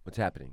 What's happening?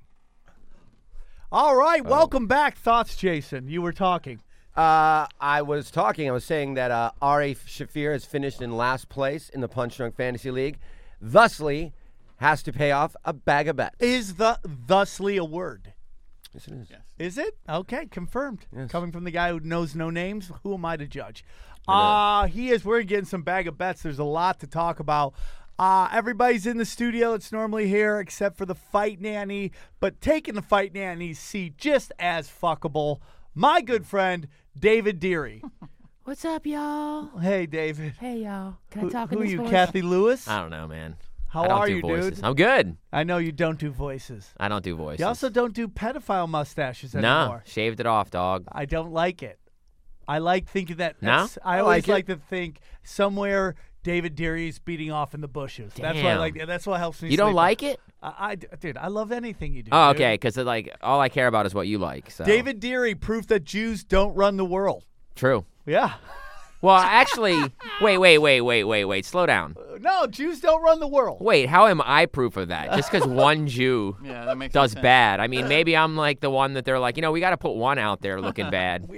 All right, welcome back. Thoughts, Jason? You were talking. I was saying that Ari Shafir has finished in last place in the Punch Drunk Fantasy League, thusly has to pay off a bag of bets. Is the thusly a word? Yes, it is. Yes. Is it? Okay, confirmed. Yes. Coming from the guy who knows no names, who am I to judge? We're getting some bag of bets. There's a lot to talk about. Everybody's in the studio that's normally here except for the Fight Nanny, but taking the Fight Nanny's seat just as fuckable, my good friend, David Deary. What's up, y'all? Hey, David. Hey, y'all. Can I talk in Who are this you, voice? Kathy Lewis? I don't know, man. How I don't are do you, voices. dude? I'm good. I know you don't do voices. I don't do voices. You also don't do pedophile mustaches No, anymore. shaved it off, dog. I don't like it. I like thinking that. No? I always like it. like to think somewhere David Deary's beating off in the bushes. That's what I Damn. like. That's what helps me. You don't sleep. like it? Dude, I love anything you do. Oh, dude. okay, because like all I care about is what you like. So. David Deary, proof that Jews don't run the world. True. Yeah. Well, actually, wait. Slow down. No, Jews don't run the world. Wait, how am I proof of that? Just because one Jew Yeah, that makes does sense. bad. I mean, maybe I'm like the one that they're like, we got to put one out there looking bad,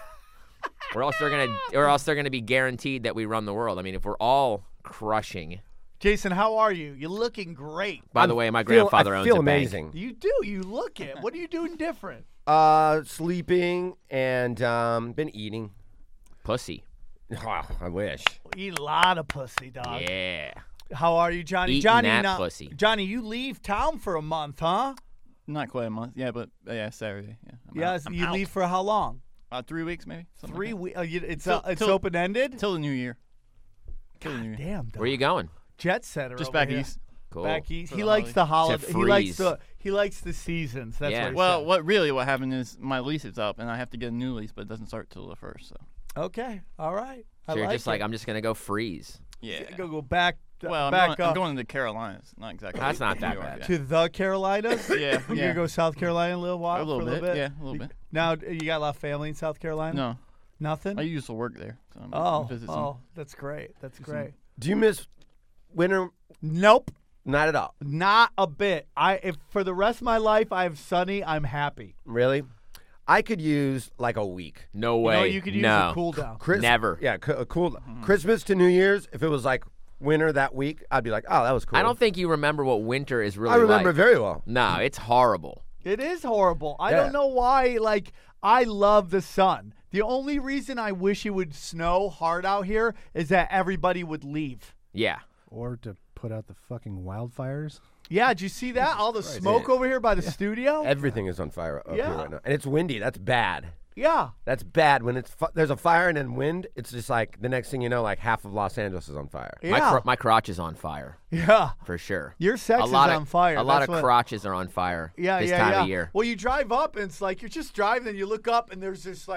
or else they're gonna be guaranteed that we run the world. I mean, if we're all crushing. Jason, how are you? You're looking great. By the way, my grandfather I owns feel a bank. amazing. You do. You look it. What are you doing different? Sleeping and been eating. Pussy. Oh, I wish. Eat a lot of pussy, dog. Yeah. How are you, Johnny? Eating Johnny, that now, pussy. Johnny, you leave town for a month, huh? Not quite a month. Yeah, but Saturday. Yeah. I'm You out. leave for how long? 3 weeks maybe. Something 3 like weeks. It's Till- till- open ended. that. Till the new year. Till the new year. Damn, dog. Where are you going? Jet setter. Just over back here. east. Cool. Back east. For He the likes the holiday. freeze. He likes the seasons. That's Yeah. what he Well, said. what happened is my lease is up and I have to get a new lease, but it doesn't start till the 1st. So Okay. All right. So I you're like just like, it. I'm just gonna go freeze. yeah. Go back. Well, back I'm up going to the Carolinas. Not exactly. That's not New that York, bad. yeah. to the Carolinas. Yeah, You're yeah. gonna go South Carolina a little while. A little for bit. A little bit. Yeah, a little bit. Now you got a lot of family in South Carolina. No, Nothing. I used to work there. So I'm Oh, visiting. that's great. That's great. Do you miss winter? Nope, Not at all. not a bit. If for the rest of my life I have sunny, I'm happy. Really? I could use like a week. No You way. know, you could use no. a cool down. Never. Yeah, cool. Christmas to New Year's, if it was like winter that week, I'd be like, oh, that was cool. I don't think you remember what winter is really I remember like. very well. No, it's horrible. It is horrible. I Yeah. don't know why. Like, I love the sun. The only reason I wish it would snow hard out here is that everybody would leave. Yeah. Or to put out the fucking wildfires. Yeah, did you see that? All the smoke over here by the studio? Everything is on fire up here Yeah. right now. And it's windy. That's bad. Yeah. That's bad. When there's a fire and then wind, it's just like the next thing you know, like half of Los Angeles is on fire. Yeah. My crotch is on fire, Yeah. for sure. Your sex a is lot on fire. A lot That's of what- crotches are on fire Yeah, this yeah, time yeah. of year. Well, you drive up and it's like you're just driving and you look up and there's this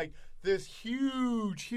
huge,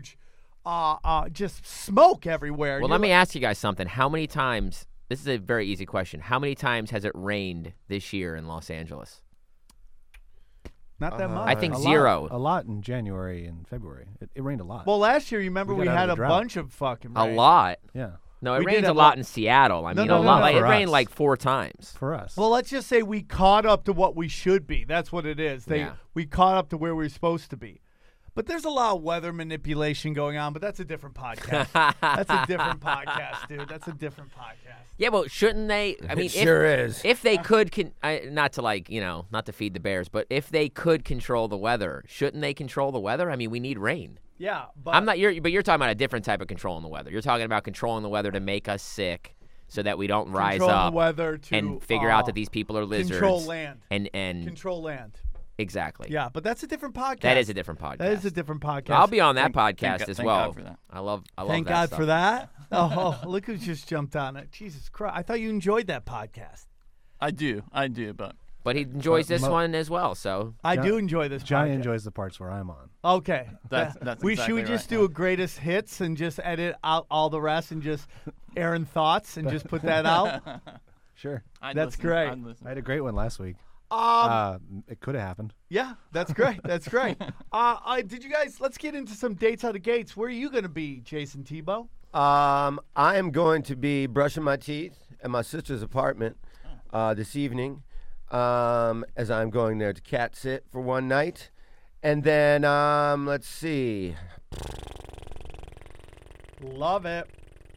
just smoke everywhere. Well, let me ask you guys something. How many times, this is a very easy question, how many times has it rained this year in Los Angeles? Not that much. I think A zero. A lot in January and February. It rained a lot. Well, last year, you remember We we got out had of a the drought. bunch of fucking A rain. lot. yeah. No, it We did rains a have lot a- in Seattle. I mean, no, a lot. no, Like, it for rained us. like 4 times. For us. Well, let's just say we caught up to what we should be. That's what it is. Yeah. We caught up to where we were supposed to be. But there's a lot of weather manipulation going on, but that's a different podcast. That's a different podcast, dude. That's a different podcast. Yeah, but shouldn't they? I mean, It sure is. If they could, not to feed the bears, but if they could control the weather, shouldn't they control the weather? I mean, we need rain. Yeah, but I'm not. You're talking about a different type of controlling the weather. You're talking about controlling the weather to make us sick, so that we don't rise control up the weather to and figure out that these people are lizards. control land. And Control land. exactly. Yeah, but that's a different podcast. That is a different podcast. That is a different podcast. I'll be on that Thank podcast God- as thank well. God for that. I love Thank that God stuff. for that. Oh, look who just jumped on it. Jesus Christ. I thought you enjoyed that podcast. I do, but But he enjoys But this one as well. So I John- do enjoy this Johnny podcast. enjoys the parts where I'm on. Okay. That's Should exactly we just right, do yeah. a greatest hits and just edit out all the rest and just Aaron thoughts and just put that out? Sure. That's great. I had a great one last week. It could have happened. Yeah, that's great. That's great. Did you guys? Let's get into some dates out of gates. Where are you going to be, Jason Tebow? I am going to be brushing my teeth at my sister's apartment this evening. as I'm going there to cat sit for one night. And then, let's see. Love it.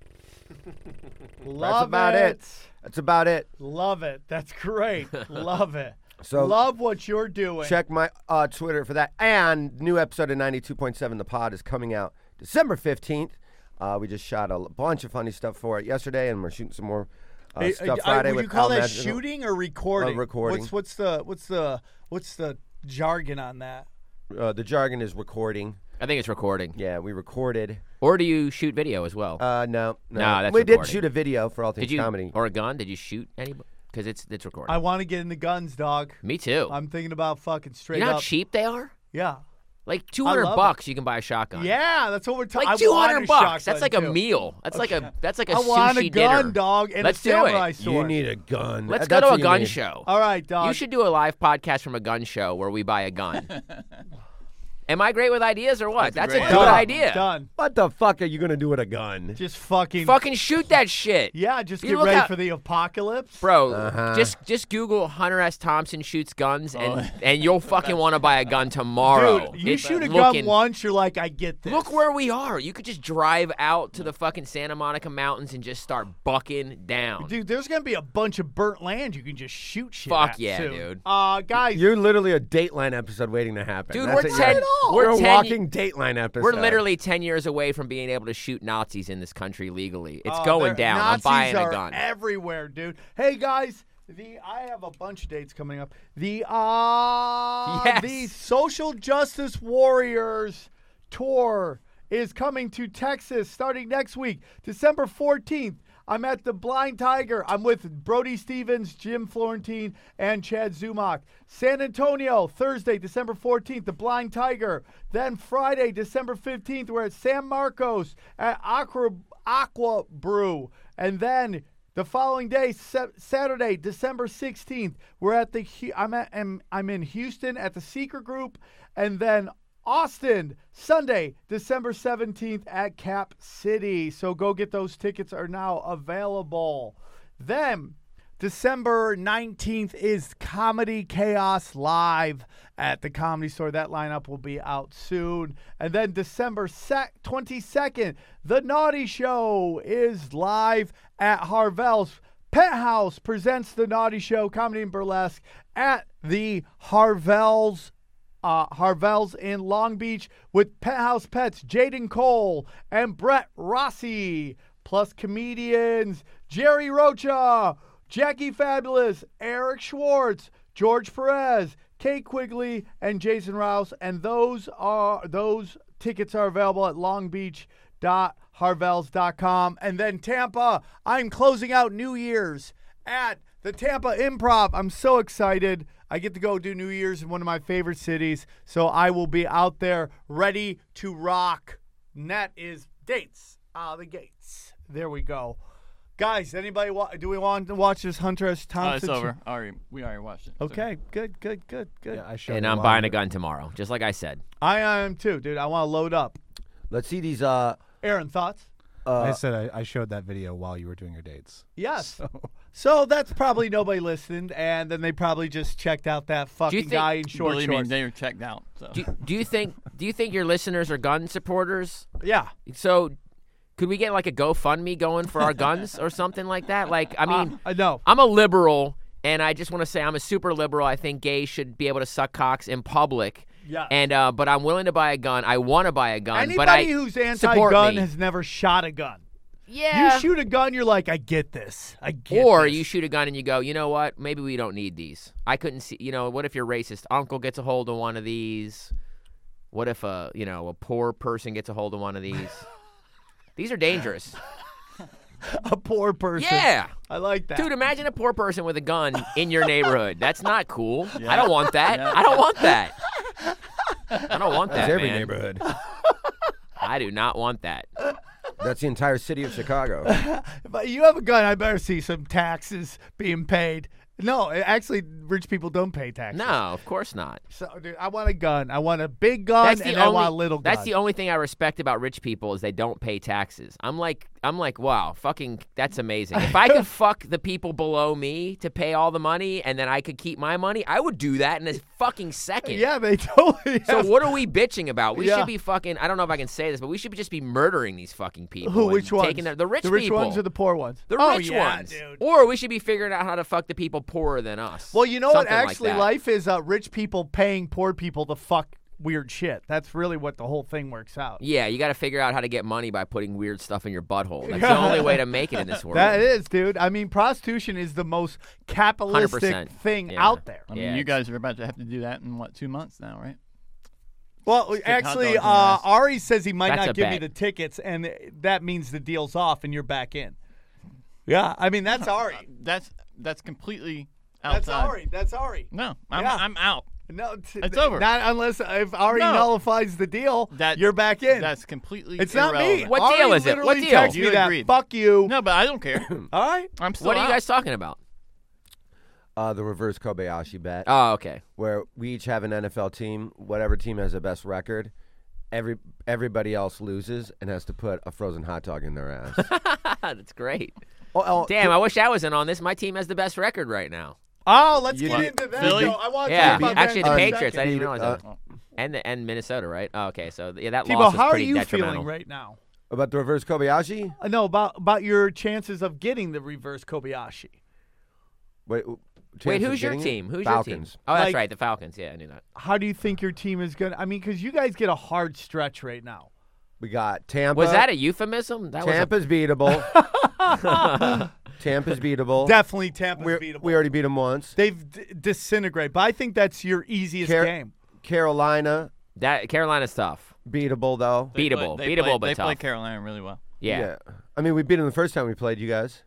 That's about it. That's about it. Love it. That's great. Love it. So love what you're doing. check my Twitter for that. And new episode of 92.7 The Pod is coming out December 15th. We just shot a bunch of funny stuff for it yesterday, and we're shooting some more stuff Friday. Would with you call Al that Madrigal. shooting or recording? Recording. What's the jargon on that? The jargon is recording. I think it's recording. Yeah, we recorded. Or do you shoot video as well? No. that's we did recording. shoot a video for All Things Did you Comedy. or a gun? Did you shoot anybody? Because it's recording. I want to get into guns, dog. Me too. I'm thinking about fucking straight You know how up. cheap they are? Yeah. Like love $200 you can buy a shotgun. Yeah, that's what we're talking. Like $200. That's like a meal. That's like a I want a sushi gun, dinner. dog, and Let's a do it. samurai You sword. need a gun. Let's That's go to a what you gun need. show. All right, dog. You should do a live podcast from a gun show where we buy a gun. Am I great with ideas or what? That's a great good idea. idea. Done. What the fuck are you going to do with a gun? Just fucking. Fucking shoot that shit. Yeah, just You get look ready out- for the apocalypse. Bro, Uh-huh. just Google Hunter S. Thompson shoots guns and you'll fucking want to buy a gun tomorrow. Dude, you It's shoot a looking- gun once, you're like, I get this. Look where we are. You could just drive out to the fucking Santa Monica Mountains and just start bucking down. Dude, there's gonna be a bunch of burnt land you can just shoot shit Fuck at yeah, soon. dude. Guys, You're literally a Dateline episode waiting to happen. Dude, That's we're what 10 you're- we're You're a 10 walking Dateline episode. We're literally 10 years away from being able to shoot Nazis in this country legally. It's Oh, going there- down. Nazis I'm buying a are gun. everywhere, dude. Hey guys, I have a bunch of dates coming up. The Social Justice Warriors tour is coming to Texas starting next week, December 14th. I'm at the Blind Tiger. I'm with Brody Stevens, Jim Florentine, and Chad Zumach. San Antonio, Thursday, December 14th, the Blind Tiger. Then Friday, December 15th, we're at San Marcos at Aqua Brew. And then the following day, Saturday, December 16th, we're at I'm in Houston at the Secret Group, and then Austin, Sunday, December 17th at Cap City. So go get those tickets, are now available. Then December 19th is Comedy Chaos Live at the Comedy Store. That lineup will be out soon. And then December 22nd, The Naughty Show is live at Harvell's. Pet House presents The Naughty Show, Comedy and Burlesque at the Harvell's in Long Beach with Pet House Pets, Jaden Cole and Brett Rossi, plus comedians Jerry Rocha, Jackie Fabulous, Eric Schwartz, George Perez, Kate Quigley, and Jason Rouse. And those tickets are available at longbeach.harvells.com. And then Tampa, I'm closing out New Year's at the Tampa Improv. I'm so excited. I get to go do New Year's in one of my favorite cities, so I will be out there ready to rock. And that is dates. The gates. There we go. Guys, anybody do we want to watch this Hunter S. Thompson? It's over. We already watched it. It's Okay, good. Yeah, I showed And you I'm live. buying a gun tomorrow, just like I said. I am too, dude. I want to load up. Let's see these. Aaron, thoughts? I said I showed that video while you were doing your dates. Yes. So that's probably nobody listened, and then they probably just checked out that fucking think- guy in short Believe me, shorts. they are checked out. So. Do you think your listeners are gun supporters? Yeah. So could we get like a GoFundMe going for our guns or something like that? Like, I mean, No. I'm a liberal, and I just want to say I'm a super liberal. I think gays should be able to suck cocks in public. Yeah. And but I'm willing to buy a gun. I want to buy a gun. Anybody but I who's support anti-gun me. has never shot a gun. Yeah. You shoot a gun, you're like, I get this. Or this. you shoot a gun and you go, you know what? Maybe we don't need these. I couldn't see. What if your racist uncle gets a hold of one of these? What if a poor person gets a hold of one of these? These are dangerous. a poor person. Yeah. I like that. Dude, imagine a poor person with a gun in your neighborhood. That's not cool. Yeah. I don't want that. Yeah. I don't want that. I don't want that, That's every man. neighborhood. I do not want that. That's the entire city of Chicago. If you have a gun, I better see some taxes being paid. No, actually, rich people don't pay taxes. No, of course not. So, dude, I want a gun. I want a big gun, and I want a little gun. That's the only thing I respect about rich people is they don't pay taxes. I'm I'm like, wow, fucking, that's amazing. If I could fuck the people below me to pay all the money and then I could keep my money, I would do that in a fucking second. Yeah, they totally. So have. what are we bitching about? We Yeah. should be fucking, I don't know if I can say this, but we should just be murdering these fucking people. Who? and Which ones? taking the rich The rich people. ones or the poor ones? The oh, rich yeah, ones. dude. Or we should be figuring out how to fuck the people poorer than us. Well, you know what? Something like Actually, that. life is rich people paying poor people to fuck weird shit. That's really what the whole thing works out. Yeah, you got to figure out how to get money by putting weird stuff in your butthole. That's the only way to make it in this world. That is, dude. I mean, prostitution is the most capitalistic 100%. thing Yeah. out there. I mean, Yeah, you it's- guys are about to have to do that in, 2 months now, right? Well, Stick hot actually, dogs in your ass. Ari says he might That's not a give me bet. the tickets, and that means the deal's off and you're back in. Yeah, I mean, that's Ari. That's completely outside. That's Ari. That's Ari. No, Yeah. I'm out. No, It's over. Not unless if Ari No. nullifies the deal, you're back in. That's completely It's not irrelevant. me. What Ari deal is it? What literally deal? texted me You that. agreed. Fuck you. No, but I don't care. All right. I'm still What are you out. guys talking about? The reverse Kobayashi bet, Oh, okay. where we each have an NFL team. Whatever team has the best record, everybody else loses and has to put a frozen hot dog in their ass. That's great. Oh, Damn, I wish I wasn't on this. My team has the best record right now. Oh, let's You get did- into that. Philly? though. I want to Yeah, talk about actually, that the in a Patriots. I second. didn't even realize that. And Minnesota, right? Oh, okay. So yeah, that Tebow, loss was how are pretty you detrimental. feeling right now? about the reverse Kobayashi? No, about your chances of getting the reverse Kobayashi. Wait, Wait, chance of who's your getting it? team? Who's Falcons. your team? Oh, that's Like- right, the Falcons. Yeah, I knew that. How do you think your team is going to – I mean, because you guys get a hard stretch right now. We got Tampa. Was that a euphemism? That Tampa's beatable. Tampa's beatable. Definitely Tampa's we beatable. we already beat them once. They've disintegrated, but I think that's your easiest game. Carolina, that Carolina's tough. beatable though. They play- Beatable, they beatable, play- but They tough. play Carolina really well. Yeah. I mean, we beat them the first time we played you guys.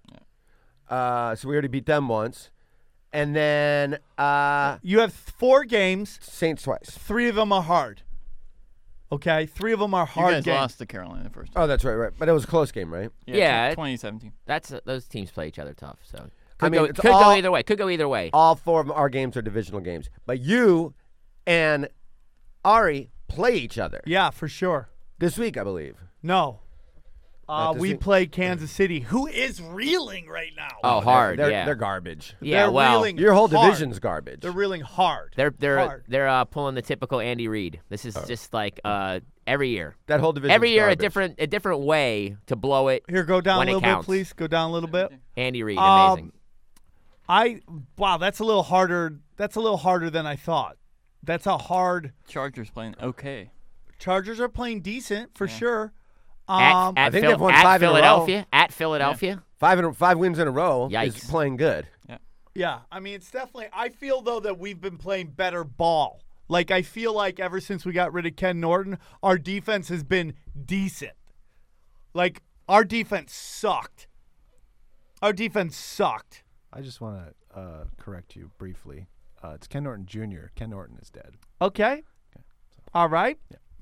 So we already beat them once. And then You have 4 games. Saints twice. 3 of them are hard. Okay? 3 of them are You hard guys games. lost to Carolina the first time. Oh, that's right. But it was a close game, right? Yeah, 2017. That's those teams play each other tough. So I could mean, go, it's could go all- either way. Could go either way. All 4 of our games are divisional games. But you and Ari play each other Yeah, for sure. this week, I believe. No. Not this We week. played Kansas City, who is reeling right now. Oh, hard. They're, yeah. they're garbage. Yeah. They're Well, reeling Your whole hard. division's garbage. They're reeling hard. they're hard. pulling the typical Andy Reid. This is just like every year. That whole division. Every year garbage. a different way to blow it. Here, go down when a it little bit, counts. please. Go down a little bit. Andy Reid, amazing. Wow, that's a little harder. That's a little harder than I thought. That's a hard. Chargers playing okay. Chargers are playing decent for sure. At I think they've won at 5 in a row. Philadelphia. At Philadelphia. 5 wins in a row is Yikes. playing good. Yeah, I mean, it's definitely. I feel though that we've been playing better ball. Like I feel like ever since we got rid of Ken Norton, our defense has been decent. Like our defense sucked. Our defense sucked. I just want to correct you briefly. It's Ken Norton Jr. Ken Norton is dead. Okay. All right.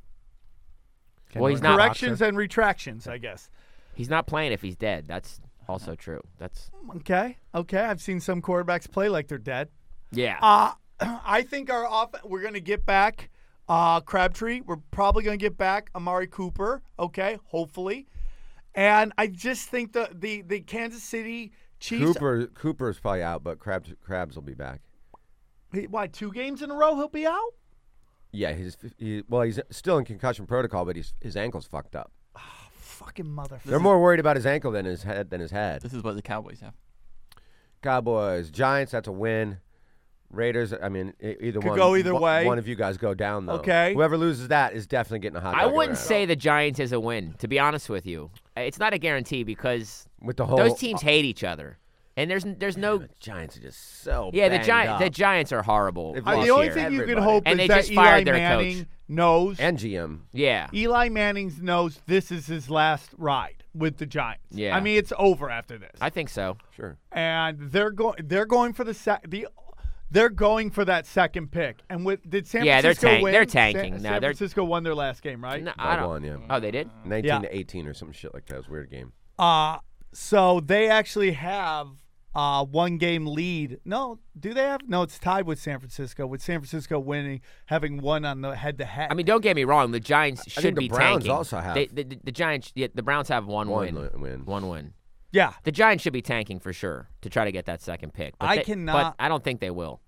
Ken Well, he's Norton, not- Corrections and retractions, I guess. He's not playing if he's dead. That's also true. That's Okay. I've seen some quarterbacks play like they're dead. yeah. I think our we're going to get back Crabtree. We're probably going to get back Amari Cooper, okay, hopefully. And I just think the Kansas City Chiefs Cooper's probably out, but Krabs will be back. why 2 games in a row he'll be out? Yeah, he's still in concussion protocol, but his ankle's fucked up. Fucking motherfucker. They're more worried about his ankle than his head. This is what the Cowboys have. Cowboys, Giants, that's a win. Raiders, I mean, either Could one. go either way. One of you guys go down though. Okay. Whoever loses that is definitely getting a hot dog. I in their wouldn't ass. say the Giants is a win, to be honest with you. It's not a guarantee because with the whole those teams hate each other. And there's no The Giants are just so yeah, the banged Giants up. are horrible. They've The lost only here. thing you can Everybody. hope And is they that just Eli fired their Manning coach. knows. and GM. Yeah. Eli Manning knows this is his last ride with the Giants. Yeah. I mean, it's over after this. I think so. Sure. And they're going for they're going for that second pick. And did San Yeah, they're Francisco win? they're tanking. San, No, San they're- Francisco won their last game, right? No, I don't. Won, yeah. Oh, they did? 19 Yeah. to 18 or some shit like that. It was a weird game. So they actually have 1-game lead. No, do they have? No, it's tied with San Francisco. With San Francisco having won on the head-to-head. I mean, don't get me wrong. The Giants should think the be Browns tanking. also have. The Giants. Yeah, the Browns have one win. One win. Yeah. The Giants should be tanking for sure to try to get that second pick. But But I don't think they will.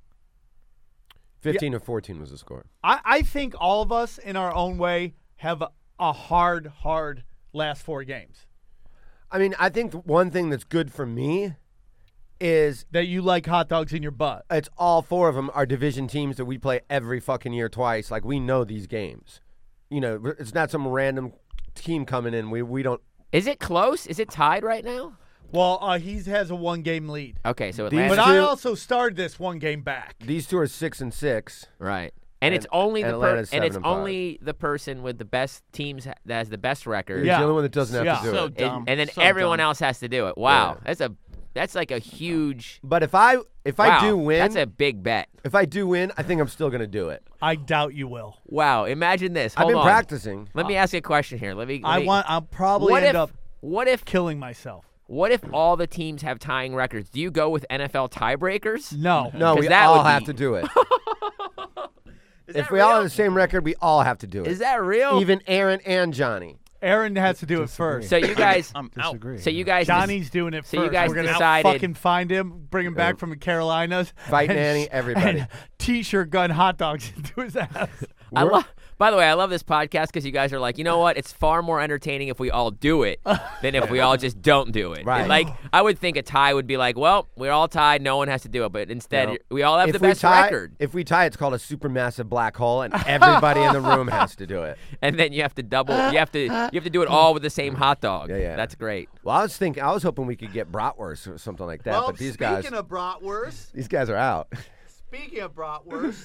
15 or 14 was the score. I think all of us, in our own way, have a hard last 4 games. I mean, I think one thing that's good for me is That you like hot dogs in your butt. it's all 4 of them are division teams that we play every fucking year twice. Like, we know these games. You know, it's not some random team coming in. We don't. Is it close? Is it tied right now? Well, he has a 1-game lead. Okay, so These Atlanta. But two- I also started this 1 game back. These two are 6-6. Right. And it's And- only and the Atlanta's and it's 7-5. only the person with the best teams that has the best record. Yeah. He's the only one that doesn't have Yeah. to do So it. dumb. And then So everyone dumb. else has to do it. Wow. Yeah. That's like a huge But if I wow, do win, That's a big bet. if I do win, I think I'm still gonna do it. I doubt you will. Wow. Imagine this. I've Hold been on. practicing. Let me ask you a question here. I'll probably what end if up what if killing myself. what if all the teams have tying records? Do you go with NFL tiebreakers? No. No, 'Cause we that all would have be- to do it. Is If that we all real? have the same record, we all have to do it. Is that real? Even Aaron and Johnny? Aaron has to do it first. So you guys I'm out. Disagree. so you guys Johnny's doing it so first. you guys We're gonna decided- fucking find him, bring him back from the Carolinas. Fight and- Nanny, everybody. and T-shirt gun hot dogs into his ass. By the way, I love this podcast because you guys are like, you know what? It's far more entertaining if we all do it than if we all just don't do it. Right. Like, I would think a tie would be like, well, we're all tied, no one has to do it. But instead, No. we all have If the we best tie, record. If we tie, it's called a supermassive black hole, and everybody in the room has to do it. And then you have to double. You have to do it all with the same hot dog. Yeah. That's great. Well, I was hoping we could get bratwurst or something like that, but these guys, of bratwurst, these guys are out. speaking of bratwurst,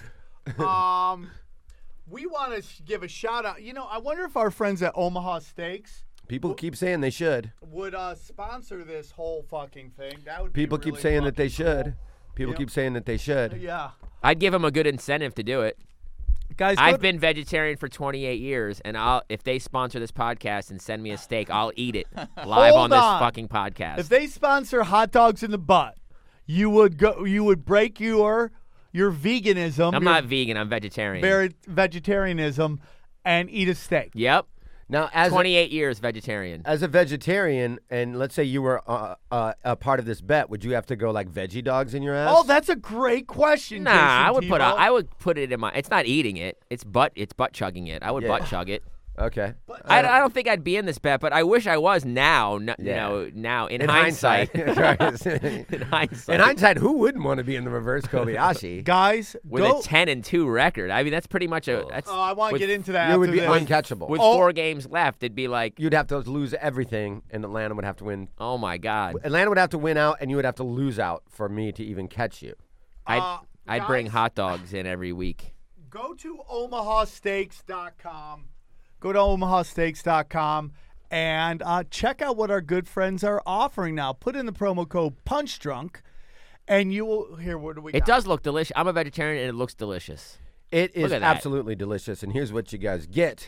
we want to give a shout out. You know, I wonder if our friends at Omaha Steaks People keep saying they should. would sponsor this whole fucking thing. That would People be keep really saying that they fucking should. cool. People Yep. keep saying that they should. Yeah, I'd give them a good incentive to do it. guys, I've been vegetarian for 28 years, and if they sponsor this podcast and send me a steak, I'll eat it live Hold on this on. fucking podcast. If they sponsor hot dogs in the butt, you would go. You would break your veganism. I'm your not vegan. I'm vegetarian. vegetarianism, and eat a steak. Yep. Now, as 28 years vegetarian. a vegetarian, and let's say you were a part of this bet, would you have to go like veggie dogs in your ass? Oh, that's a great question. Nah, Jason I would Tebow. I would put it in my. It's not eating it. It's butt chugging it. I would Yeah. butt chug it. okay. I don't think I'd be in this bet, but I wish I was now. You Yeah. know, now in In hindsight. hindsight. in hindsight. In hindsight, who wouldn't want to be in the reverse Kobayashi? Guys, with go. a 10-2 record. I mean, that's pretty much a. That's, Oh, I want to with- get into that. You would after be this. uncatchable. With Oh. 4 games left, it'd be like, You'd have to lose everything, and Atlanta would have to win. oh my god. Atlanta would have to win out, and you would have to lose out for me to even catch you. I'd bring guys, hot dogs in every week. Go to omahasteaks.com. Go to omahasteaks.com and check out what our good friends are offering now. Put in the promo code PUNCHDRUNK, and you will hear what do we It got. does look delicious. I'm a vegetarian, and it looks delicious. It is at that. absolutely delicious, and here's what you guys get.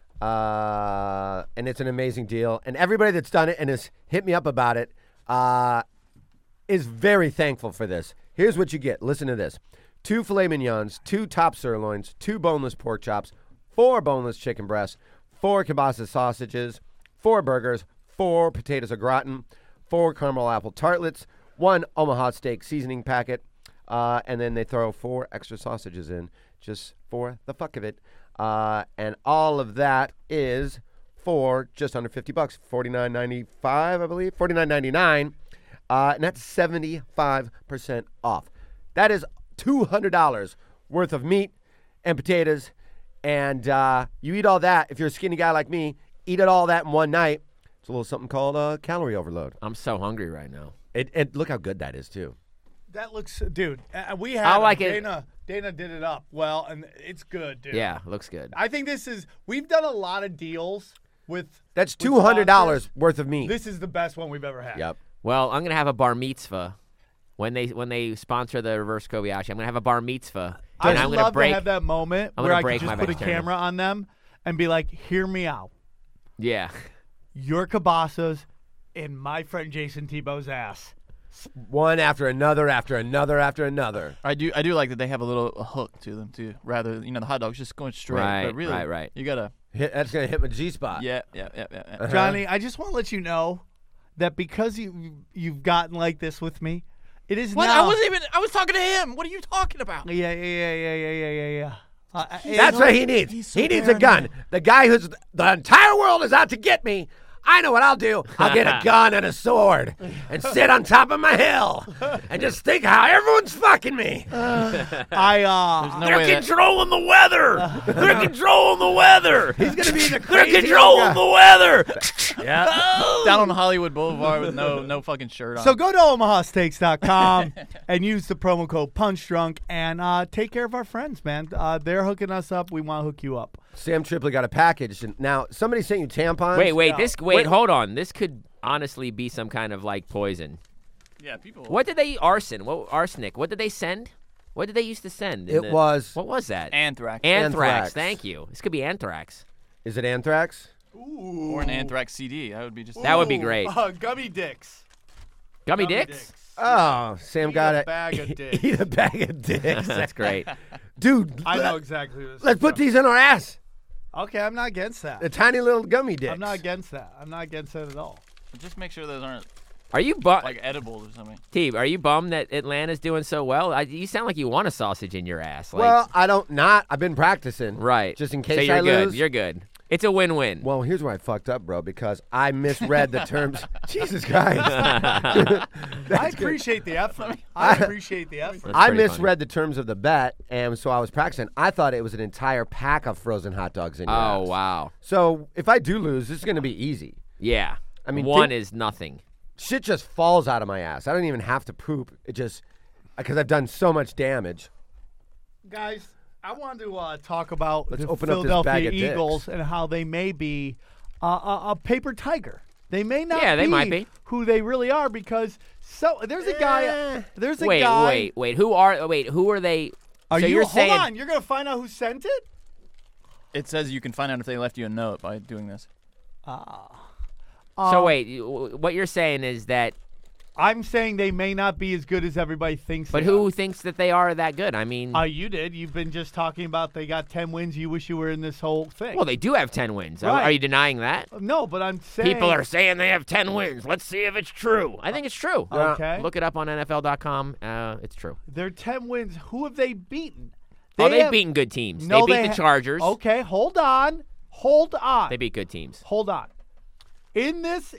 And it's an amazing deal. And everybody that's done it and has hit me up about it is very thankful for this. Here's what you get. Listen to this. 2 filet mignons, 2 top sirloins, 2 boneless pork chops, 4 boneless chicken breasts, 4 kielbasa sausages, 4 burgers, 4 potatoes au gratin, 4 caramel apple tartlets, 1 Omaha steak seasoning packet, and then they throw 4 extra sausages in just for the fuck of it. And all of that is for just under $50, $49.95, I believe, $49.99, and that's 75% off. That is $200 worth of meat and potatoes, and you eat all that. If you're a skinny guy like me, eat it all that in one night. It's a little something called calorie overload. I'm so hungry right now. And look how good that is too. That looks, dude. We had I like it. Dana did it up well, and it's good, dude. Yeah, looks good. I think we've done a lot of deals with. That's with $200 sponsors. worth of meat. This is the best one we've ever had. Yep. Well, I'm gonna have a bar mitzvah when they sponsor the reverse Kobayashi. I'm gonna have a bar mitzvah, I and would I'm gonna love break. to have that moment I'm where gonna I could break just my put a vegetarian. camera on them and be like, "Hear me out. Yeah, Your kielbasa's in my friend Jason Tebow's ass. One after another, after another, after another. I do like that they have a hook to them too. Rather, the hot dog's just going straight. Right, but really, right. You gotta. That's gonna hit my G spot. Yeah. Johnny, I just want to let you know that because you've gotten like this with me, it is What? now. I was talking to him. What are you talking about? Yeah. That's what he needs. He needs a gun. The guy who's the entire world is out to get me. I know what I'll do. I'll get a gun and a sword and sit on top of my hill and just think how everyone's fucking me. No They're way that- controlling the weather. They're controlling the weather. He's gonna be the They're controlling the weather. Yeah. down on Hollywood Boulevard with no fucking shirt on. So go to omahasteaks.com and use the promo code PunchDrunk and take care of our friends, man. They're hooking us up. We want to hook you up. Sam Tripoli got a package, and now somebody sent you tampons. Wait, hold on. This could honestly be some kind of like poison. yeah, people. What did they arsenic? What did they send? What did they used to send? It was. What was that? Anthrax Anthrax. Thank you. This could be anthrax. Is it anthrax? or an Anthrax CD. That would be just. That would be great. Gummy dicks. Gummy dicks? Oh, Sam got it. bag of dicks. Eat a bag of dicks. That's great. Dude, I know exactly what this let's is put from. these in our ass. Okay, I'm not against that. The tiny little gummy dicks. I'm not against that. I'm not against that at all. Just make sure those aren't Are you bummed? like edible or something. Steve, are you bummed that Atlanta's doing so well? You sound like you want a sausage in your ass. Like, Well, I don't not. I've been practicing. right. Just in case so you're I good. lose. You're good. It's a win-win. Well, here's where I fucked up, bro, because I misread the terms. Jesus Christ. I appreciate the effort. I appreciate the effort. That's I pretty misread the terms of the bet, and so I was practicing. I thought it was an entire pack of frozen hot dogs in your Oh, ass. wow. So if I do lose, this is going to be easy. Yeah. I mean, one think- is nothing. Shit just falls out of my ass. I don't even have to poop. It just, because I've done so much damage. Guys, I wanted to talk about Let's the open up this Philadelphia bag of dicks. Eagles and how they may be a paper tiger. They may not Yeah, they might be. who they really are because there's a guy. There's a guy. Wait. Who are they? Are so you? you're Hold saying on. You're gonna find out who sent it. It says you can find out if they left you a note by doing this. So wait, what you're saying is that I'm saying they may not be as good as everybody thinks. but they who thinks that they are that good? I mean, are. You did. You've been just talking about they got 10 wins. You wish you were in this whole thing. well, they do have 10 wins. Right. Are you denying that? No, but I'm saying People are saying they have 10 wins. Let's see if it's true. I think it's true. okay. Look it up on NFL.com. It's true. They're 10 wins. Who have they beaten? They've have- beaten good teams. No, they beat the ha- Chargers. Okay, hold on. Hold on. They beat good teams. Hold on. In this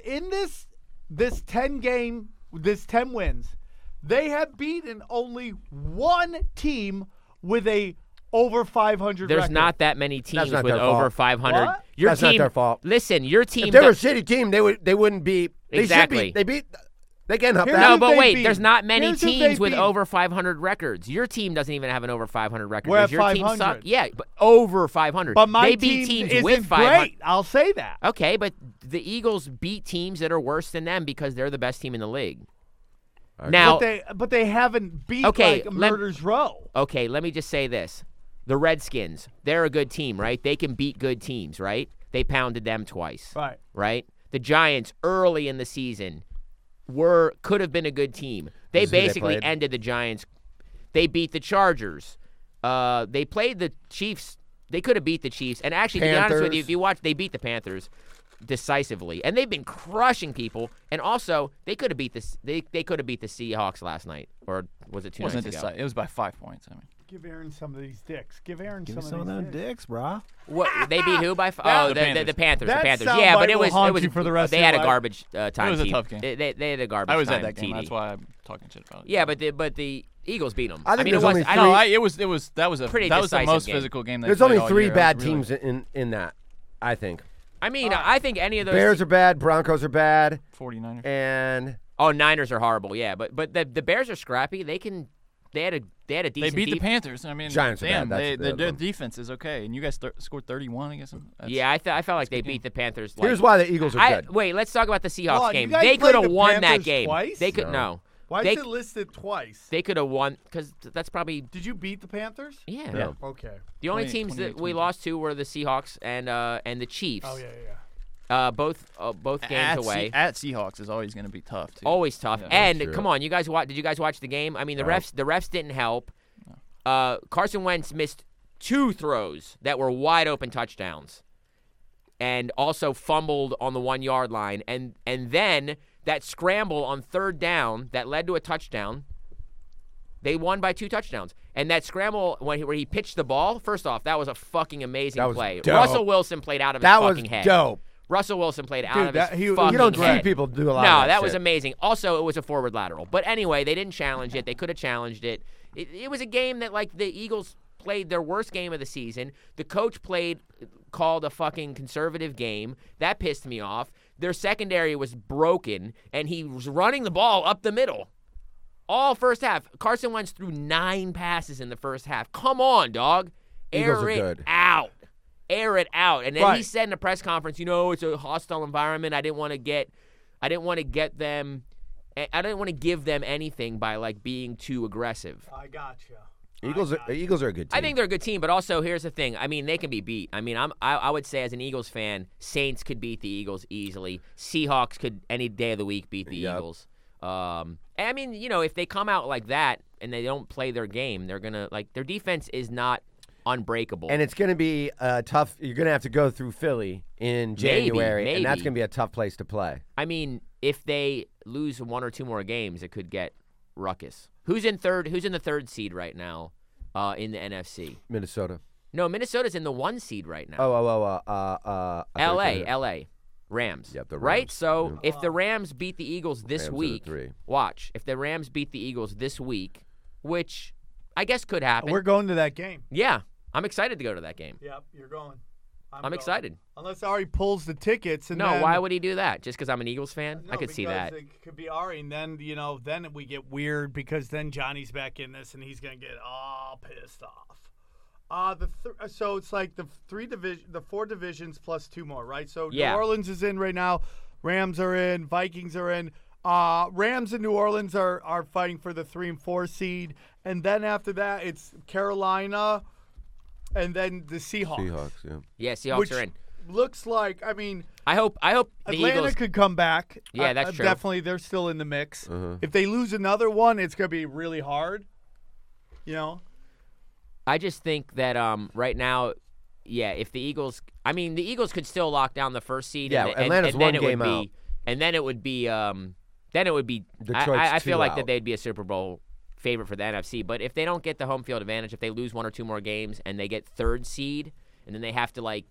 10 wins, they have beaten only one team with a over 500 There's record. not that many teams not with their over fault. 500. What? Your That's not team, their fault. Listen, your team. If they were a does- shitty team, they wouldn't be. They Exactly. should be. They can't help Here's that. No, who but they wait, beat. there's not many Here's who they teams with beat. over 500 records. Your team doesn't even have an over 500 record. We're Does at your team 500. suck? Yeah, but over 500. But my they beat team teams isn't with 500. great. I'll say that. Okay, but the Eagles beat teams that are worse than them because they're the best team in the league. Now, But they haven't beat Okay, like Murder's Row. okay, let me just say this. The Redskins, they're a good team, right? They can beat good teams, right? They pounded them twice. Right. Right? The Giants early in the season could have been a good team. They This is who they basically played. ended the Giants. They beat the Chargers. They played the Chiefs. They could have beat the Chiefs. And actually, to be honest with Panthers. you, if you watch, they beat the Panthers decisively. And they've been crushing people. And also, they could have beat the Seahawks last night, or was it 2 Wasn't nights it ago? It was by 5 points. I mean, Give Aaron some of these dicks. Give Aaron Give me some some of of these them dicks. dicks, brah. What they beat who by? The The Panthers. Panthers. That The Panthers. soundbite Yeah, but it will was. haunt It was. you for the rest they of had your a life. garbage time. was a team. tough game. They had a garbage. I was at time that game. TD. That's why I'm talking shit about it. Yeah, but the Eagles beat them. I think mean, there's it was. only I No, don't. that was Pretty the decisive most game. physical game. They There's played only all 3 year. bad It was really- teams in that, I think. I mean, I think any of those. Bears are bad. Broncos are bad. 49ers. And Oh, Niners are horrible. Yeah, but the Bears are scrappy. They had a They decent. beat the Panthers. I mean, Giants are damn, bad. That's the their one. defense is okay, and you guys scored 31. I guess. That's- Yeah, I felt like they good beat game. the Panthers. Like, here's why the Eagles are good. Wait, let's talk about the Seahawks Hold on, you game. guys They played could have the won that Panthers game. twice? They could No. Why They- is it listed twice? They could have won because that's probably Did you beat the Panthers? yeah. No. Okay. The only 28, teams that we 28. lost to were the Seahawks and the Chiefs. Oh, yeah. Both games away. At Seahawks is always going to be tough too. Always tough. Yeah. And True. come on, did you guys watch the game? I mean, the refs didn't help. Carson Wentz missed 2 throws that were wide open touchdowns, and also fumbled on the 1 yard line. And then that scramble on 3rd down that led to a touchdown. They won by 2 touchdowns. And that scramble where he pitched the ball, first off, that was a fucking amazing That was play. dope. Russell Wilson played out of his That was fucking head. dope. Russell Wilson played out Dude, of that- his he- you fucking You don't see head. people do a lot No, of that shit. was amazing. Also, it was a forward lateral. But anyway, they didn't challenge it. They could have challenged it. It was a game that, like, the Eagles played their worst game of the season. The coach called a fucking conservative game. That pissed me off. Their secondary was broken, and he was running the ball up the middle. All first half. Carson Wentz threw 9 passes in the first half. Come on, dog. Eagles Air are it good. out. Air it out. And then he Right. said in a press conference, it's a hostile environment. I didn't want to give them anything by, like, being too aggressive. I gotcha. Eagles are a good team. I think they're a good team, but also here's the thing. I mean, they can be beat. I mean, I would say as an Eagles fan, Saints could beat the Eagles easily. Seahawks could any day of the week beat the Yep. Eagles. And I mean, if they come out like that and they don't play their game, they're gonna their defense is not unbreakable. And it's going to be tough. You're going to have to go through Philly in January, and that's maybe. going to be a tough place to play. I mean, if they lose 1 or 2 more games, it could get ruckus. Who's in the 3rd seed right now in the NFC? Minnesota. No, Minnesota's in the 1 seed right now. LA. Rams. Yep, the Right? Rams. So if the Rams beat the Eagles this Rams are the week, 3. watch. If the Rams beat the Eagles this week, which I guess could happen. We're going to that game. Yeah. I'm excited to go to that game. Yep, you're going. I'm going. excited. Unless Ari pulls the tickets. And No, then, why would he do that? Just because I'm an Eagles fan? No, I could see because that. It could be Ari, and then then we get weird because then Johnny's back in this, and he's gonna get all pissed off. So it's like the 4 divisions plus 2 more, right? So Yeah. New Orleans is in right now. Rams are in. Vikings are in. Rams and New Orleans are fighting for the 3 and 4 seed, and then after that it's Carolina, and then the Seahawks. Seahawks, yeah. Yeah, Seahawks which are in. looks like I mean. I hope the Atlanta Eagles. could come back. Yeah, that's true. Definitely, they're still in the mix. Uh-huh. If they lose another one, it's going to be really hard. I just think that right now, if the Eagles, the Eagles could still lock down the 1st seed. Yeah, and Atlanta's then one it would game be, out. And then it would be, Detroit's I feel 2 like out. that they'd be a Super Bowl favorite for the NFC. But if they don't get the home field advantage, if they lose 1 or 2 more games and they get 3rd seed, and then they have to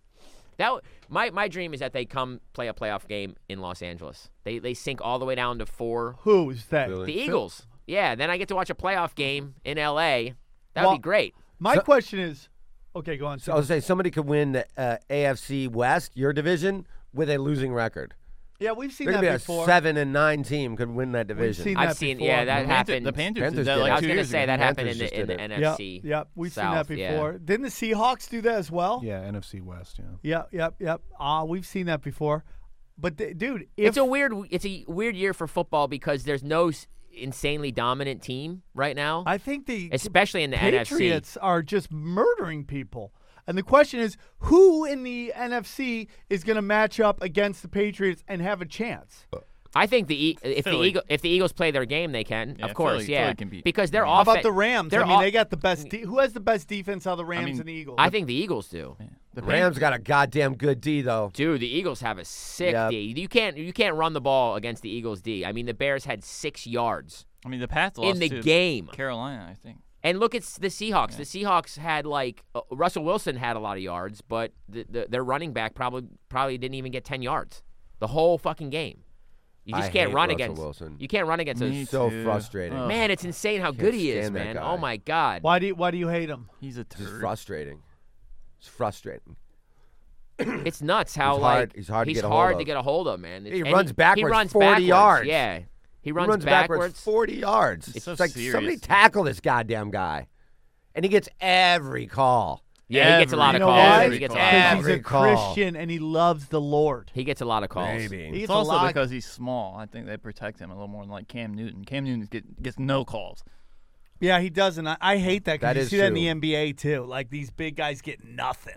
my dream is that they come play a playoff game in Los Angeles. They sink all the way down to 4. Who's that? Philly. The Eagles. Yeah, then I get to watch a playoff game in LA. That would Well, be great. My question is, okay, go on. So I was saying somebody could win the AFC West, your division, with a losing record. Yeah, we've seen There could that be before. a 7-9 team could win that division. seen I've that seen, before. yeah, that happened. The Panthers Panthers did that did it. like I was 2 going to years say ago. that happened Panthers just in the did it. NFC. Yep, we've seen South, that yeah. before. Didn't the Seahawks do that as well? Yeah, NFC West. Yeah. Yep. We've seen that before. But dude, It's a weird year for football because there's no insanely dominant team right now, I think the especially in the Patriots are just murdering people. And the question is, who in the NFC is going to match up against the Patriots and have a chance? NFC. I think if Philly. the Eagles play their game, they can. Yeah, of course, Philly can beat. because they're How off. about the Rams? they're I mean, off- they got the best. Who has the best defense out of the Rams and the Eagles? I think the Eagles do. The Rams got a goddamn good D, though. Dude, the Eagles have a sick Yep. D. You can't run the ball against the Eagles D. I mean, the Bears had 6 yards the Pats lost in the to game. Carolina, I think. And look at the Seahawks. The Seahawks had Russell Wilson had a lot of yards, but their running back probably didn't even get 10 yards the whole fucking game. You just I can't hate run Russell against. Wilson. You can't run against Me those. So too. frustrating. Ugh. Man, it's insane how good he is, stand that man. guy. Oh my God. Why do you hate him? He's a It's turd. frustrating. It's frustrating. It's nuts how He's hard to get a hold hard of. to get a hold of, man. He And runs backwards He runs 40 backwards. yards. Yeah, he runs, Runs backwards 40 yards. It's so like serious. somebody tackle this goddamn guy. And he gets every call. Yeah, he gets a lot of You know calls. why? He gets Because Because Every he's a call. Christian and he loves the Lord. He gets a lot of calls. Maybe. He It's gets a also lot. because he's small. I think they protect him a little more than like Cam Newton. Cam Newton gets no calls. Yeah, he doesn't. I hate that That because you is see that in the true. NBA too. Like these big guys get nothing.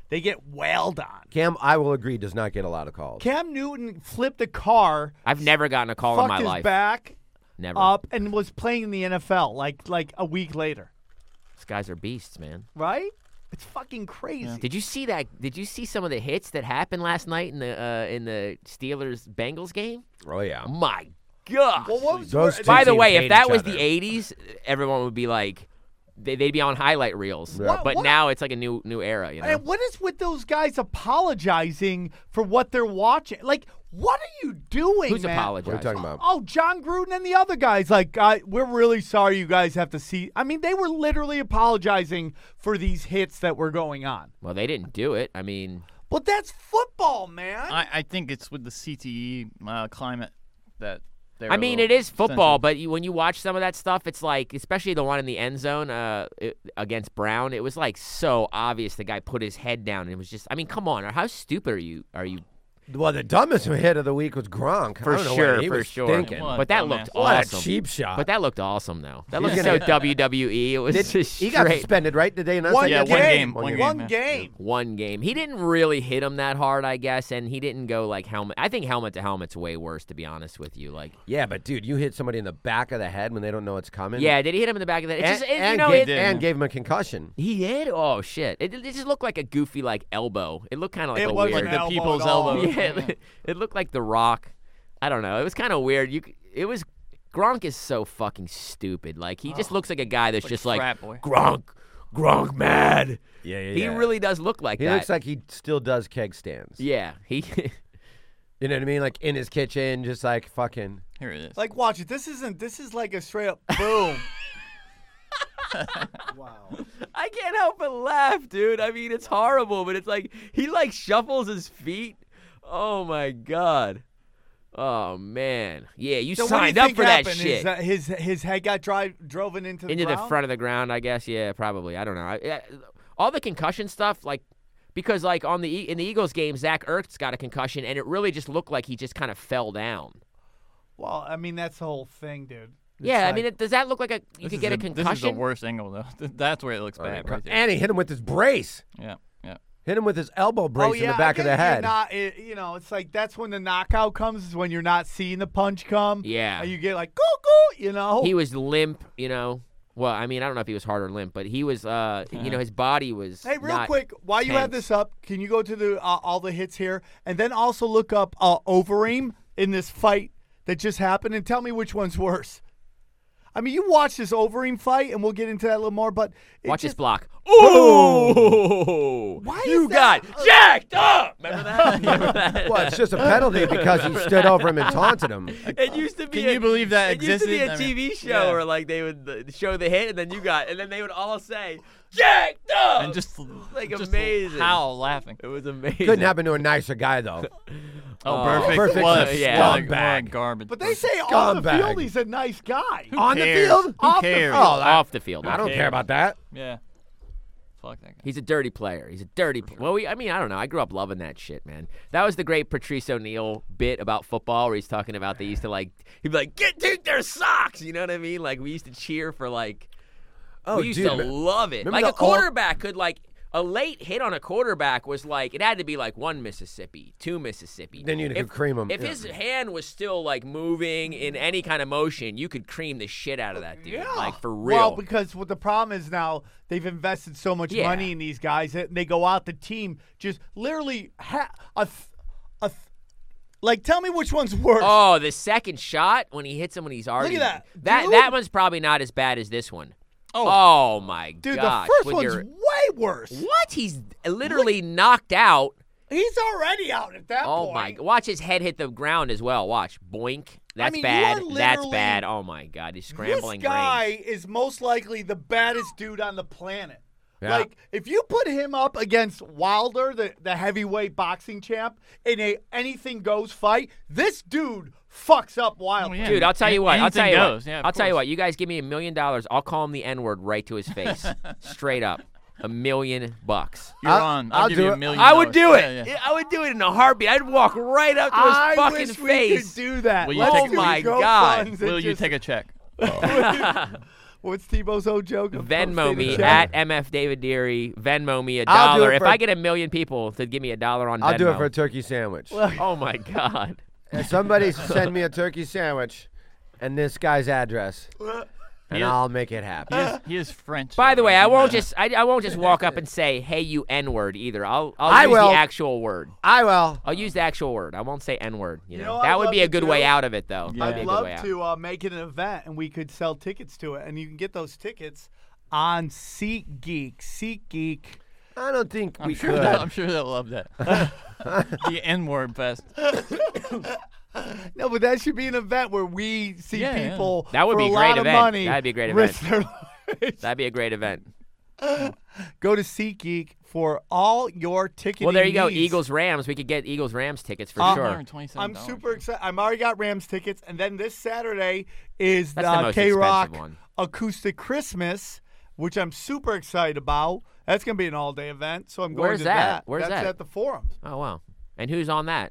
they get wailed on. Cam, I will agree, does not get a lot of calls. Cam Newton flipped a car, I've never gotten a call in fucked my his life. back Never. up, and was playing in the NFL like a week later. These guys are beasts, man. Right? It's fucking crazy. Yeah. Did you see that? Did you see some of the hits that happened last night in the Steelers Bengals game? Oh, yeah. My God. Well, what was Those two By the teams way, hate if that each was other. the '80s, everyone would be like, they'd be on highlight reels. Yeah. But What- now it's like a new era. You know. And what is with those guys apologizing for what they're watching? Like, what are you doing, Who's man? apologizing? What are you talking about? Oh, John Gruden and the other guys. Like, we're really sorry you guys have to see. I mean, they were literally apologizing for these hits that were going on. Well, they didn't do it. I mean, But that's football, man. I think it's with the CTE climate that. I mean, it is football, but when you watch some of that stuff, it's like, especially the one in the end zone against Brown, it was like so obvious the guy put his head down. And it was just, I mean, come on, how stupid are you? Well, the dumbest hit of the week was Gronk. For I don't know sure, what he for was sure. thinking. What But that dumbass. looked What awesome. a cheap shot. But that looked awesome, though. That He's looked so gonna- WWE. It was just he got straight. suspended, right? Did they announce One that? Yeah, game. one game. One yeah. game. One game. He didn't really hit him that hard, I guess, and he didn't go like helmet. I think helmet to helmet's way worse, to be honest with you. Like, Yeah, but dude, you hit somebody in the back of the head when they don't know it's coming. yeah, did he hit him in the back of the head? and, It's just, and you know, gave, did. and gave him a concussion. he did. Oh shit! It just looked like a goofy like elbow. It looked kind of like It a wasn't weird. Like the elbow people's at all. elbow. Yeah, it looked like The Rock. I don't know. It was kind of weird. It was. Gronk is so fucking stupid. Like he just looks like a guy that's just like frat boy. Gronk mad. Yeah, yeah, He really does look like He that. looks like he still does keg stands. Yeah, he. You know what I mean? Like in his kitchen, just like fucking. Here it is. Like, watch it. This is like a straight up boom. Wow. I can't help but laugh, dude. I mean, it's horrible, but it's like he like shuffles his feet. Oh my god. Oh man. Yeah, you So what do you signed up think for that happened? shit. Is that his head got driven into the Into ground? the front of the ground, I guess. Yeah, probably. I don't know. All the concussion stuff, like, because like in the Eagles game, Zach Ertz got a concussion, and it really just looked like he just kind of fell down. Well, I mean, that's the whole thing, dude. It's Yeah, I like- mean, does that look like you This could is get a This is the concussion? worst angle, though. That's where it looks bad. Right there. And he hit him with his brace. Yeah, yeah. Hit him with his elbow brace oh, in yeah, the back I of the guess head. You're not, you know, it's like that's when the knockout comes, is when you're not seeing the punch come. Yeah. And you get like, goo, you know. He was limp, you know. Well, I mean, I don't know if he was hard or limp, but he was, you know, his body was. Hey, real not quick, while you have tense. this up, can you go to the all the hits here, and then also look up Overeem in this fight that just happened, and tell me which one's worse. I mean, you watch this Overeem fight, and we'll get into that a little more. But it Watch just, this block. Ooh! Why you is that- got jacked up? Remember that? Remember that? Well, it's just a penalty because he stood over him and taunted him. It used to be. Can you believe that It used to be a existed? I mean, TV show yeah. where like they would show the hit, and then then they would all say jacked up, And just like just amazing. howl laughing. It was amazing. Couldn't happen to a nicer guy though. Oh, Oh, perfect. perfect What, yeah. what scumbag. garbage. But they say on the Scumbag. field he's a nice guy. On the cares? field? Who Off the cares? field. Oh, Off the field. I don't cares? care about that. Yeah. Fuck that guy. He's a dirty player. He's a dirty. Well, I mean, I don't know. I grew up loving that shit, man. That was the great Patrice O'Neal bit about football, where he's talking about they used to like. He'd be like, "Take their socks." You know what I mean? Like we used to cheer for like. Oh, we used dude, to love it. remember Like the a quarterback could like. A late hit on a quarterback was like it had to be like 1 Mississippi, 2 Mississippi. Then you could cream him. If Yeah. his hand was still like moving in any kind of motion, you could cream the shit out of that dude. Like for real. Well, because what the problem is now, they've invested so much Yeah. money in these guys that they go out, the team just literally like, tell me which one's worse. Oh, the second shot when he hits him when he's already. that. Dude. That one's probably not as bad as this one. Oh. Oh my Dude, gosh. the first with one's your- way worse. What? He's literally knocked out. He's already out at that Oh point. my! Watch his head hit the ground as well. Watch, boink. That's mean, you bad. are That's literally- bad. Oh my God, he's scrambling. This guy brains. is most likely the baddest dude on the planet. Yeah. Like, if you put him up against Wilder, the heavyweight boxing champ, in a anything goes fight, this dude fucks up Wilder. Oh, yeah. Dude, I'll tell you what. I'll tell you Anything goes. what. Yeah, of I'll tell you course. what. You guys give me $1 million. I'll call him the N-word right to his face, straight up. $1 million. You're on. I'll give do you it. $1 million. I would do it. Yeah, yeah. I would do it in a heartbeat. I'd walk right up to his I fucking wish face. we could do that. Will you Let's take- do Oh my GoFunds God. and Will you just- take a check? What's Tebow's old joke? of Venmo posting me a check? at MF David Deary. Venmo me I'll do $1. it If for- I get 1 million people to give me $1 on Venmo. I'll do it for a turkey sandwich. Oh my God. Somebody send me a turkey sandwich and this guy's address, and Yeah. I'll make it happen. He is French. By the way, I won't Yeah. just I won't just walk up and say, "Hey, you N-word" either. I'll I use will. the actual word. I will. I'll use the actual word. I won't say N-word. You know, know, that I'd would love be a to good do way it. out of it, though. Yeah. That'd be I'd a good way love out. to make it an event, and we could sell tickets to it, and you can get those tickets on SeatGeek. SeatGeek. I don't think we could. I'm sure they'll love that. The N-word fest. No, but that should be an event where we see Yeah, yeah. people That would for be a a great lot of event. money. That'd be a great risk their lives. That'd be a great event. Go to SeatGeek for all your ticketing Well, there you go. needs. Eagles Rams. We could get Eagles Rams tickets for sure. $127. I'm super excited. I've already got Rams tickets, and then this Saturday is That's the most K-Rock expensive one. Acoustic Christmas, which I'm super excited about. That's gonna be an all-day event, so I'm going Where's to that? Where's That's that? at the Forums. Oh wow. And who's on that?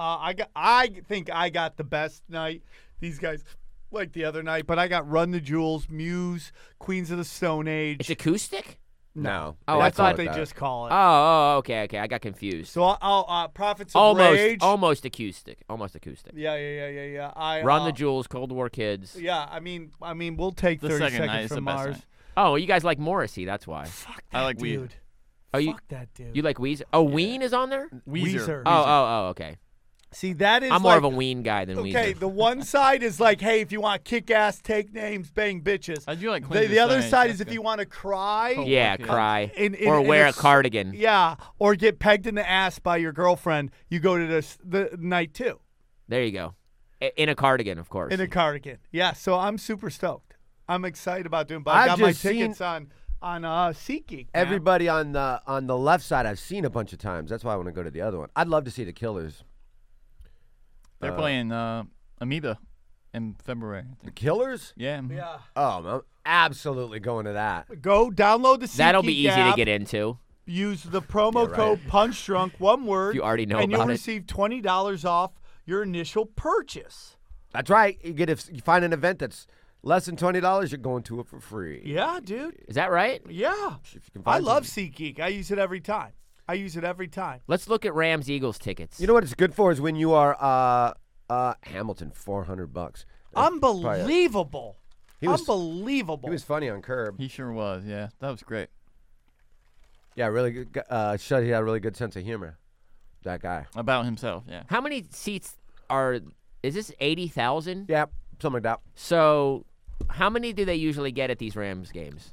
I think I got the best night. These guys like the other night, but I got Run the Jewels, Muse, Queens of the Stone Age. It's acoustic. No. Oh, They I That's call what it they that. just call it. Oh, okay. I got confused. So I'll Prophets of Rage. Almost acoustic. Almost acoustic. Yeah. I Run the Jewels, Cold War Kids. Yeah, I mean, we'll take The 30 second seconds night is the from best Mars. night. Oh, you guys like Morrissey? That's why. Fuck I that like Weezer. dude. Oh, you Fuck that dude. you like Weezer? Oh, Ween is on there. Weezer. Oh, okay. See, that is I'm more like, of a Ween guy than okay, Weezer. the one side is like, hey, if you want kick-ass, take names, bang bitches. I do like Queens of The the other Stone side Age, is if that's you good. want to cry. Yeah, Yeah. cry In or wear a s- cardigan. Yeah, or get pegged in the ass by your girlfriend. You go to the night two There you go. In a cardigan, of course. in a cardigan. Yeah, so I'm super stoked. I'm excited about doing. But I I've got my just seen- tickets on SeatGeek. man. Everybody on the left side I've seen a bunch of times. That's why I want to go to the other one. I'd love to see the Killers. They're playing Amoeba in February. I The think. Killers? Yeah. Yeah. Oh, I'm absolutely going to that. Go download the SeatGeek That'll be easy app. to get into. Use the promo Yeah, right. code PUNCHDRUNK, one word, If you already know and you'll about it. receive $20 off your initial purchase. That's right. You get if you find an event that's less than $20, you're going to it for free. Yeah, dude. Is that right? Yeah. If you can I find love something. SeatGeek. I use it every time. Let's look at Rams Eagles tickets. You know what it's good for is when you are Hamilton, $400. Unbelievable. He was Unbelievable. he was funny on Curb. He sure was. Yeah, that was great. Yeah, really good. Shut. He had a really good sense of humor. That guy. About himself. Yeah. How many seats are? Is this 80,000? Yeah, something like that. So, how many do they usually get at these Rams games?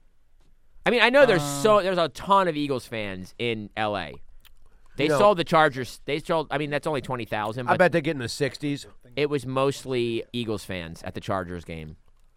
I mean, I know there's a ton of Eagles fans in LA. They You know- sold the Chargers. They sold. I mean, that's only 20,000. I But bet they get in the 60s. it was mostly Eagles fans at the Chargers game.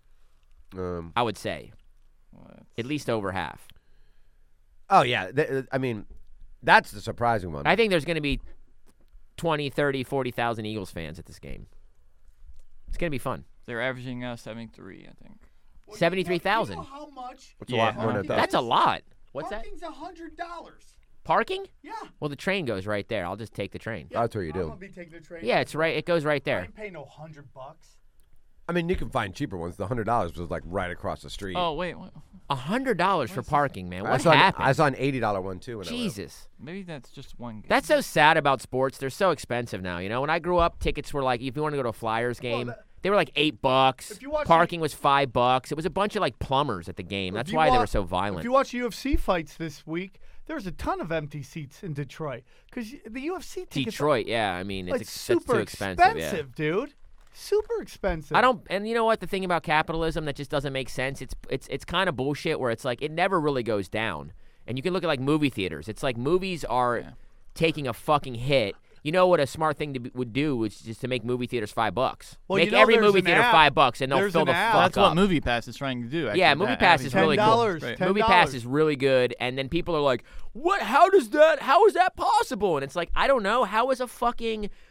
I would say at least over half. Oh yeah. I mean, that's the surprising one. I think there's going to be 20, 30, 40,000 Eagles fans at this game. It's going to be fun. They're averaging 73, I think. 73,000. You know how much? It's a lot more than I thought. That's a lot. What's that? Parking's $100. Parking? Yeah. Well, the train goes right there. I'll just take the train. That's what you I'm do. gonna be taking the train. Yeah, it's right. It goes right I there. ain't paying no $100. I mean, you can find cheaper ones. The $100 was like right across the street. Oh, wait. What? $100 for parking, man. I What saw happened? I saw an $80 one too. When I went. Jesus. Maybe that's just one game. That's so sad about sports. They're so expensive now. You know, when I grew up, tickets were like, if you want to go to a Flyers game, they were like $8. If you watch Parking was $5. It was a bunch of like plumbers at the game. That's If you why they wa- were so If violent. you watch UFC fights this week, there's a ton of empty seats in Detroit because the UFC tickets Detroit, yeah. I mean, are like that's super too expensive. Yeah. dude. Super expensive. I don't, and you know what? The thing about capitalism that just doesn't make sense. It's kind of bullshit. Where it's like it never really goes down. And you can look at like movie theaters. It's like movies are taking a fucking hit. You know what a smart thing would do is just to make movie theaters $5. Well, make you know every there's movie an theater app. $5, and they'll There's fill an the app. fuck That's up. what MoviePass is trying to do. Actually. Yeah, That MoviePass is really cool. $10. Great. MoviePass is really good, and then people are like, "What? How is that possible?" And it's like, I don't know. How is a fucking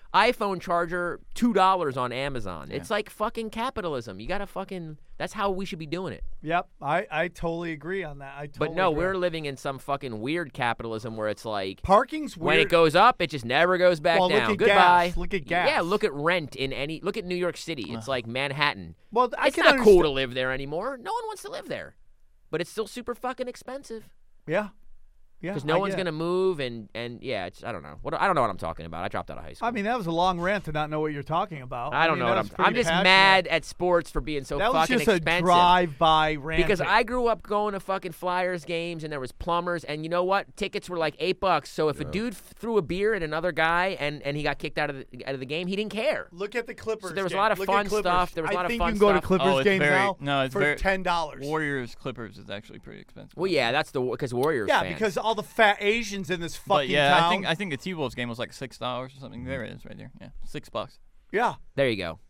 iPhone charger $2 on Amazon. It's like fucking capitalism. You gotta fucking. That's how we should be doing it. Yep, I totally agree on that. But no, we're living in some fucking weird capitalism where it's like parking's weird. when it goes up, it just never goes back Well, down. look at Goodbye. gas. Look at gas. Yeah, look at rent in any. Look at New York City. It's like Manhattan. Well, I It's can not cool understand- to live there anymore. No one wants to live there, but it's still super fucking expensive. Yeah. Yeah, Because no I one's get it. gonna move, and yeah, it's I don't know. I don't know what I'm talking about. I dropped out of high school. I mean, that was a long rant to not know what you're talking about. I don't mean, know that what was I'm pretty just passionate. mad at sports for being so That was fucking just expensive. a drive-by rant. Because I grew up going to fucking Flyers games, and there was plumbers, and you know what? Tickets were like $8. So if a dude threw a beer at another guy and he got kicked out of the game, he didn't care. Look at the Clippers. So there was a game. lot of Look at fun Clippers. stuff. There was a lot I of think fun you can go to stuff. Clippers it's games very, now no, it's for very, $10. Warriors Clippers is actually pretty expensive. Well, yeah, that's because Warriors. Yeah, fans. because all the fat Asians in this fucking But yeah, town. I think the T-Wolves game was like $6 or something. There it is, right there. Yeah, $6. Yeah, there you go.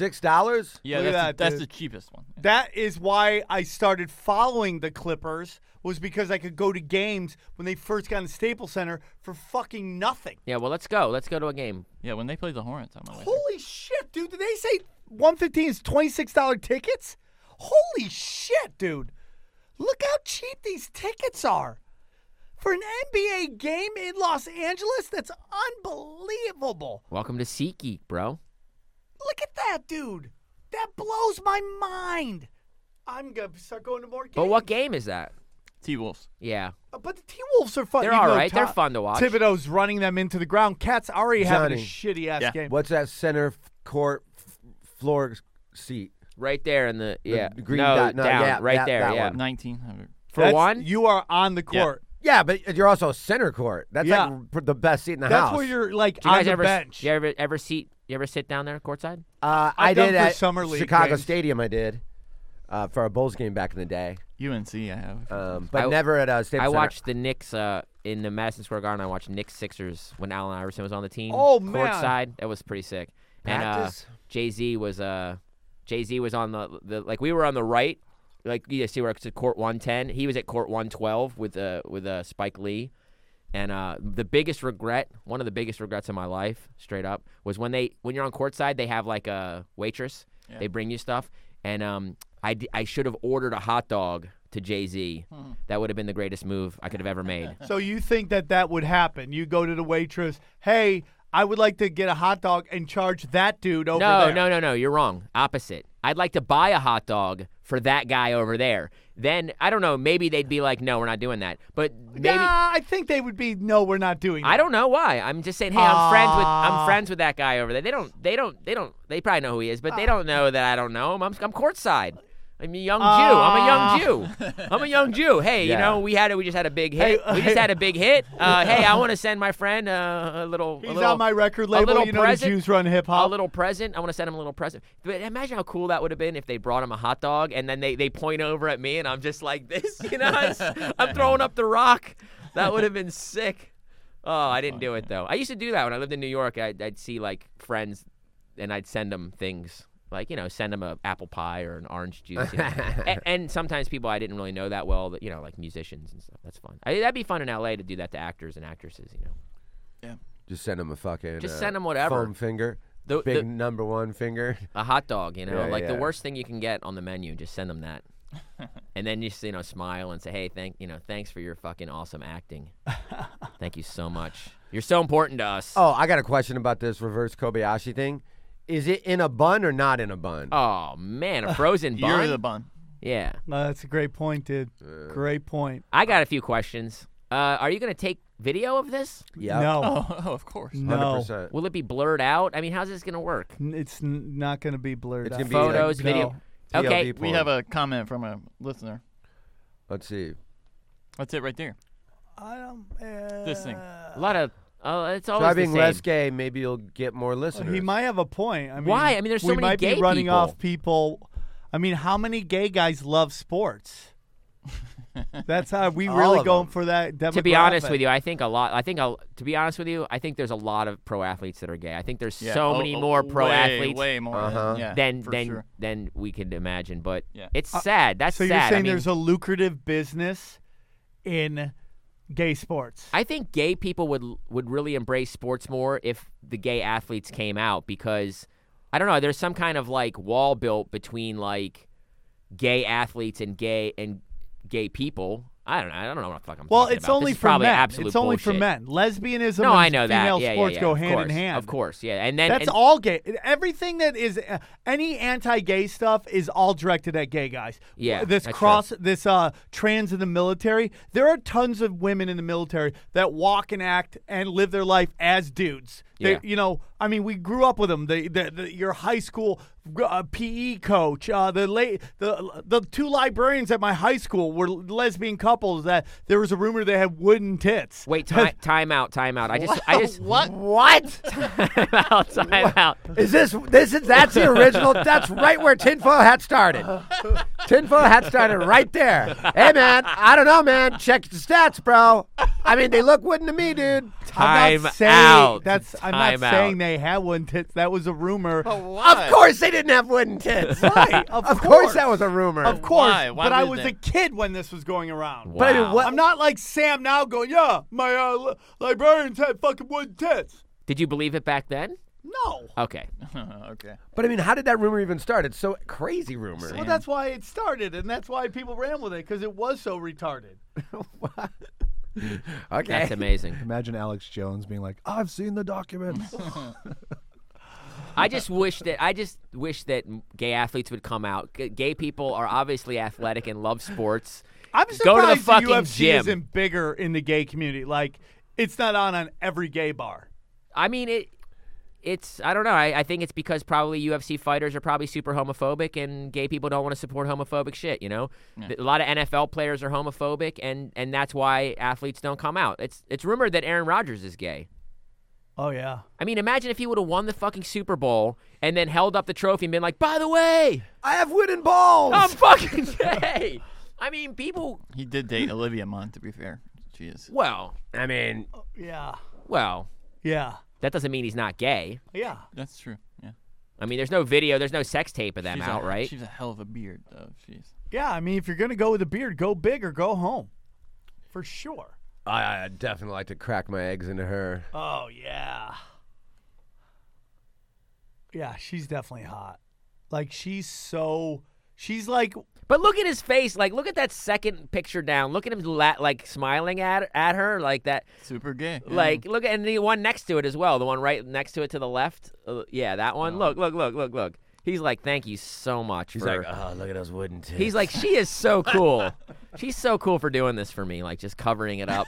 $6? Yeah, Look at that, that's dude. the cheapest one. Yeah. that is why I started following the Clippers. Was because I could go to games when they first got in Staples Center for fucking nothing. Yeah, well, let's go. Let's go to a game. Yeah, when they played the Hornets, I'm like, Holy shit, dude! Did they say 115 is $26 tickets? Holy shit, dude! Look how cheap these tickets are for an NBA game in Los Angeles. That's unbelievable. Welcome to SeatGeek, bro. Look at that, dude. That blows my mind. I'm gonna start going to more games. But what game is that? T-Wolves. Yeah, But the T-Wolves are fun. they're even all though right. They're fun to watch. Thibodeau's running them into the ground. Cat's already having a Johnny. shitty ass Yeah. game. What's that center court floor seat? Right there in the green no, dot. No, down, yeah, right that- there. that Yeah, one. 1,900. for That's- one. You are on the court. Yeah, but you're also center court. That's Yeah. like the best seat in the That's house. where you're like Do you on guys the ever bench. You ever sit down there courtside? I I've done did for at summer league Chicago games. Stadium. I did for a Bulls game back in the day, UNC, I have. but I- never at Staples I Center. watched the Knicks in the Madison Square Garden. I watched Knicks Sixers when Allen Iverson was on the team. Oh, man. Courtside, that was pretty sick. Practice? And Jay-Z was on the like we were on the right, like you see where it's at court 110. He was at court 112 with Spike Lee. And one of the biggest regrets of my life, straight up, was when you're on courtside, they have like a waitress. Yeah. They bring you stuff, and I should have ordered a hot dog to Jay-Z. That would have been the greatest move I could have ever made. So you think that would happen? You go to the waitress, hey, I would like to get a hot dog and charge that dude over there. No, you're wrong. Opposite. I'd like to buy a hot dog for that guy over there. Then I don't know. Maybe they'd be like, "No, we're not doing that." But maybe Yeah, I think they would be. No, we're not doing that. I don't know why. I'm just saying, hey, I'm friends with that guy over there. They probably know who he is, but they don't know that I don't know him. I'm courtside. I'm a young Jew. I'm a young Jew. Hey, Yeah. we just had a big hit. We just had a big hit. Hey, I want to send my friend a little. He's on my record label. little You know present. the Jews run hip A hop. little present. I want to send him a little present. But imagine how cool that would have been if they brought him a hot dog and then they point over at me and I'm just like this, I'm throwing up the rock. That would have been sick. Oh, I didn't do it though. I used to do that when I lived in New York. I'd see like friends and I'd send them things. Like, send them a apple pie or an orange juice. And sometimes people I didn't really know that well, that, like musicians and stuff. That's fun. That'd be fun in L.A. to do that to actors and actresses, Yeah. Just send them a fucking. Just send 'em whatever. Foam finger. The- Big the- number one finger. A hot dog, Yeah, like the yeah. worst thing you can get on the menu. Just send them that. And then just, smile and say, hey, thanks for your fucking awesome acting. Thank you so much. You're so important to us. Oh, I got a question about this reverse Kobayashi thing. Is it in a bun or not in a bun? Oh, man, a frozen bun? You're the bun. Yeah. No, that's a great point, dude. Great point. I got a few questions. Are you going to take video of this? Yeah. No. Oh, of course. No. 100%. Will it be blurred out? I mean, how's this going to work? It's not going to be blurred It's out. gonna be like Photos, video. TLD Okay. porn. We have a comment from a listener. Let's see. That's it right there. I don't. This thing. A lot of. It's always Try the being same. less gay. Maybe you'll get more listeners. He might have a point. I mean, Why? I mean, there's so we many might gay be running people. off people. I mean, how many gay guys love sports? That's how we All really of going them. for that demographic. To be honest with you, I think a lot. To be honest with you, I think there's a lot of pro athletes that are gay. I think there's Yeah. so many more pro way, athletes Way more. Uh-huh. Yeah, than for than sure. than we could imagine. But Yeah. it's sad. That's So sad. you're saying I mean, there's a lucrative business in gay sports. I think gay people would really embrace sports more if the gay athletes came out, because I don't know, there's some kind of like wall built between like gay athletes and gay people. I don't know what the fuck I'm Well, talking it's about. only This is for probably men. absolute It's only for bullshit. men. Lesbianism No, and I know that. female Yeah, sports yeah, go of hand course, in hand. Of course, yeah. And then That's all gay. Everything that is any anti-gay stuff is all directed at gay guys. Yeah, This that's trans in the military. There are tons of women in the military that walk and act and live their life as dudes. Yeah. I mean, we grew up with them. Your high school PE coach, the two librarians at my high school were lesbian couples that there was a rumor they had wooden tits. Wait, time out. I just What? time out. That's the original? That's right where Tinfoil Hat started. Tinfoil Hat started right there. Hey, man, I don't know, man. Check the stats, bro. I mean, they look wooden to me, dude. I'm not saying out. I'm not Time saying out. they had wooden tits. That was a rumor. Of course they didn't have wooden tits. Right, Of course that was a rumor. Of course, Why? Why but I would was they? a kid when this was going around. But I mean, Wow. what? I'm not like Sam now going, yeah, my librarians had fucking wooden tits. Did you believe it back then? No. Okay. Okay. But I mean, how did that rumor even start? It's so crazy rumor. Well, that's why it started, and that's why people ran with it, because it was so retarded. Okay. That's amazing. Imagine Alex Jones being like, "I've seen the documents." I just wish that gay athletes would come out. Gay people are obviously athletic and love sports. I'm Go to the surprised fucking UFC gym. isn't bigger in the gay community. Like, it's not on every gay bar. I mean, it's I don't know. I think it's because probably UFC fighters are probably super homophobic, and gay people don't want to support homophobic shit. You know, a lot of NFL players are homophobic, and that's why athletes don't come out. It's rumored that Aaron Rodgers is gay. Oh, yeah. I mean, imagine if he would have won the fucking Super Bowl and then held up the trophy and been like, "By the way, I have wooden balls. I'm fucking gay." I mean, people. He did date Olivia Munn, to be fair. She is. Well, I mean, Yeah. Yeah. that doesn't mean he's not gay. Yeah. That's true. Yeah. I mean, there's no video, there's no sex tape of them She's out, right? She's a hell of a beard, though. She's. Yeah, I mean, if you're going to go with a beard, go big or go home. For sure. I definitely like to crack my eggs into her. Oh, yeah. Yeah, she's definitely hot. Like, she's like, But look at his face. Like, look at that second picture down. Look at him, like, smiling at her like that. Super gay. Yeah. Like, look at, and the one next to it as well. The one right next to it to the left. Yeah, that one. Look. He's like, thank you so much. He's for... like, oh, look at those wooden tits. He's like, she is so cool. She's so cool for doing this for me, like just covering it up.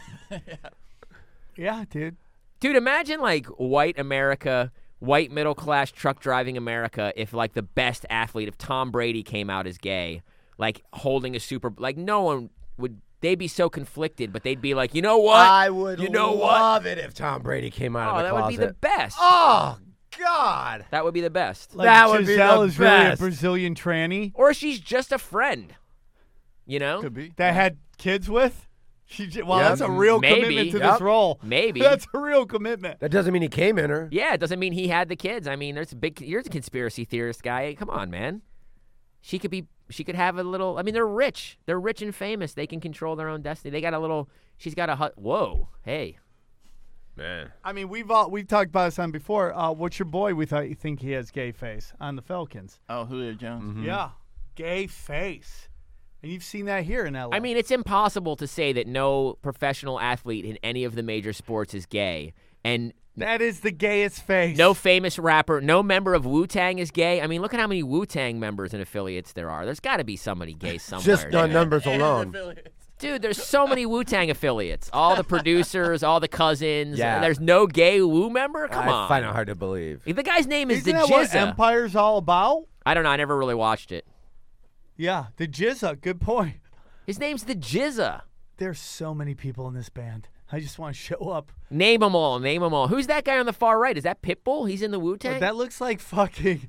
yeah, dude. Dude, imagine like white America, white middle class truck driving America, if like the best athlete, if Tom Brady came out as gay, like holding a like no one would. They'd be so conflicted, but they'd be like, you know what? I would You know love it if Tom Brady came out Oh, of the that closet. would be the best. Oh, God. That would be the best. Like, That would be Giselle the is really a best. Brazilian tranny Or she's just a friend. You know? Could be. that had kids with. Wow, Yep. that's a real Maybe. commitment to Yep. this role. Maybe. That's a real commitment. That doesn't mean he came in her. Yeah, it doesn't mean he had the kids. I mean, there's a big. You're a conspiracy theorist guy. Come on, man. She could have a little. I mean, they're rich. They're rich and famous. They can control their own destiny. They got a little. She's got a hut. Whoa, hey. Man. I mean, we've talked about this on before. What's your boy? We thought you think he has gay face on the Falcons. Oh, Julio Jones. Yeah, gay face, and you've seen that here in LA. I mean, it's impossible to say that no professional athlete in any of the major sports is gay, and that is the gayest face. no famous rapper, no member of Wu-Tang is gay. I mean, look at how many Wu-Tang members and affiliates there are. There's got to be somebody gay somewhere. Just on dude. numbers alone. Dude, there's so many Wu-Tang affiliates. All the producers, all the cousins. Yeah. There's no gay Wu member? Come I on. find it hard to believe. The guy's name is Isn't the that what Jizza. Empire's all about? I don't know. I never really watched it. Yeah, the Jizza. Good point. His name's the Jizza. There's so many people in this band. I just want to show up. Name them all. Name them all. Who's that guy on the far right? Is that Pitbull? He's in the Wu-Tang? That looks like fucking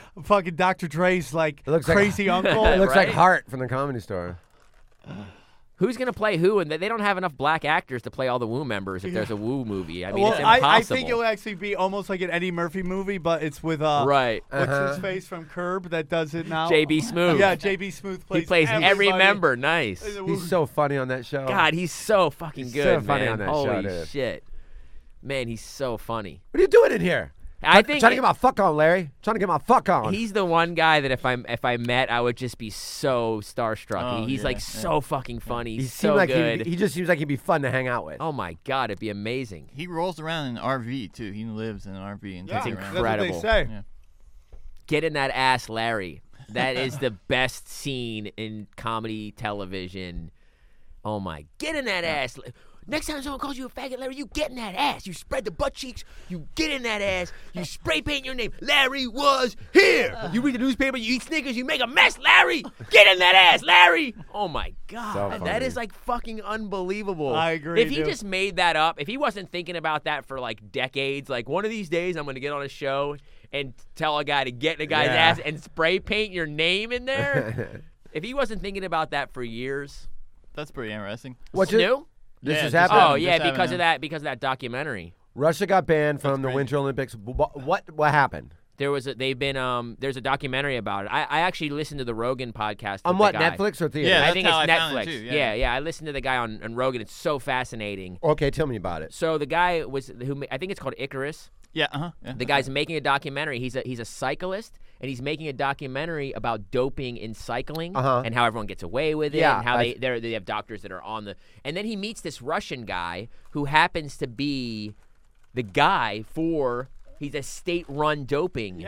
Dr. Dre's It looks crazy like, uncle. It looks like Right? Hart from the Comedy Store. Who's going to play who? And they don't have enough black actors to play all the Wu members if there's a Wu movie. I mean, well, it's impossible. I think it will actually be almost like an Eddie Murphy movie, but it's with right. what's his face from Curb that does it now? JB Smoove. Yeah, JB Smoove plays. He plays every everybody. member. Nice. He's so funny on that show. God, he's so fucking He's good, so funny man. on that Holy show, dude. shit. Man, he's so funny. What are you doing in here? I think trying to get my fuck on, Larry. Trying to get my fuck on. he's the one guy that if I met, I would just be so starstruck. Oh, He's yeah, like yeah. so fucking funny. He He's seemed so like good. he just seems like he'd be fun to hang out with. Oh my God, it'd be amazing. He rolls around in an RV too. He lives in an RV and Yeah, takes it that's around. what they incredible. say. Yeah. Get in that ass, Larry. That is the best scene in comedy television. Oh my, get in that ass. Next time someone calls you a faggot, Larry, you get in that ass. You spread the butt cheeks. You get in that ass. You spray paint your name. Larry was here. You read the newspaper. You eat Snickers. You make a mess, Larry. Get in that ass, Larry. Oh my God, So that funny. is like fucking unbelievable. I agree, If he dude. just made that up, if he wasn't thinking about that for like decades, like one of these days I'm gonna get on a show and tell a guy to get in a guy's Yeah. ass and spray paint your name in there. If he wasn't thinking about that for years, That's pretty interesting. What's new? This Yeah, has just happened. Oh Just yeah, having because him. of that documentary. Russia got banned from the crazy. Winter Olympics. What happened? There's a documentary about it. I actually listened to the Rogan podcast. On with what, the guy. Netflix or theater? Yeah, I that's think how it's I found Netflix. it too, yeah. I listened to the guy on Rogan. It's so fascinating. Okay, tell me about it. So the guy I think it's called Icarus. Yeah. Yeah. The guy's making a documentary. He's a cyclist, and he's making a documentary about doping in cycling and how everyone gets away with it, Yeah, and how they have doctors that are on the. And then he meets this Russian guy who happens to be the guy for. He's a state-run doping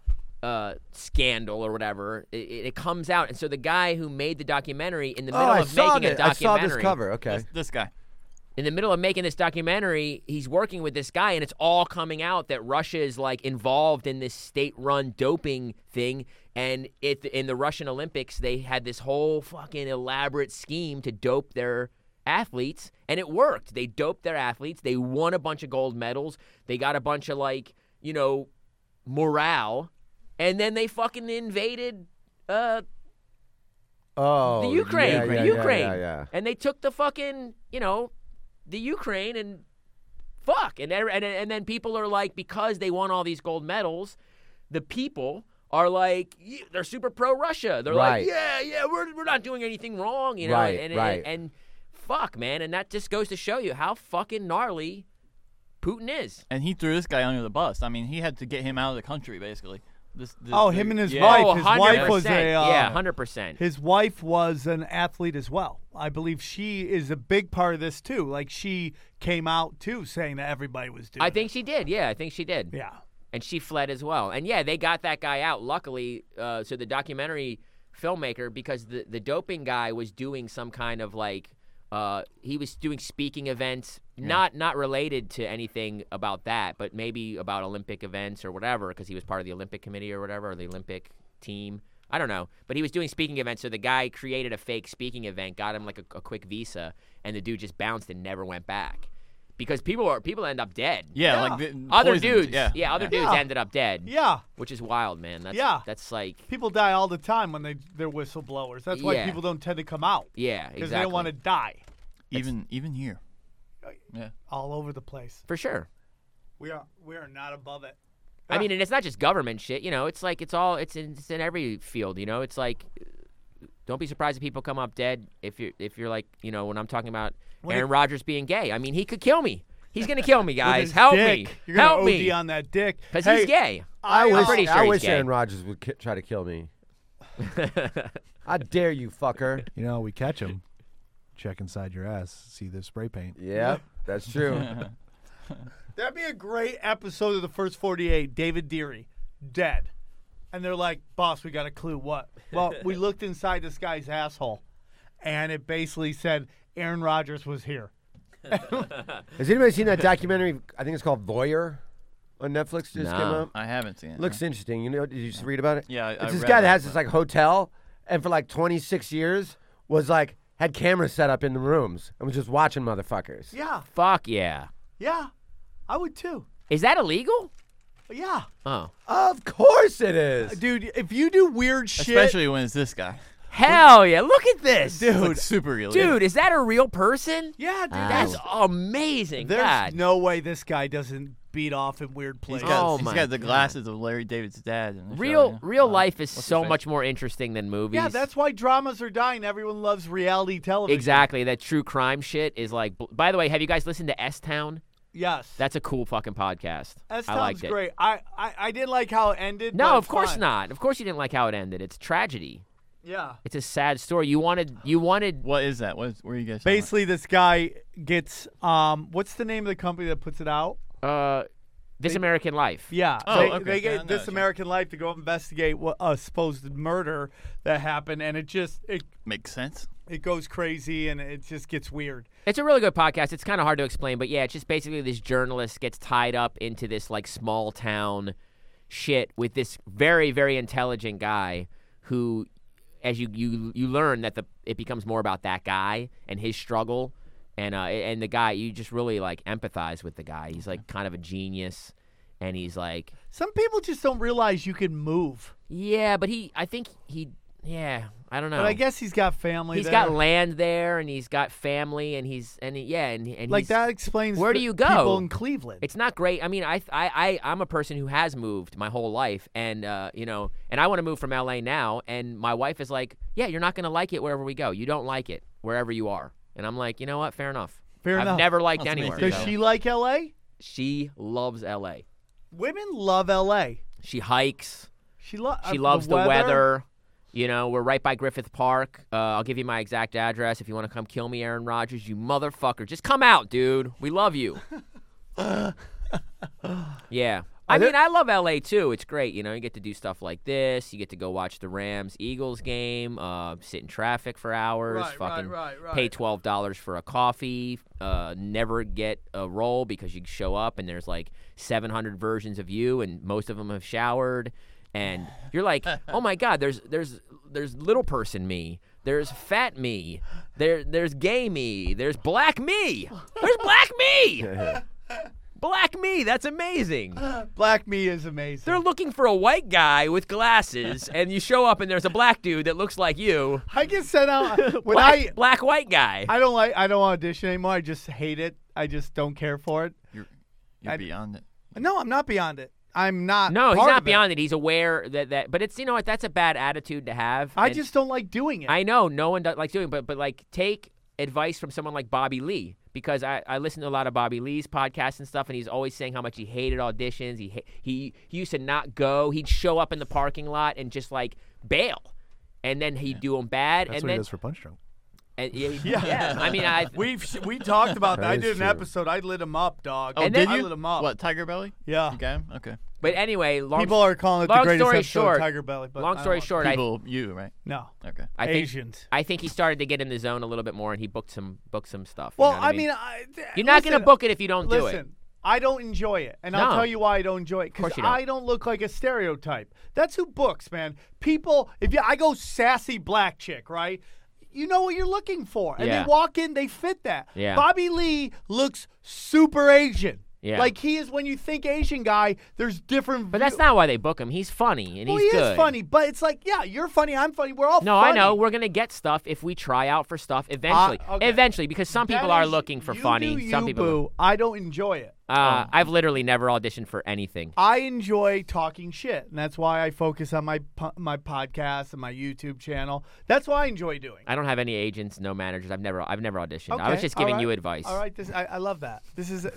scandal or whatever. It comes out, and so the guy who made the documentary in the middle I of saw making a this. I saw documentary. this cover. Okay. That's this guy. In the middle of making this documentary, he's working with this guy, and it's all coming out that Russia is like involved in this state-run doping thing. And in the Russian Olympics, they had this whole fucking elaborate scheme to dope their athletes, and it worked. They doped their athletes. They won a bunch of gold medals. They got a bunch of morale, and then they fucking invaded Oh, the Ukraine. yeah, yeah, Ukraine. yeah. And they took the fucking, the Ukraine and fuck. And then people are like, because they won all these gold medals, the people are like, they're super pro-Russia. They're Right. like, yeah, we're not doing anything wrong, Right, and, right. and fuck, man. And that just goes to show you how fucking gnarly Putin is. And he threw this guy under the bus. I mean, he had to get him out of the country, basically. Him and his yeah. wife. His wife was 100%. a 100%. His wife was an athlete as well. I believe she is a big part of this too. Like she came out too, saying that everybody was doing. I think she did. Yeah, I think she did. it. Yeah. And she fled as well. And yeah, they got that guy out, luckily. So the documentary filmmaker, because the doping guy was doing some kind of he was doing speaking events, not related to anything about that, but maybe about Olympic events or whatever, because he was part of the Olympic committee or whatever, or the Olympic team. I don't know. But he was doing speaking events, so the guy created a fake speaking event, got him like a quick visa, and the dude just bounced and never went back. Because people end up dead. Yeah, Yeah. like the Other poisoned. dudes, other dudes Yeah. ended up dead. Yeah. Which is wild, man. That's like, People die all the time when they're whistleblowers. That's why Yeah. people don't tend to come out yeah, because exactly. they don't want to die Even here. Yeah. all over the place. For sure. We are not above it. I mean, and it's not just government shit. It's like it's in every field. It's like, don't be surprised if people come up dead. If you're like, when I'm talking about Aaron Rodgers being gay. I mean, he could kill me. He's gonna kill me, With guys. his Help dick. me. You're gonna Help OD me. on that dick Because Hey, he's gay. I I'm pretty sure I he's wish gay. Aaron Rodgers would try to kill me. I dare you, fucker. You know, we catch him. Check inside your ass. See the spray paint. Yeah, that's true. That'd be a great episode of the First 48. David Deary, dead. And they're like, boss, we got a clue. What? Well, we looked inside this guy's asshole, and it basically said Aaron Rodgers was here. Has anybody seen that documentary? I think it's called Voyeur on Netflix. Just came No. out. I haven't seen it. Looks interesting. Did you just read about it? Yeah, I It's this read guy that about has it, this but- like hotel, and for like 26 years was like had cameras set up in the rooms and was just watching motherfuckers. Yeah, Fuck yeah. yeah. I would too. Is that illegal? Yeah. Oh. Of course it is. Dude, if you do weird shit. Especially when it's this guy. Hell yeah! Look at this, It's like super real. Dude, is that a real person? Yeah, dude. That's amazing. There's God. no way this guy doesn't beat off in weird He's places. got, Oh he's my got the God. glasses of Larry David's dad. In the Real show, yeah. real life is what's his so face? much more interesting than movies. Yeah, that's why dramas are dying. Everyone loves reality television. exactly that true crime shit is like. By the way, have you guys listened to S Town? Yes. That's a cool fucking podcast. I Sounds liked it. great. I didn't like how it ended. No, but of it's course fine. not. Of course you didn't like how it ended. It's tragedy. Yeah. It's a sad story. You wanted. What is that? Where are you guys? Basically, this guy gets what's the name of the company that puts it out? This American Life. Yeah. Oh, they, okay. they Yeah, I get know This that. American Life to go investigate what a supposed murder that happened, and it Makes sense. goes crazy, and it just gets weird. It's a really good podcast. It's kind of hard to explain, but yeah, it's just basically this journalist gets tied up into this like small town shit with this very, very intelligent guy who, as you learn that it becomes more about that guy and his struggle, and the guy, you just really like empathize with the guy. He's like kind of a genius, and he's like, Some people just don't realize you can move. yeah, but I don't know. But I guess he's got family. he's there. got land there, and he's got family, and he's like he's, that explains. Where do the you go? People in Cleveland. It's not great. I mean, I'm a person who has moved my whole life, and and I want to move from LA now. And my wife is like, "Yeah, you're not going to like it wherever we go. You don't like it wherever you are." And I'm like, you know what? Fair enough. Fair I've enough. never liked That's anywhere. amazing. Does so- she like L.A.? She loves LA. Women love L.A. She hikes. She She loves the weather. You know, we're right by Griffith Park. I'll give you my exact address if you want to come kill me, Aaron Rodgers. You motherfucker, just come out, dude. We love you. Yeah. I mean, I love LA too. It's great. You know, you get to do stuff like this. You get to go watch the Rams-Eagles game, sit in traffic for hours, fucking pay $12 for a coffee, never get a roll because you show up and there's like 700 versions of you and most of them have showered. And you're like, oh my God, there's little person me. There's fat me. There's gay me. There's black me. There's black me. Black me, that's amazing. Black me is amazing. They're looking for a white guy with glasses, and you show up and there's a black dude that looks like you. I get sent out when Black white guy. I don't audition anymore. I just hate it. I just don't care for it. You're I- beyond it. No, I'm not beyond it. I'm not. No, he's part not of beyond it. He's aware that but it's, you know what, that's a bad attitude to have. I and just don't like doing it. I know no one likes doing it, but like take advice from someone like Bobby Lee, because I listen to a lot of Bobby Lee's podcasts and stuff, and he's always saying how much he hated auditions. He used to not go. He'd show up in the parking lot and just like bail, and then he'd do them bad. That's and what then he does for Punch Drunk. and, yeah. I mean, we talked about that. That I is did an true. episode. I lit him up, dog. Oh, And did then- you? I lit him up. What, Tiger Belly? Yeah. You got him? Okay. but anyway, People are calling it the long greatest story episode short- of Tiger Belly. But long I story don't short, People, you, right? no. Okay. I think Asians. I think he started to get in the zone a little bit more, and he booked some stuff. you Well, know what I mean, you're not gonna book it if you don't do it. Listen, I don't enjoy it, and I'll No. tell you why I don't enjoy it. course Because you don't. I don't look like a stereotype. That's who books, man. People, I go sassy black chick, right? You know what you're looking for, and Yeah. they walk in, they fit that. Yeah. Bobby Lee looks super Asian. Yeah. Like he is when you think Asian guy, there's different. But that's not why they book him. He's funny and Well, he's he good. is funny, but it's like, yeah, you're funny, I'm funny, we're all No, funny. I know. We're gonna get stuff if we try out for stuff eventually. Okay. Eventually, because some people That are is- looking for you funny. do Some you, people. boo. I don't enjoy it. I've literally never auditioned for anything. I enjoy talking shit, and that's why I focus on my podcast and my YouTube channel. That's what I enjoy doing. I don't have any agents, no managers. I've never auditioned. I was Okay, just giving all you right. advice. All right, I love that. This is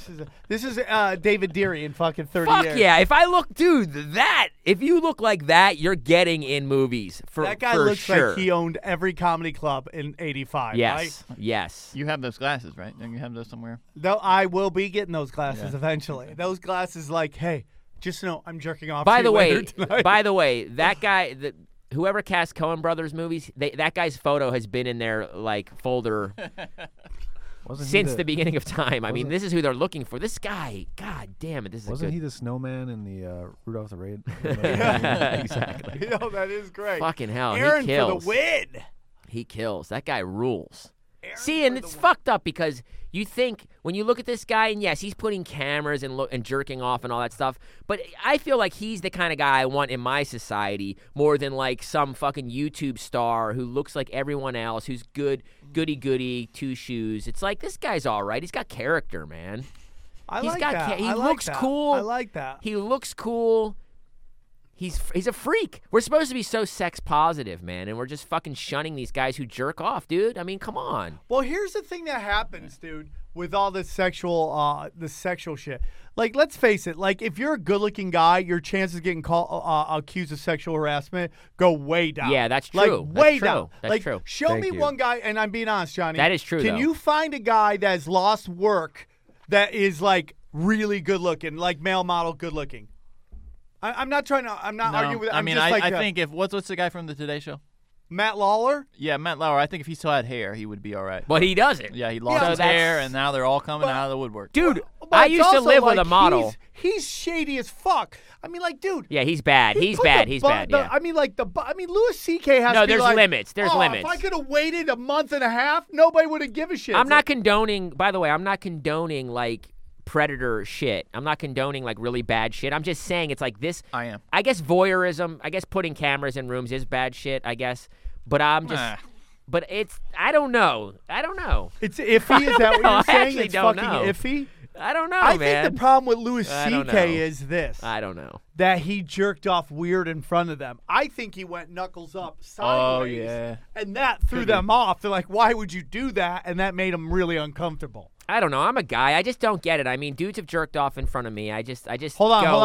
David Deary in fucking 30 Fuck years. yeah! If I look, dude, if you look like that, you're getting in movies for That guy for looks sure. like he owned every comedy club in '85. Yes, yes. You have those glasses, right? Don't you have those somewhere? Though I will be getting those glasses eventually. Those glasses, like, hey, just know I'm jerking off. By to the you way, later tonight. that guy, whoever cast Coen Brothers movies, that guy's photo has been in their like folder Wasn't since he the beginning of time. I mean, wasn't- this is who they're looking for. This guy, god damn it, this is Wasn't a he good. the snowman in the Rudolph the Red? Exactly. Yo, that is great. Fucking hell, Aaron he kills. for the win. He kills. That guy rules. See, and it's fucked up because you think when you look at this guy, and yes, he's putting cameras and jerking off and all that stuff, but I feel like he's the kind of guy I want in my society more than like some fucking YouTube star who looks like everyone else, who's goody, two shoes. It's like, this guy's all right. He's got character, man. He looks cool. I like that. He looks cool. He's a freak. We're supposed to be so sex positive, man, and we're just fucking shunning these guys who jerk off, dude. I mean, come on. Well, here's the thing that happens, dude, with all this sexual shit. Like, let's face it. Like, if you're a good-looking guy, your chances of getting accused of sexual harassment go way down. Yeah, that's true. Like, way that's true. down. That's like, true. Show Thank me you. one guy, and I'm being honest, Johnny. That is true, Can though. you find a guy that's lost work that is, like, really good-looking, like male model good-looking? I'm not trying to. I'm not arguing with. I mean, just I think if what's the guy from the Today Show? Matt Lawler. Yeah, Matt Lauer. I think if he still had hair, he would be all right. But he doesn't. Yeah, he lost Yeah, his that's- hair, and now they're all coming out of the woodwork. Dude, But I it's used to also live with like a model. He's shady as fuck. I mean, like, dude. Yeah, he's bad. he He's put bad. the He's bu- bad. the- Yeah. I mean, like Louis C.K. has No, to be there's like, limits. There's limits. If I could have waited a month and a half, nobody would have given a shit. I'm not condoning. By the way, I'm not condoning like predator shit. I'm not condoning like really bad shit. I'm just saying it's like this. I am. I guess voyeurism. I guess putting cameras in rooms is bad shit. I guess, but I'm just. But it's. I don't know. It's iffy. Is that what know. you're I saying? actually It's don't fucking know. iffy. I don't know, I man. think the problem with Louis I don't C.K. know. is this: I don't know. that he jerked off weird in front of them. I think he went knuckles up sideways. yeah. And that threw them off. They're like, why would you do that? And that made them really uncomfortable. I don't know. I'm a guy. I just don't get it. I mean, dudes have jerked off in front of me. I just. Hold go,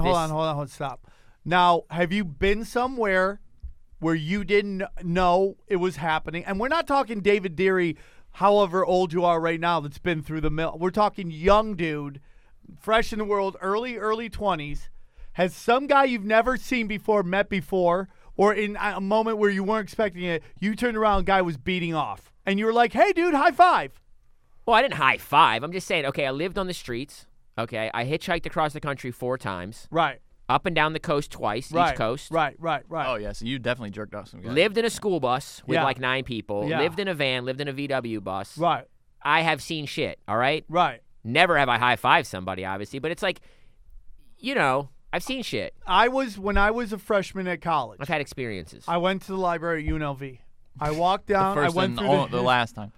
on. Stop. Now, have you been somewhere where you didn't know it was happening? And we're not talking David Deary, however old you are right now, that's been through the mill. We're talking young dude, fresh in the world, early 20s. Has some guy you've never seen before, met before, or in a moment where you weren't expecting it, you turned around, guy was beating off. And you were like, hey, dude, high five. Well, I didn't high five. I'm just saying, okay, I lived on the streets. Okay, I hitchhiked across the country 4 times. Right. Up and down the coast twice, Right. each coast. Right. Oh yeah, so you definitely jerked off some guys. Lived in a school bus with Yeah. like 9 people. Yeah. Lived in a van. Lived in a VW bus. Right. I have seen shit. All right. Right. Never have I high fived somebody, obviously, but it's like, you know, I've seen shit. When I was a freshman at college, I've had experiences. I went to the library at UNLV. I walked down. the first I went and through the last time.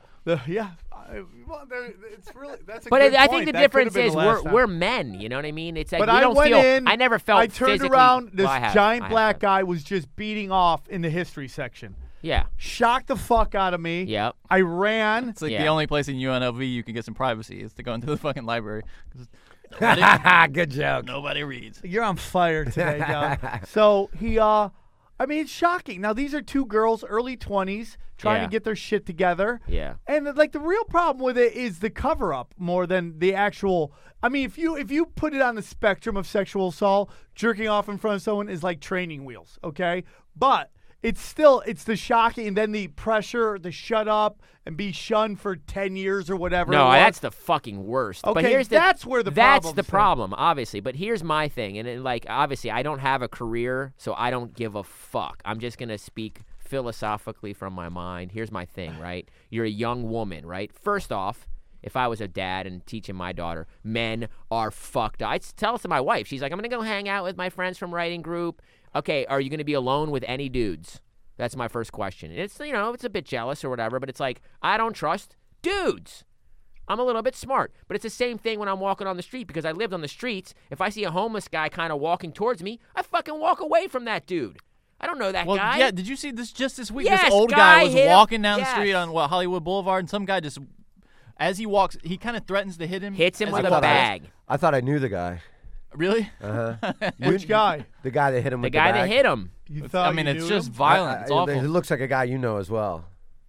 It's really that's a But good I point. think the That could have difference been is the last time. we're men. You know what I mean? It's like But we I don't went feel. in. I never felt. I turned physically, around. This well, I have. giant I have black felt. guy was just beating off in the history section. Yeah. Shocked the fuck out of me. Yep. I ran. It's like Yeah. the only place in UNLV you can get some privacy is to go into the fucking library. 'Cause nobody, Good joke. nobody reads. You're on fire today, Doug. So he, I mean, it's shocking. Now these are 2 girls, early 20s, trying Yeah. to get their shit together. Yeah. And like the real problem with it is the cover up more than the actual. I mean, if you put it on the spectrum of sexual assault, jerking off in front of someone is like training wheels, okay? But it's the shocking, and then the pressure, the shut up and be shunned for 10 years or whatever. No, it was. that's the fucking worst. But Okay, here's that's where the that's problem's the at. problem, obviously. But here's my thing, and like obviously, I don't have a career, so I don't give a fuck. I'm just gonna speak philosophically from my mind. Here's my thing, right? You're a young woman, right? First off, if I was a dad and teaching my daughter, men are fucked up. I tell it to my wife. She's like, I'm gonna go hang out with my friends from writing group. Okay, are you gonna be alone with any dudes? That's my first question. It's, you know, it's a bit jealous or whatever, but it's like, I don't trust dudes. I'm a little bit smart. But it's the same thing when I'm walking on the street because I lived on the streets. If I see a homeless guy kind of walking towards me, I fucking walk away from that dude. I don't know that Well, guy. yeah. Did you see this just this week? Yes, this old guy guy was hit him. walking down the Yes. street on Hollywood Boulevard, and some guy just, as he walks, he kind of threatens to hit him. Hits him as with he a walks. bag. I thought I knew the guy. Really? Which guy? The guy that hit him The with guy the that bag. hit him. You thought I mean, you it's knew just him? violent. It's awful. He looks like a guy you know as well.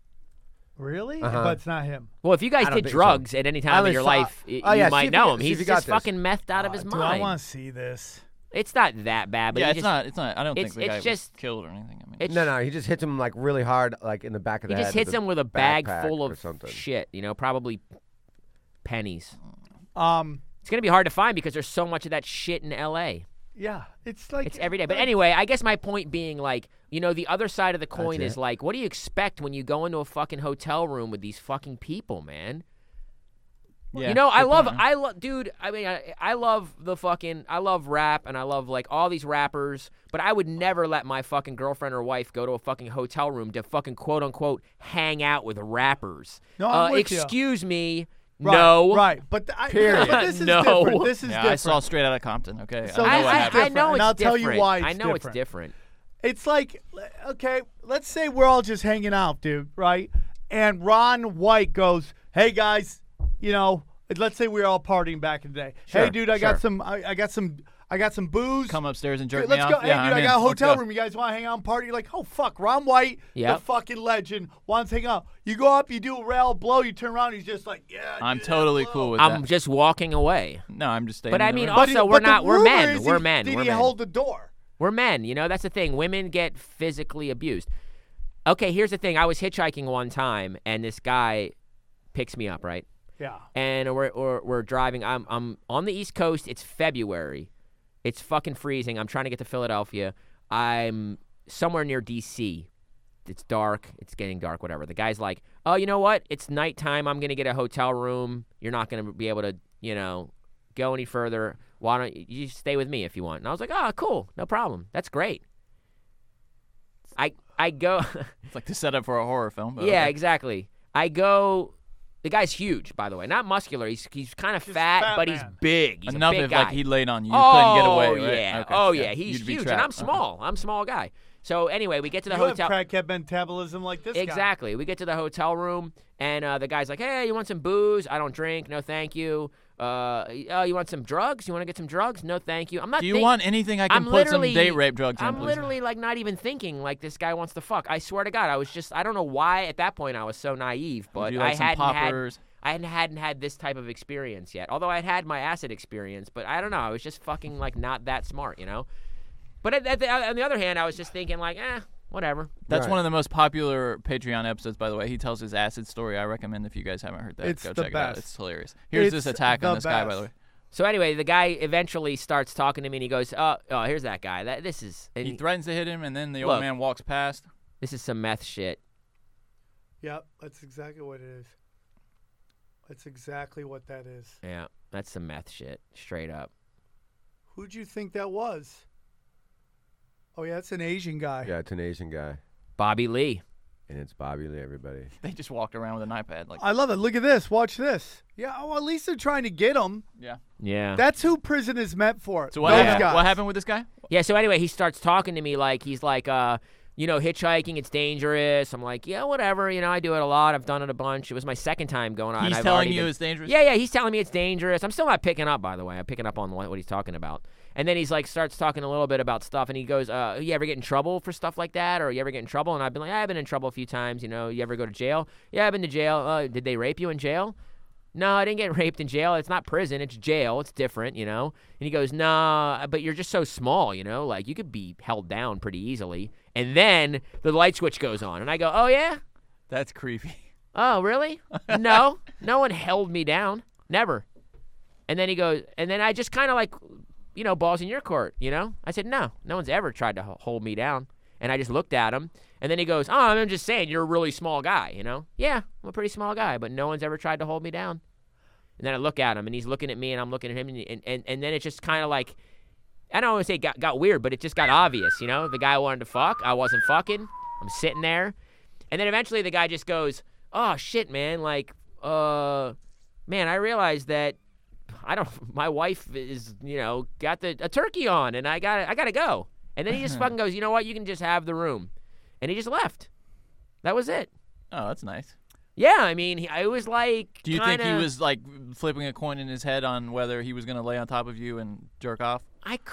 Really? Uh-huh. But it's not him. Well, if you guys I don't did think so. drugs at any time in your life, Oh, you yeah, see might if know you- him. see if He's you got just this. fucking methed out of his Do I mind. want to see this? It's not that bad, but yeah, he it's just, not. It's not. I don't think it's- the guy it's was just- killed or anything. I mean, it's- No, he just hits him like really hard, like in the back of He the head. just hits him with a bag backpack full or of something. shit, you know, probably pennies. Um, It's going to be hard to find because there's so much of that shit in L.A. Yeah, it's like It's every day. But anyway, I guess my point being, like, the other side of the coin That's is it. like, what do you expect when you go into a fucking hotel room with these fucking people, man? Yeah, I good love, point. dude. I mean, I love I love rap, and I love like all these rappers. But I would never let my fucking girlfriend or wife go to a fucking hotel room to fucking quote unquote hang out with rappers. No, I'm with you. Excuse me, right, no. right. But Period. But this is No. different. This is Yeah, different. I saw Straight Outta Compton. Okay, So I know what this is happened. I know different, it's and I'll tell you different. why it's I know different. it's different. It's like, okay, let's say we're all just hanging out, dude, right? And Ron White goes, "Hey guys, let's say we're all partying back in the day. Sure, hey, dude, I got sure. some booze. Come upstairs and jerk Let's me go. off. Hey, Yeah, dude, I'm I in. got a Let's hotel go. room. You guys want to hang out and party? You're like, oh fuck, Ron White, Yep. the fucking legend, wants to hang out. You go up, you do a rail blow, you turn around, he's just like, yeah. I'm do that totally blow. cool with I'm that. just walking away. No, I'm just staying. But in I the mean, room. also, we're But the not. We're rumor men. is We're he- men. Did We're he men. hold the door? We're men. That's the thing. Women get physically abused. Okay, here's the thing. I was hitchhiking one time, and this guy picks me up, right? Yeah. And we're driving. I'm on the East Coast. It's February. It's fucking freezing. I'm trying to get to Philadelphia. I'm somewhere near D.C. It's dark. It's getting dark, whatever. The guy's like, oh, you know what? It's nighttime. I'm going to get a hotel room. You're not going to be able to, go any further. Why don't you stay with me if you want? And I was like, oh, cool. No problem. That's great. I go. It's like the setup for a horror film. But Yeah, okay. exactly. I go. The guy's huge, by the way. Not muscular. He's kind of fat, fat but he's man. big. He's Enough a big if guy. like he laid on you, you oh, couldn't get away. Right? Yeah. Okay. Oh yeah. He's You'd be huge, and trapped. I'm small. I'm a small guy. So anyway, we get to the You have hotel. crackhead metabolism like this guy. Exactly. We get to the hotel room, and the guy's like, "Hey, you want some booze? I don't drink. No, thank you. You want some drugs? You want to get some drugs? No, thank you. I'm not. Do you want anything I can I'm put some literally- date rape drugs in, I'm please? literally like not even thinking like this guy wants to fuck. I swear to God, I don't know why at that point I was so naive, but Would you like I some poppers? hadn't had this type of experience yet. Although I'd had my acid experience, but I don't know. I was just fucking like not that smart, But on the other hand, I was just thinking like, whatever. That's Right. one of the most popular Patreon episodes, by the way. He tells his acid story. I recommend if you guys haven't heard that, It's go the check it out. best. It's hilarious. Here's It's this attack on the this guy, by best. the way. So anyway, the guy eventually starts talking to me, and he goes, "Oh, here's that guy. And He threatens to hit him, and then the Look. old man walks past. this is some meth shit." Yep, that's exactly what it is. That's exactly what that is. Yeah, that's some meth shit, straight up. Who'd you think that was? Oh yeah, it's an Asian guy. Yeah, it's an Asian guy, Bobby Lee. and it's Bobby Lee. Everybody. They just walked around with an iPad. Like, I love it. Look at this. Watch this. Yeah. Oh, at least they're trying to get him. yeah. Yeah. That's who prison is meant for. So what Those happened? guys. What happened with this guy? Yeah, so anyway, he starts talking to me like he's like, hitchhiking, it's dangerous. I'm like, yeah, whatever. I do it a lot. I've done it a bunch. It was my second time going on. He's I've telling already you been- it's dangerous? Yeah, he's telling me it's dangerous. I'm still not picking up, by the way. I'm picking up on what he's talking about. And then he's like, starts talking a little bit about stuff, and he goes, you ever get in trouble for stuff like that? Or you ever get in trouble? And I've been like, I've been in trouble a few times. You ever go to jail? Yeah, I've been to jail. Did they rape you in jail? No, I didn't get raped in jail. It's not prison. It's jail. It's different, And he goes, nah, but you're just so small, Like, you could be held down pretty easily. And then the light switch goes on. And I go, oh, yeah? That's creepy. Oh, really? No. No one held me down. Never. And then he goes, and then I just kind of like, balls in your court, I said, no one's ever tried to hold me down. And I just looked at him. And then he goes, oh, I'm just saying, you're a really small guy, Yeah, I'm a pretty small guy, but no one's ever tried to hold me down. And then I look at him, and he's looking at me, and I'm looking at him, and then it just kind of like, I don't want to say got weird, but it just got obvious, The guy wanted to fuck. I wasn't fucking. I'm sitting there. And then eventually the guy just goes, oh, shit, man, like, man, I realized that my wife is, got a turkey on, and I gotta go. And then he just fucking goes, you know what, you can just have the room. And he just left. That was it. Oh, that's nice. Yeah, I mean, I was like, Do you think he kinda- was like flipping a coin in his head on whether he was going to lay on top of you and jerk off?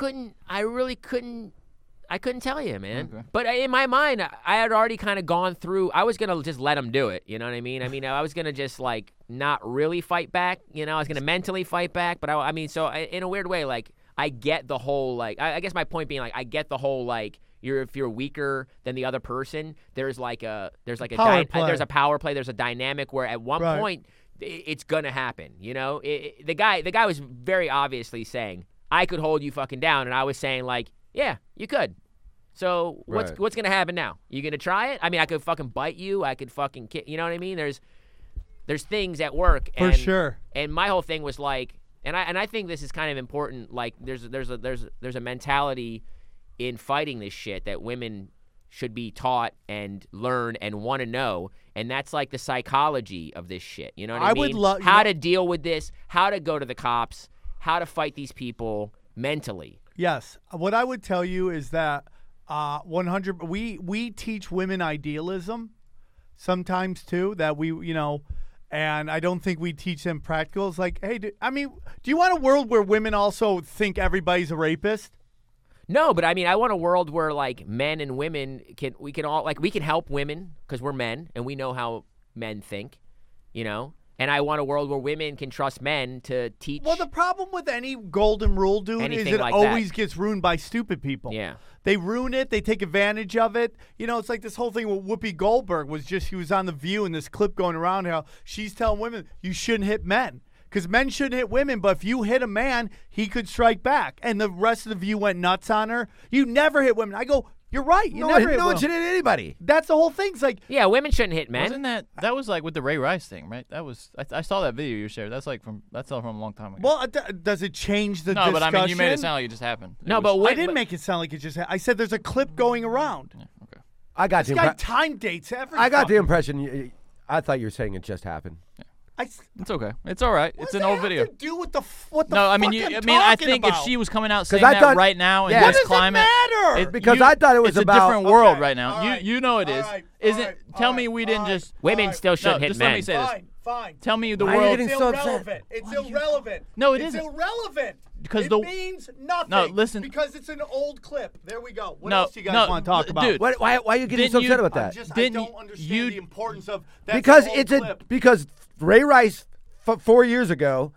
I really couldn't tell you, man. Okay. But in my mind, I had already kind of gone through. I was gonna just let him do it. You know what I mean? I was gonna just like not really fight back. I was gonna mentally fight back. But in a weird way, like I get the whole like. I guess my point being like I get the whole like. If you're weaker than the other person, there's a Power play. there's a power play. There's a dynamic where at one Right. point it's gonna happen. The guy was very obviously saying, I could hold you fucking down. And I was saying, like, yeah, you could. So what's Right. what's going to happen now? You going to try it? I mean, I could fucking bite you. I could fucking kick. You know what I mean? There's things at work. For and, sure. And my whole thing was like, and I think this is kind of important. Like, there's a mentality in fighting this shit that women should be taught and learn and want to know, and that's like the psychology of this shit. You know what I mean? would love how to deal with this, how to go to the cops, how to fight these people mentally. Yes. What I would tell you is that 100. We teach women idealism sometimes too. That we and I don't think we teach them practical. It's like, hey, do you want a world where women also think everybody's a rapist? No, but I mean, I want a world where like men and women we can help women because we're men and we know how men think, And I want a world where women can trust men to teach. Well, the problem with any golden rule, dude, is Anything it like always that. gets ruined by stupid people. Yeah. They ruin it. They take advantage of it. It's like this whole thing with Whoopi Goldberg she was on The View and this clip going around how she's telling women you shouldn't hit men. Because men shouldn't hit women, but if you hit a man, he could strike back. And the rest of The View went nuts on her. You never hit women. I go, you're right. You never hit no one women. should hit anybody. That's the whole thing. It's like, Yeah, women shouldn't hit men. Wasn't that was like with the Ray Rice thing, right? That was I saw that video you shared. That's all from a long time ago. well, does it change the no, discussion? but I mean, you made it sound like it just happened. No, It was- but I didn't make it sound like it just I said there's a clip going around. Yeah, okay. I got This the guy impre- time dates everything. I got the impression. I thought you were saying it just happened. It's okay. It's all right. What It's does an that old have video. to do with what the No, I fuck mean, I'm I talking think about? if she was coming out saying I that thought- right now in Yeah. this What does it climate, matter? Because I thought it was it's about- a different world Okay, right now. all right, You know it all is. right, Isn't? all right, Tell all me we right, didn't all right. just. Women still shouldn't hit just let men. me say this. Fine. Tell me the Why are you world. getting It's so upset? irrelevant. It's irrelevant. No, it it's isn't. irrelevant. Because it the- means nothing. No, listen. Because it's an old clip. There we go. What No, else do you guys no, want to talk about? dude. Why are you getting Didn't so you- upset about that? I Didn't don't you- understand you- the importance of that's Because an old it's clip. because Ray Rice 4 years ago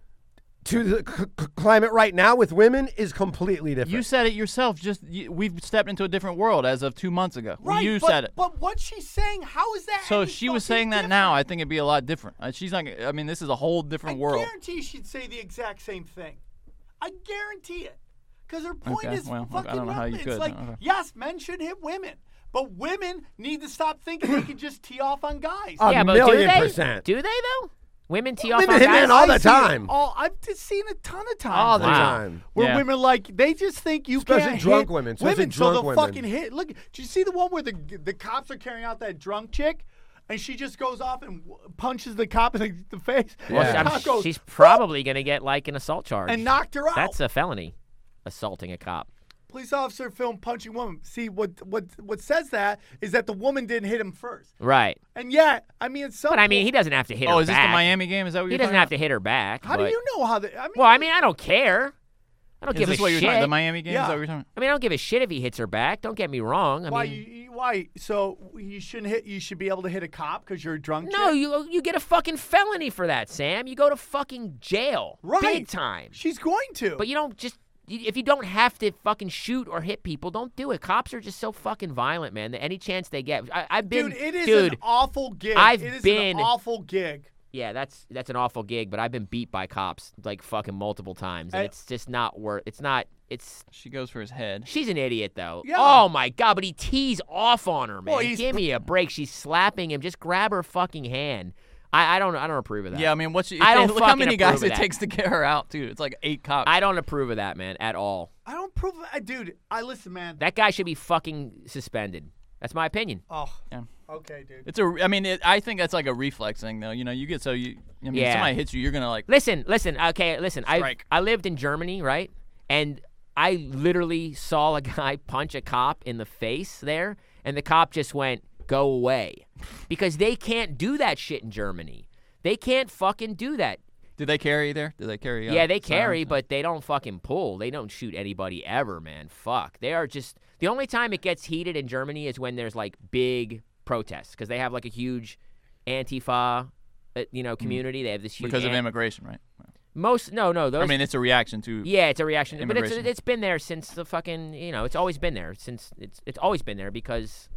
to the climate right now with women is completely different. You said it yourself. We've stepped into a different world as of 2 months ago. Right, You but, said it. But what she's saying, how is that? So any if she was fucking saying that different? now, I think it'd be a lot different. She's not. I mean, this is a whole different I world. guarantee she'd say the exact same thing. I guarantee it. Because her point Okay, is well, okay, fucking I don't know how you nothing. It's could, like, okay. yes, men should hit women. But women need to stop thinking they can just tee off on guys. A Yeah, but million do they? percent. Do they though? Women tee off Women on hit guys? men all the I see it time. I've just seen a ton of times. All the Wow. time. Where Yeah. women they just think you Especially can't drunk hit women, especially women, so drunk they'll women. fucking hit. Look, did you see the one where the cops are carrying out that drunk chick, and she just goes off and punches the cop in the face? Well, And the I'm- cop goes, She's probably gonna get like an assault charge. and knocked her out. That's a felony, assaulting a cop. Police officer filmed punching woman. See what says that is that the woman didn't hit him first, Right. and yet I mean, it's But I mean, he doesn't have to hit her Oh, is this back. the Miami game? Is that what He you're doesn't talking have to hit her back. How do but- you know how? I mean, Well, I mean, I don't care. I don't about? give Is this a what you're shit. talking? The Miami game? Yeah. Is that what you're talking? I mean, I don't give a shit if he hits her back. Don't get me wrong. I why? mean, Why? So you shouldn't hit. You should be able to hit a cop because you're a drunk. no, chick? you get a fucking felony for that, Sam. You go to fucking jail, Right. big time. She's going to. But you don't just. If you don't have to fucking shoot or hit people, don't do it. Cops are just so fucking violent, man. That any chance they get, I've been, dude, it is an awful gig. I've it is been- an awful gig. yeah, that's an awful gig. But I've been beat by cops like fucking multiple times, and I- it's just not worth. It's not. It's. She goes for his head. She's an idiot, though. Yeah. Oh my god! But he tees off on her, man. Well, he's- Give me a break. She's slapping him. Just grab her fucking hand. I don't approve of that. Yeah, I mean, what's I don't look how fucking many approve guys of it that. takes to get her out, dude. It's like 8 cops. I don't approve of that, man, at all. I don't prove, dude. I listen, man. That guy should be fucking suspended. That's my opinion. Oh, Yeah. okay, dude. It's a. I mean, I think that's like a reflex thing, though. You know, you get so you. I mean, Yeah. if somebody hits you, you're gonna like. Listen. Okay, listen. Strike. I lived in Germany, right? And I literally saw a guy punch a cop in the face there, and the cop just went, "Go away," because they can't do that shit in Germany. They can't fucking do that. Did they carry there? Did they carry? Yeah, they firearms? carry, but they don't fucking pull. They don't shoot anybody ever, man. Fuck. They are just the only time it gets heated in Germany is when there's like big protests because they have like a huge Antifa, community. They have this huge because of immigration, right? no. Those. I mean, it's a reaction to. yeah, it's a reaction, but immigration. it's been there since the fucking it's always been there since it's always been there because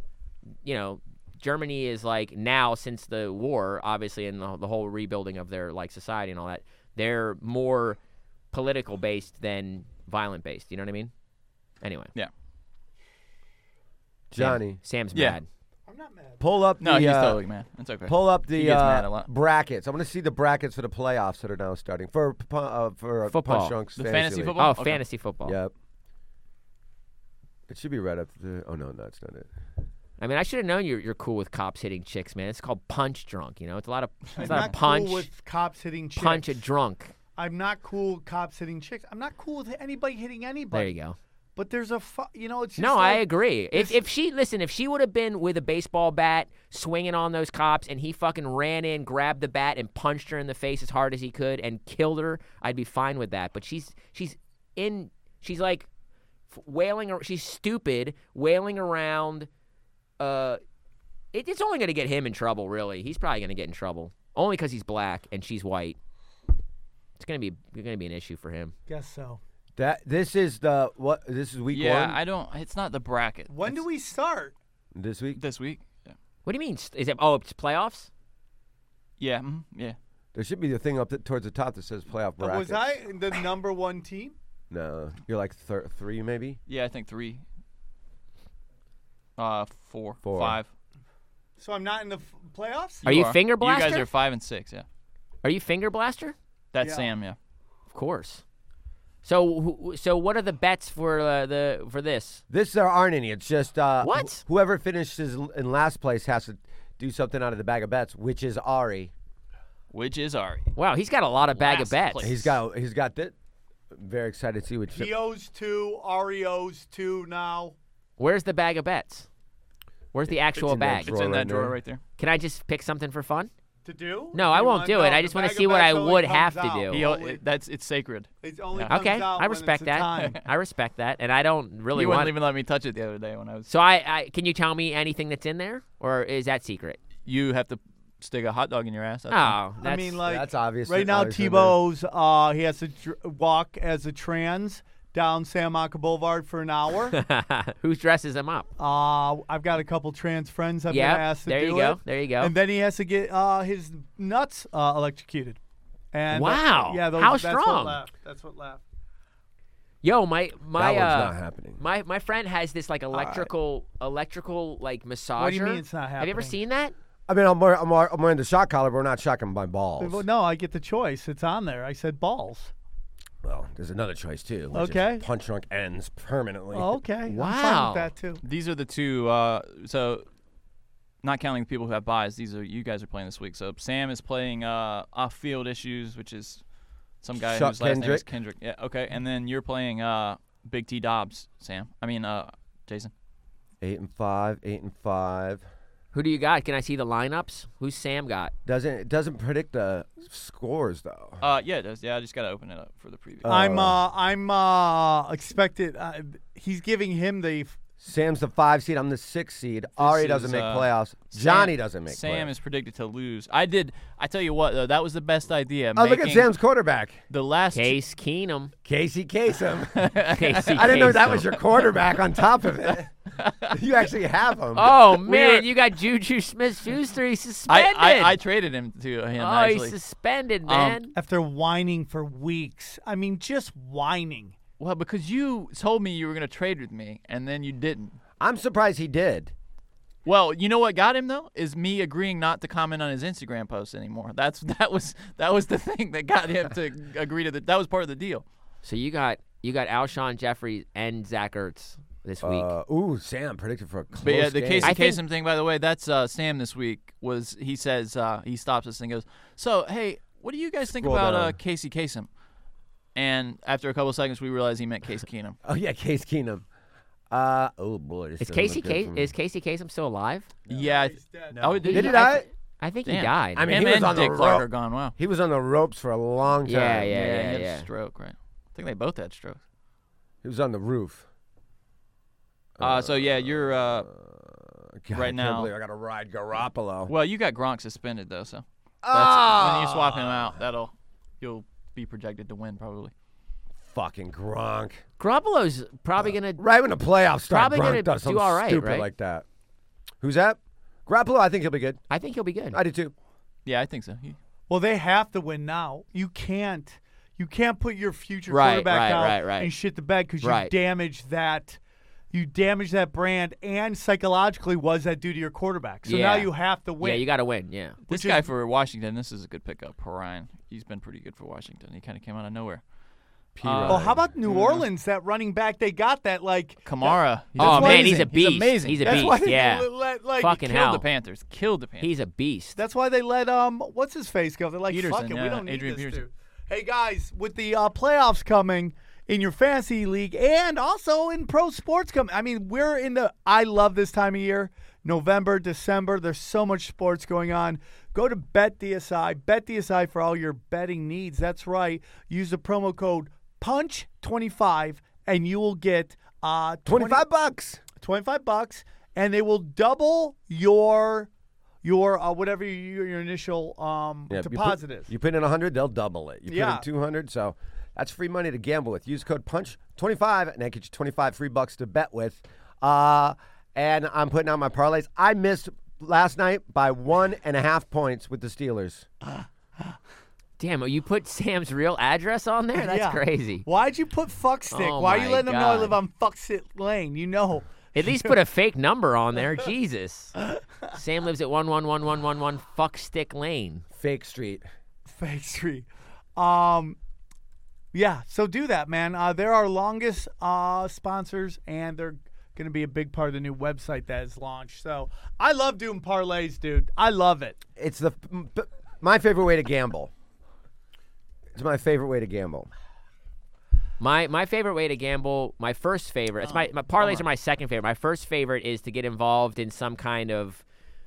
Germany is like now since the war, obviously, and the whole rebuilding of their like society and all that, they're more political based than violent based. You know what I mean? Anyway. Yeah. Johnny, Sam's Yeah. mad. I'm not mad. pull up No, the he's totally mad. It's okay. pull up the He gets mad a lot. brackets. I want to see the brackets for the playoffs that are now starting for Football. Punch Drunks The Fantasy fantasy League. football? Oh, Okay. fantasy football. Yep. It should be right up the. Oh no, that's not it. I mean, I should have known you're cool with cops hitting chicks, man. It's called punch drunk. You know, it's a lot of I'm it's not a not punch, cool with cops hitting chicks. punch a drunk. I'm not cool with cops hitting chicks. I'm not cool with anybody hitting anybody. There you go. But there's a, it's just No, I like, agree. If this- if she would have been with a baseball bat swinging on those cops and he fucking ran in, grabbed the bat and punched her in the face as hard as he could and killed her, I'd be fine with that. But she's like wailing. She's stupid, wailing around. It's only going to get him in trouble. Really, he's probably going to get in trouble only because he's black and she's white. It's going to be an issue for him. Guess so. This is This is week Yeah, one. I don't. It's not the bracket. When do we start? This week This week? Yeah. What do you mean? Is it? Oh, it's playoffs. Yeah. Yeah. there should be a thing up towards the top that says playoff brackets. Was I the number one team? No, you're like 3 maybe. Yeah, I think 3. 4. 4. 5. So I'm not in the playoffs? Are you finger You blaster? guys are 5 and 6. Yeah. Are you finger blaster? That's Yeah. Sam. Yeah. Of course. So what are the bets for this? There aren't any. It's just What? Whoever finishes in last place has to do something out of the bag of bets, which is Ari. Which is Ari. Wow, he's got a lot of bag of Last bets. place. He's got that. Very excited to see which. He owes 2, Ari owes 2 now. Where's the bag of bets? Where's the actual in that bag? drawer. It's in right that drawer there. right there. Can I just pick something for fun? To do? No, I won't do it. I just want to see what I would have to do. It's sacred. It's only Yeah. comes Okay, out I when respect it's a time. that. I respect that, and I don't really You want. wouldn't even let me touch it the other day when I was. So I can you tell me anything that's in there, or is that secret? You have to stick a hot dog in your ass. That's all. Oh, that's, I mean, like That's obvious. right now, obviously Tebow's he has to walk as a trans down San Marco Boulevard for an hour. who dresses him up? I've got a couple trans friends I've been Yep, asked to there do you go, it. there you go. And then he has to get his nuts electrocuted. And Wow, yeah, how that's strong. What left. That's what left. Yo, my that one's not happening. my friend has this like electrical like massager. What do you mean it's not Have you ever happening? seen that? I mean, I'm wearing the shock collar, but we're not shocking my balls. Well, no, I get the choice. It's on there. I said balls. Well, there's another choice too. Which Okay. is Punch Drunk ends permanently. Oh, okay. I'm fine Wow. with that too. These are the two. So, not counting the people who have buys, these are you guys are playing this week. So Sam is playing off-field issues, which is some guy Chuck whose last name is Kendrick. Kendrick. Yeah. Okay. And then you're playing Big T Dobbs, Sam. I mean, Jason. 8-5, 8-5. Who do you got? Can I see the lineups? Who's Sam got? It doesn't predict the scores though. Yeah, it does. Yeah, I just gotta open it up for the preview. I'm expected. He's giving him the. Sam's the 5 seed. I'm the 6 seed. Ari doesn't is, make playoffs. Johnny doesn't make Sam playoffs. is predicted to lose. I tell you what, though, that was the best idea. Oh, look at making Sam's quarterback, The last. Case Keenum. Casey Kasem. Casey I didn't know that Kasem. was your quarterback on top of it. You actually have him. Oh man, you got Juju Smith-Schuster. He's suspended. I traded him to him. oh, actually. he's suspended, man. After whining for weeks. I mean, just whining. Well, because you told me you were going to trade with me, and then you didn't. I'm surprised he did. Well, you know what got him though is me agreeing not to comment on his Instagram posts anymore. That was the thing that got him to agree to that was part of the deal. So you got Alshon Jeffrey and Zach Ertz this week. Sam predicted for a close But yeah, the game. Casey I think- Kasem thing, by the way, that's Sam this week. He says he stops us and goes, "So hey, what do you guys think Scroll about down. Casey Kasem?" And after a couple seconds, we realized he meant Case Keenum. Oh yeah, Case Keenum. Oh boy, this is doesn't Casey look good for me. is Casey Kasem still alive? Yeah. He's dead. Oh, did Did he I die? I think he Damn. died. I mean, Him he was and on the Dick Clark rope. are gone. Wow. He was on the ropes for a long time. Yeah, He had yeah. a stroke, right? I think they both had strokes. He was on the roof. So yeah, you're God, Right I can't now- believe I got to ride Garoppolo. well. You got Gronk suspended though, so that's, when you swap him out, you'll be projected to win probably. Fucking Gronk. Garoppolo's probably gonna. Right when the playoffs start, Probably Gronk gonna does do something all right, stupid right? like that. Who's that? Garoppolo. I think he'll be good. I think he'll be good. I do too. Yeah, I think so. Well, they have to win now. You can't you can't put your future Right, quarterback out right. and shit the bed because Right. you damage that. You damage that brand, and psychologically, what does that do to your quarterback? So now Yeah. you have to win. Yeah, you got to win. Yeah. This guy for Washington, this is a good pickup. Ryan, he's been pretty good for Washington. He kind of came out of nowhere. Well, how about New Orleans? That running back they got that like Kamara. Oh, That's man, amazing. he's a beast. amazing. He's a That's beast. why they Yeah. like Fucking Killed hell. the Panthers. Killed the Panthers. He's a beast. That's why they let what's his face go. They're like, Peterson, fuck it, we yeah, don't need Adrian this Peterson. dude. Hey guys, with the playoffs coming in your fantasy league and also in pro sports coming. I mean, we're in the. I love this time of year. November, December. There's so much sports going on. Go to BetDSI. BetDSI for all your betting needs. That's right. Use the promo code PUNCH25 and you will get $25. $25, and they will double your whatever your initial Yeah, deposit is. You put in 100, they'll double it. You Yeah. put in 200, so that's free money to gamble with. Use code PUNCH25, and that gets you 25 free bucks to bet with. And I'm putting out my parlays. I missed last night by 1.5 points with the Steelers. Damn, you put Sam's real address on there? That's Yeah. crazy. Why'd you put Fuckstick? Oh Why are you my letting them know I God. live on Fuckstick Lane? You know. At least put a fake number on there. Jesus. Sam lives at 111111 Fuckstick Lane. Fake Street. Fake Street. Yeah, so do that, man. They're our longest sponsors, and they're going to be a big part of the new website that is launched. So I love doing parlays, dude. I love it. It's my favorite way to gamble. It's my favorite way to gamble. My favorite way to gamble, my first favorite, it's my parlays are my second favorite. My first favorite is to get involved in some kind of,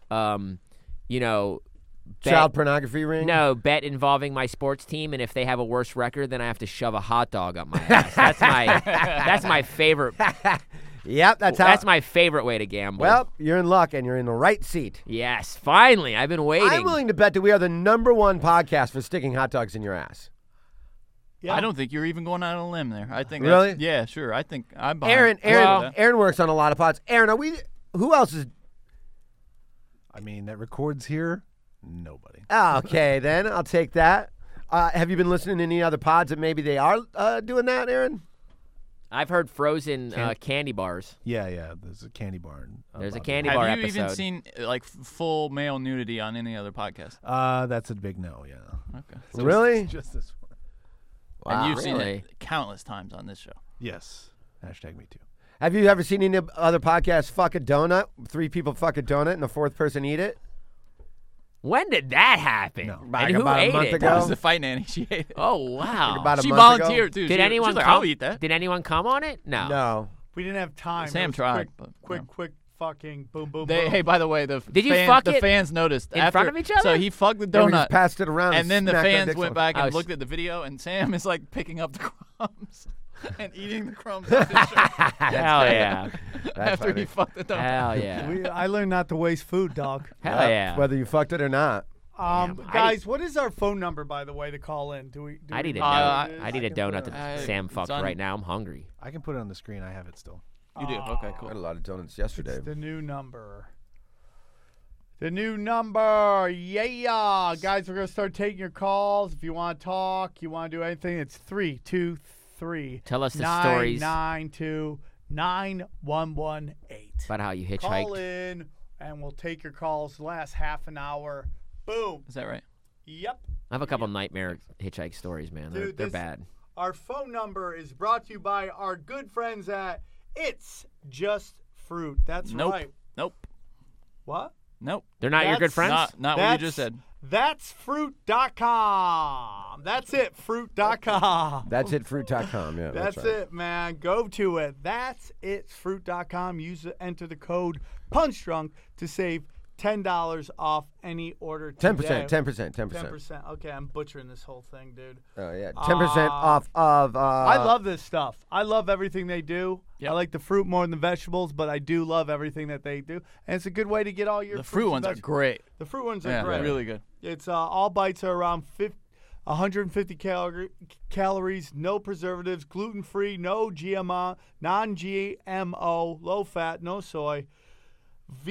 bet- Child pornography ring? No, bet involving my sports team, and if they have a worse record, then I have to shove a hot dog up my ass. That's my favorite. Yep, that's how. That's my favorite way to gamble. Well, you're in luck, and you're in the right seat. yes, finally, I've been waiting. I'm willing to bet that we are the #1 podcast for sticking hot dogs in your ass. Yeah. I don't think you're even going out on a limb there. I think Really? Yeah, sure. I think I'm behind. Aaron works on a lot of pods. Aaron, who else is? I mean, that records here. Nobody. Okay, then I'll take that. Have you been listening to any other pods that maybe they are doing that, Aaron? I've heard frozen candy bars. Yeah. There's a candy barn. There's a above candy it. bar Have you episode. even seen like full male nudity on any other podcast? That's a big no. Yeah. Okay. Really? Just this one. And you've seen really? it countless times on this show. Yes. Hashtag me too. Have you ever seen any other podcasts fuck a donut? 3 people fuck a donut and the 4th person eat it? When did that happen? No. Like And who about a ate month it? ago. That was the fight nanny. She ate it. Oh wow! About a She month ago? volunteered too. Did She anyone she's like, come? I'll eat that. Did anyone come on it? No. No. We didn't have time. Sam It was tried, Quick, but, quick fucking boom, boom, They, boom. hey, by the way, the Did you fuck the it fans noticed in after, front of each other? So he fucked the Then we just donut, passed it around, and then the smacked our fans dicks went on. back and was- looked at the video, and Sam is like picking up the crumbs and eating the crumbs off his shirt Hell yeah! after funny. he fucked the donut. Hell yeah! I learned not to waste food, dog. Hell yeah! Whether you fucked it or not. Guys, what is our phone number, by the way, to call in? Do we I need a know donut. what it is? I need a can put donut it on. that Uh, Sam it's fucked on- right now. I'm hungry. I can put it on the screen. I have it still. You do? Okay, I cool. had a lot of donuts yesterday. It's the new number. The new number. Yeah. Guys, we're going to start taking your calls. If you want to talk, you want to do anything, it's 323 Tell us the stories 992 9118. about how you Call hitchhiked. in, and we'll take your calls the last half an hour. Boom. Is that right? Yep. I have a couple nightmare hitchhike stories, man. They're, Dude, they're this- bad. Our phone number is brought to you by our good friends at It's Just Fruit. That's Nope. right. Nope. What? Nope. They're not your good That's friends. Not what you just said. That's fruit.com. That's it, fruit.com. That's it, fruit.com. Yeah, That's right. it, man. Go to it. That's it, fruit.com. Enter the code PUNCHDRUNK to save $10 off any order today. 10%. 10%. Okay, I'm butchering this whole thing, dude. Oh, yeah. 10% off of. I love this stuff. I love everything they do. Yep. I like the fruit more than the vegetables, but I do love everything that they do. And it's a good way to get all your The fruits fruit and ones are vegetables. great. The fruit ones are Yeah, great. really good. It's all bites are around 150 calories, no preservatives, gluten-free, no GMO, non-GMO, low fat, no soy,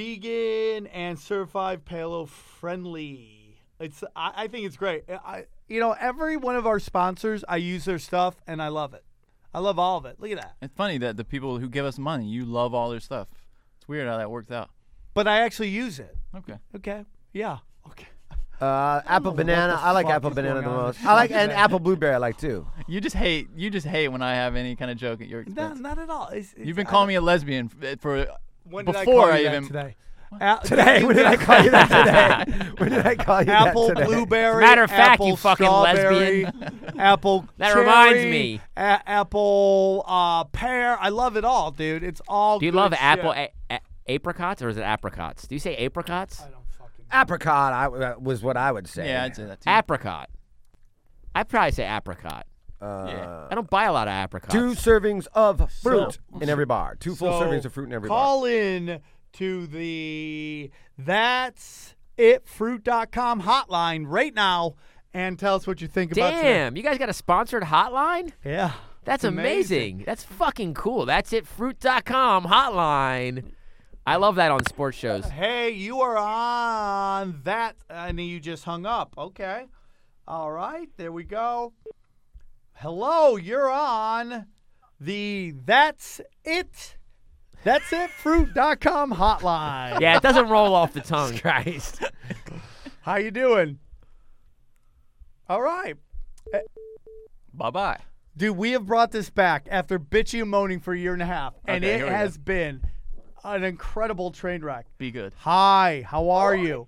vegan, and certified paleo friendly. I think it's great. every one of our sponsors, I use their stuff, and I love it. I love all of it. Look at that. It's funny that the people who give us money, you love all their stuff. It's weird how that works out. But I actually use it. Okay. Okay. Yeah. Okay. Apple what banana. the I like fuck apple is banana going the on most. in I like this and shit? apple blueberry. I like too. You just hate when I have any kind of joke at your expense. Not at all. You've been calling me a lesbian for When did before I call you I that even today. Today, when did I call you that today? When did I call you Apple, that today? blueberry. Matter of fact, apple, you fucking strawberry, lesbian. Apple. That cherry, reminds me. Apple, pear. I love it all, dude. It's all. Do you good love shit. apple apricots or is it apricots? Do you say apricots? I don't fucking. Apricot was what I would say. Yeah, I'd say that too. Apricot. I'd probably say apricot. Yeah. I don't buy a lot of apricots. 2 servings of fruit in every bar. 2 full servings of fruit in every bar. Call in to the that'sitfruit.com hotline right now and tell us what you think about today. Damn, you guys got a sponsored hotline? Yeah. That's it's amazing. That's fucking cool. That's it. Fruit.com hotline. I love that on sports shows. Hey, you are on that, and you just hung up. Okay. All right. There we go. Hello, you're on the That's It Fruit.com hotline. Yeah, it doesn't roll off the tongue. Christ. How you doing? All right. Bye-bye. Dude, we have brought this back after bitching and moaning for a year and a half, and Okay, it here we has been an incredible train wreck. Be good. Hi, how are you?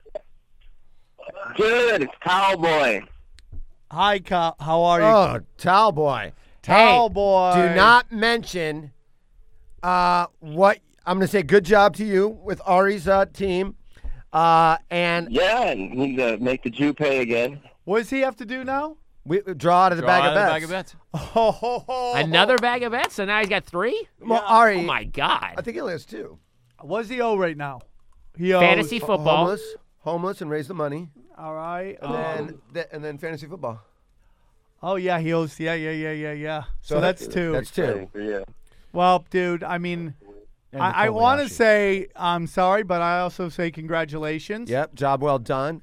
Good, it's Cowboy. Hi, how are you? Oh, towel boy. Towel boy. Do not mention what I'm going to say. Good job to you with Ari's team. And Yeah, and need to make the Jew pay again. What does he have to do now? we draw out of the Draw bag out of bets. bag of bets. Oh, Another bag of bets? So now he's got 3? Well, Ari, Oh, my God. I think he only has 2. What does he owe right now? He owes. Fantasy football. Homeless, and raise the money, All right. and then fantasy football. Oh yeah, he owes. Yeah. So that's 2. That's 2. Yeah. Well, dude, I mean, And I the want to Kobayashi. say I'm sorry, but I also say congratulations. Yep, job well done.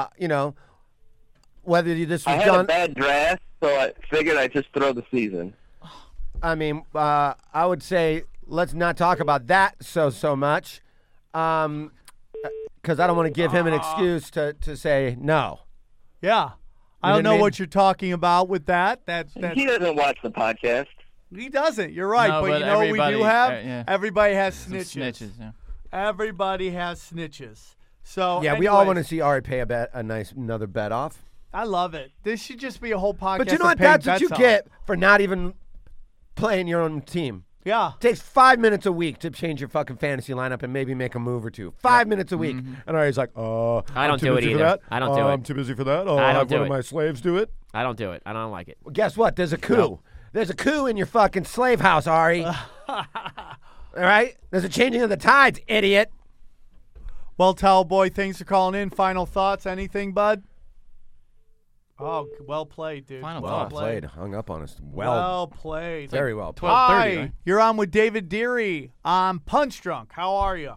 Whether this I was had a done, bad draft, so I figured I'd just throw the season. I mean, I would say let's not talk about that so much, because I don't want to give him an excuse to say no. Yeah. I know don't what I know mean? what you're talking about with that. That's He doesn't watch the podcast. he doesn't. You're right, No, but but you know what we do everybody- have? yeah. Everybody has Some snitches. snitches, yeah. Everybody has snitches. So Yeah, we all anyways, want to see Ari pay another bet off. I love it. This should just be a whole podcast. But you know of what? paying That's what you bets on. get for not even playing your own team. Yeah. It takes 5 minutes a week to change your fucking fantasy lineup and maybe make a move or 2. 5 minutes a week. And Ari's like, I I'm don't too do it busy for either. that. I don't do it. I'm too busy for that. I I'll don't have do one of it. my slaves do it. I don't do it. I don't like it. Well, guess what? There's a coup. There's a coup in your fucking slave house, Ari. All right? There's a changing of the tides, idiot. Well, Towel Boy, thanks for calling in. Final thoughts? Anything, bud? Oh, well played, dude. Final Well thoughts. played. Hung up on us. Well played. Very well played. 12:30, Hi, right? you're on with David Deary. I'm Punch Drunk. How are you?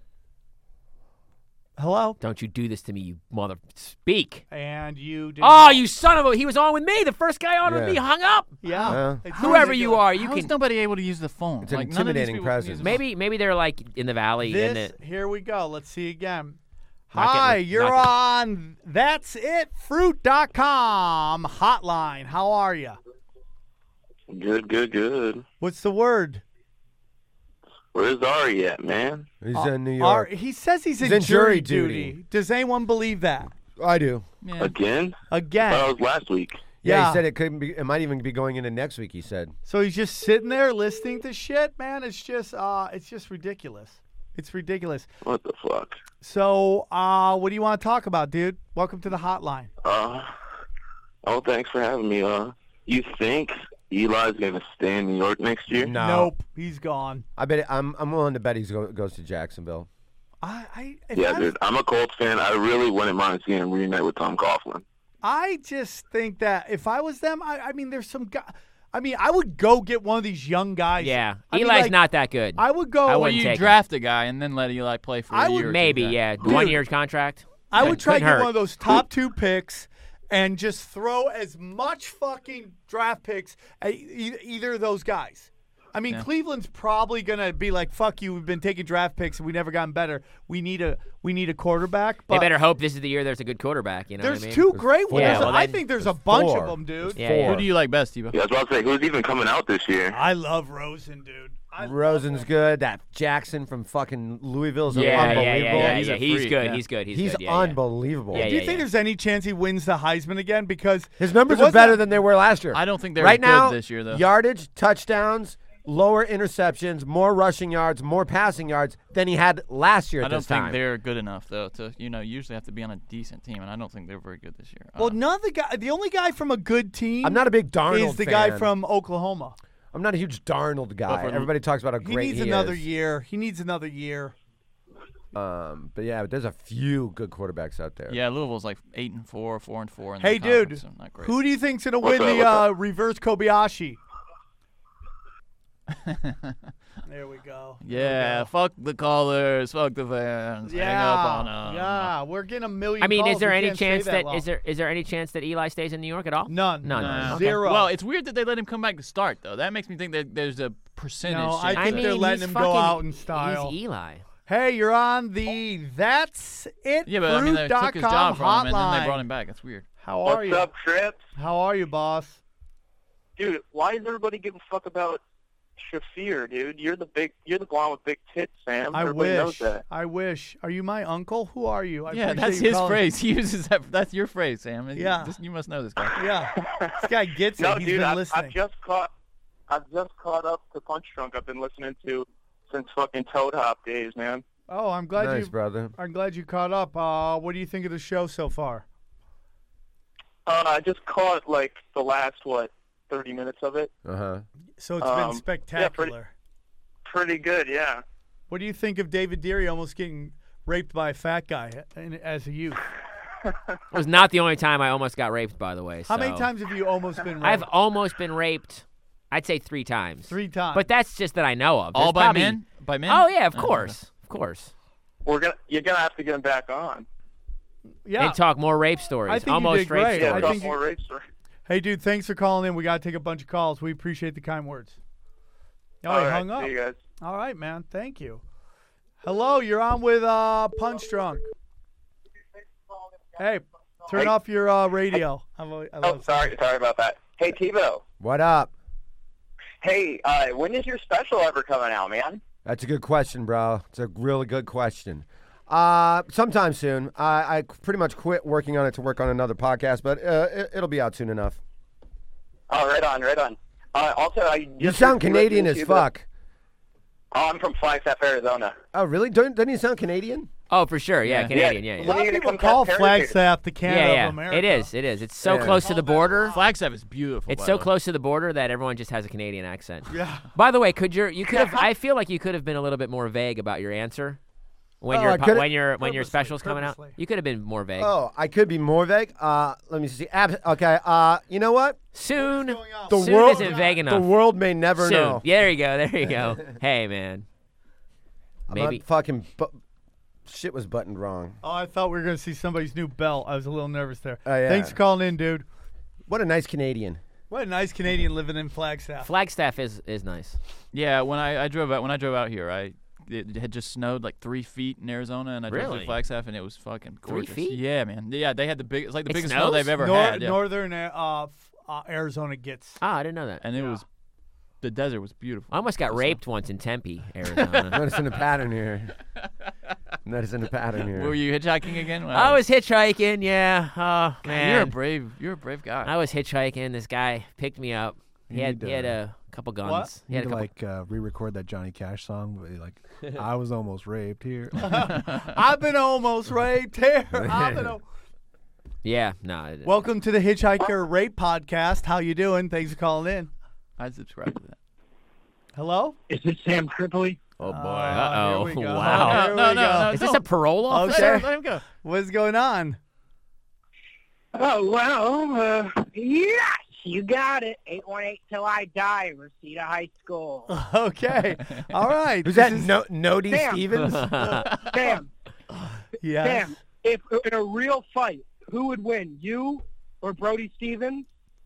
Hello? Don't you do this to me, you mother. Speak. And you did Oh, not- you son of a. He was on with me. The first guy on with Yeah. me hung up. Yeah. Yeah. It's Whoever you ridiculous. are, you How can. is nobody able to use the phone? It's an none of these intimidating people can use presence. the phone. Maybe they're like in the valley. and This, here we go. Let's see again. Not Hi, getting- you're not on that'sitfruit.com hotline. How are you? Good. What's the word? Where's Ari at, man? He's in New York. He says he's He's in in jury jury duty. duty. Does anyone believe that? I do. Yeah. Again? Again. That was last week. Yeah, Yeah. he said it couldn't be. It might even be going into next week. He said. So he's just sitting there listening to shit, man. It's just ridiculous. It's ridiculous. What the fuck? So, what do you want to talk about, dude? Welcome to the hotline. Oh, thanks for having me. You think Eli's gonna stay in New York next year? No. Nope, he's gone. I bet. I'm willing to bet he goes to Jacksonville. If Yeah, I- dude. I'm a Colts fan. I really wouldn't mind seeing him reunite with Tom Coughlin. I just think that if I was them, I mean, there's some guy. I mean, I would go get one of these young guys. Yeah, I mean, Eli's like, not that good. I would go. I Well, wouldn't you take him. draft a guy and then let Eli play for I a would- year or two. Maybe, yeah. Dude. 1 year contract. I would try to Couldn't get hurt. one of those top 2 picks and just throw as much fucking draft picks at either of those guys. I mean, Cleveland's probably gonna be like, "Fuck you! We've been taking draft picks and we never gotten better. We need a quarterback." But They better hope this is the year there's a good quarterback. You know there's what I mean? two great ones. Yeah, well, I then- think there's a bunch four. of them, dude. Yeah. Who do you like best, Tebow? Yeah, I was about to say, who's even coming out this year? I love Rosen, dude. Rosen's good. That Jackson from fucking Louisville's Yeah, unbelievable. yeah. He's a He's freak, good. yeah. He's good. He's good. Yeah, unbelievable. Yeah, Do you think there's any chance he wins the Heisman again? Because His numbers there are was better that- than they were last year. I don't think they're right good now, this year, though. Yardage, touchdowns, lower interceptions, more rushing yards, more passing yards than he had last year I at don't this think time. they're good enough though to usually have to be on a decent team, and I don't think they're very good this year. Well, the only guy from a good team I'm not a big Darnold is the fan. guy from Oklahoma. I'm not a huge Darnold guy. for- Everybody talks about how He great needs he another is. year. He needs another year. But yeah, there's a few good quarterbacks out there. yeah, Louisville's like 8-4, 4-4. In Hey, the conference, dude, so not great. who do you think's gonna What's win up, the reverse Kobayashi? There we go. Yeah, fuck the callers, fuck the fans. Hang up on 'em. Yeah, we're getting a million. I mean, calls. is there We any can't say chance that long. is there any chance that Eli stays in New York at all? None? None. Nah. Okay. Zero. Well, it's weird that they let him come back to start, though. That makes me think that there's a percentage. No, chance I that- think they're letting he's him go fucking- out in style. He's Eli. Hey, you're on the That's It Yeah, but I mean, they took his job from him, and then hotline. they brought him back. That's weird. How are What's you? up, Trips? How are you, boss? Dude, why does everybody give a fuck about Shafir, dude? You're the blonde with big tits, Sam. I Everybody knows wish. that. I wish. Are you my uncle? Who are you? I Yeah, appreciate that's you his calling. phrase. He uses that. That's your phrase, Sam. Yeah. You must know this guy. Yeah, this guy gets it. No, He's dude, been I've listening. just caught up to Punch Drunk. I've been listening to since fucking Toad Hop days, man. Oh, I'm glad nice, you. brother. I'm glad you caught up. What do you think of the show so far? I just caught like the last 30 minutes of it. So it's been Yeah, spectacular. Pretty good, yeah. What do you think of David Deary almost getting raped by a fat guy as a youth? It was not the only time I almost got raped, by the way. How many so- times have you almost been raped? I've almost been raped. I'd say 3 times. 3 times. But that's just that I know of. All There's by probably- men? By men? Oh yeah, of Oh, course, of course. You're gonna have to get him back on. yeah. And talk more rape stories. I think you almost did rape great. Yeah, I stories. talk think you- more rape story. Hey, dude, thanks for calling in. We got to take a bunch of calls. We appreciate the kind words. Oh, All he right, hung up. see you guys. All right, man. Thank you. Hello, you're on with Punch Drunk. Hey, turn Hey. off your radio. I Oh, love sorry about that. Hey, Tebow. What up? Hey, when is your special ever coming out, man? That's a good question, bro. It's a really good question. Sometime soon. I pretty much quit working on it to work on another podcast, but it'll be out soon enough. Oh, right on. Also, You just sound Canadian as listened to fuck. Oh, I'm from Flagstaff, Arizona. Oh, really? Doesn't he sound Canadian? Oh, for sure. Yeah, Yeah. Canadian. Yeah. Yeah, A yeah. lot When are of you people gonna call come to Paris? Flagstaff the Canada Yeah, of America. It is. It is. It's so Yeah. close to the border. Flagstaff is beautiful. It's by so the way. close to the border that everyone just has a Canadian accent. Yeah. By the way, you could have? I feel like you could have been a little bit more vague about your answer when Oh, your I could've- when your Purposely, special's coming out. purposely. You could have been more vague. Oh, I could be more vague. Let me see. Okay. You know what? Soon. What's going on? The Soon world isn't vague The enough. world may never Soon. know. Yeah, there you go. There you go. Hey, man. Maybe. My fucking shit was buttoned wrong. Oh, I thought we were going to see somebody's new belt. I was a little nervous there. Oh, yeah. Thanks for calling in, dude. What a nice Canadian. What a nice Canadian living in Flagstaff. Flagstaff is nice. Yeah, when I drove out here, it had just snowed like 3 feet in Arizona, and I drove Really? to Flagstaff, and it was fucking 3 gorgeous. feet? Yeah, man. Yeah, they had the big. It's like the It biggest snows? snow they've ever had. Yeah. Northern Arizona gets. Ah, I didn't know that. And it was, the desert was beautiful. I almost got raped once in Tempe, Arizona. Noticing a pattern here. Noticing a pattern here. Were you hitchhiking again? I was hitchhiking. Yeah. Oh man. You're a brave guy. I was hitchhiking. This guy picked me up. He You had need, a couple guns. What? He You had a need to couple. re-record that Johnny Cash song. But like, I was almost raped here. I've been almost raped here. I've been Yeah. No. it- Welcome to the Hitchhiker Rape Podcast. How you doing? Thanks for calling in. I'd subscribe to that. Hello? Is this Sam Tripoli? Oh boy. Uh-oh. Here we go. Wow. Here we No, go. Is this a parole officer? Okay. Let him go. What's going on? Oh, well, yes, you got it. 818 Till I Die, Reseda High School. Okay. All right. Who's This that? is- Nody Sam. Stevens? Sam, Yes. Sam, if in a real fight, who would win, you or Brody Stevens?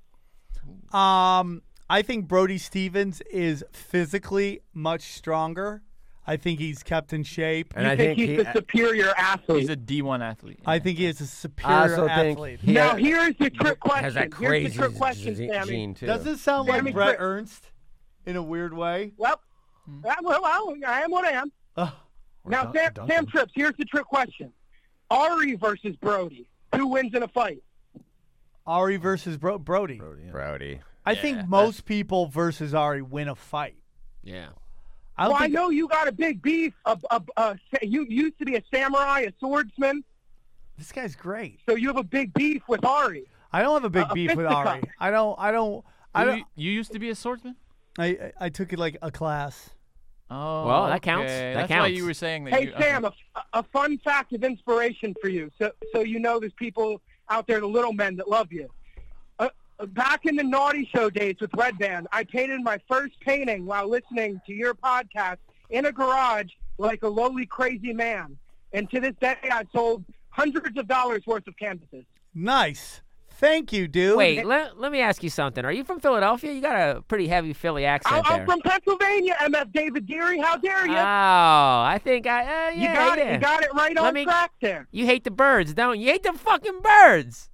I think Brody Stevens is physically much stronger. I think he's kept in shape. And You I think think he's he, the superior athlete? He's a D1 athlete. I think he is a I superior also think athlete. he Now, has, here's the trick question. has that Here's crazy the trick question, Sammy. gene too. Doesn't it sound Sammy like Brett Chris. Ernst in a weird way? Well, I am what I am. Now, Sam Trips, here's the trick question. Ari versus Brody. Who wins in a fight? Ari versus Brody. Brody. I Yeah, think most people versus Ari win a fight. Yeah. I don't Well, I think know you got a big beef. You used to be a samurai, a swordsman, this guy's great. so you have a big beef with Ari. I don't have a big A beef with fisticuff. Ari. I don't. You used to be a swordsman? I took it like a class. Oh, Well, that counts. okay. That That's why counts. you were saying that. Hey, you, Sam, a fun fact of inspiration for you, so you know there's people out there, the little men that love you. Back in the Naughty Show days with Red Band, I painted my first painting while listening to your podcast in a garage like a lowly crazy man. And to this day, I've sold hundreds of dollars worth of canvases. Nice. Thank you, dude. Wait, let me ask you something. Are you from Philadelphia? You got a pretty heavy Philly accent there. I'm from Pennsylvania, MF David Deary. How dare you? Oh, I think yeah, You got yeah. it. You got it right on track there. You hate the birds, don't you? You hate the fucking birds.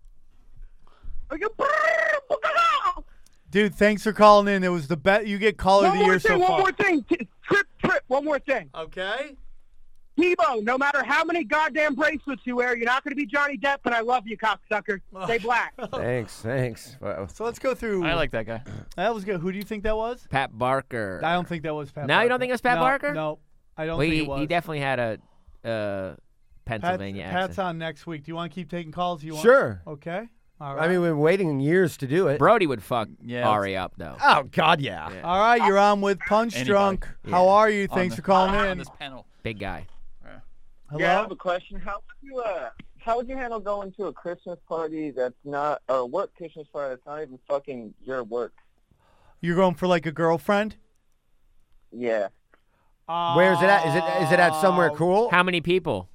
Dude, thanks for calling in. It was the best. You get caller of the year so far. One more thing. Trip. One more thing. Okay. Tebow, no matter how many goddamn bracelets you wear, you're not going to be Johnny Depp, and I love you, cocksucker. Stay black. Thanks. Wow. So let's go through. I like that guy. That was good. Who do you think that was? Pat Barker. I don't think that was Pat. No, Barker. you don't think it was Pat No, Barker? No, I don't Well, think it was. he definitely had a Pennsylvania Pat's accent. on next week. Do you want to keep taking calls? You want? Sure. Okay. All right. I mean, we've been waiting years to do it. Brody would fuck Yeah, Ari up though. Oh God, yeah. Yeah. All right, you're on with Punch Anybody. Drunk. Yeah. How are you? On Thanks the- for calling on in. this panel. Big guy. Hello. Yeah, I have a question. How would you handle going to a Christmas party that's not, or work Christmas party that's not even fucking your work? You're going for like a girlfriend? Yeah. Where is it at? Is it at somewhere cool? How many people?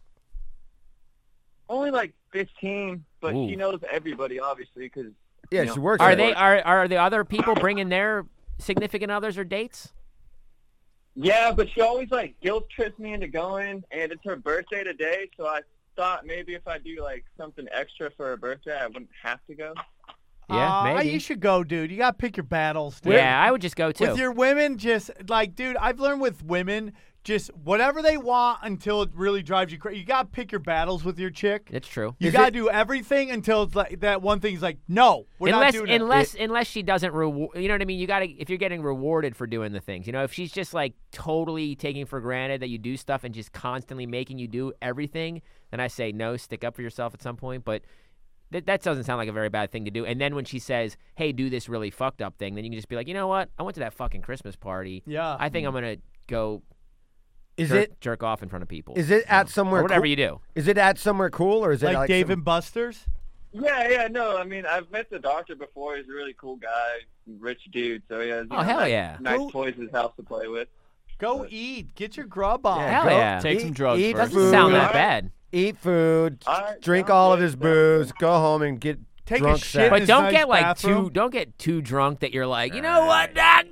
Only like 15, but Ooh. she knows everybody, obviously, because Yeah, she works. Are at they it. are the other people bringing their significant others or dates? yeah, but she always like guilt trips me into going, and it's her birthday today, so I thought maybe if I do like something extra for her birthday, I wouldn't have to go. Yeah, maybe. You should go, dude. You got to pick your battles, dude. Yeah, I would just go too. With your women, just like, dude, I've learned with women, just whatever they want until it really drives you crazy. You got to pick your battles with your chick. It's true. You Is got to it- do everything until it's like that one thing's like, no, we're not doing it. Unless she doesn't reward, you know what I mean? You got to, if you're getting rewarded for doing the things, you know, if she's just like totally taking for granted that you do stuff and just constantly making you do everything, then I say no, stick up for yourself at some point. But that doesn't sound like a very bad thing to do. And then when she says, hey, do this really fucked up thing, then you can just be like, you know what? I went to that fucking Christmas party. Yeah. I think I'm going to go Is jerk, it? jerk off in front of people. Is it at somewhere? or whatever cool? you do. Is it at somewhere cool or is it like like Dave some- and Buster's? Yeah, no, I mean, I've met the doctor before. He's a really cool guy, rich dude, so he has hell yeah. nice Cool. toys in his house to play with. Go eat. Get your grub on. Yeah, Hell go- yeah. Take some drugs eat first. Doesn't sound food. that bad. Eat food, All right, drink sounds all of good, his sounds booze, good. go home and get Take a drunk shit sex. in But his don't nice get like bathroom. don't get too drunk that you're like, you know what, doctor?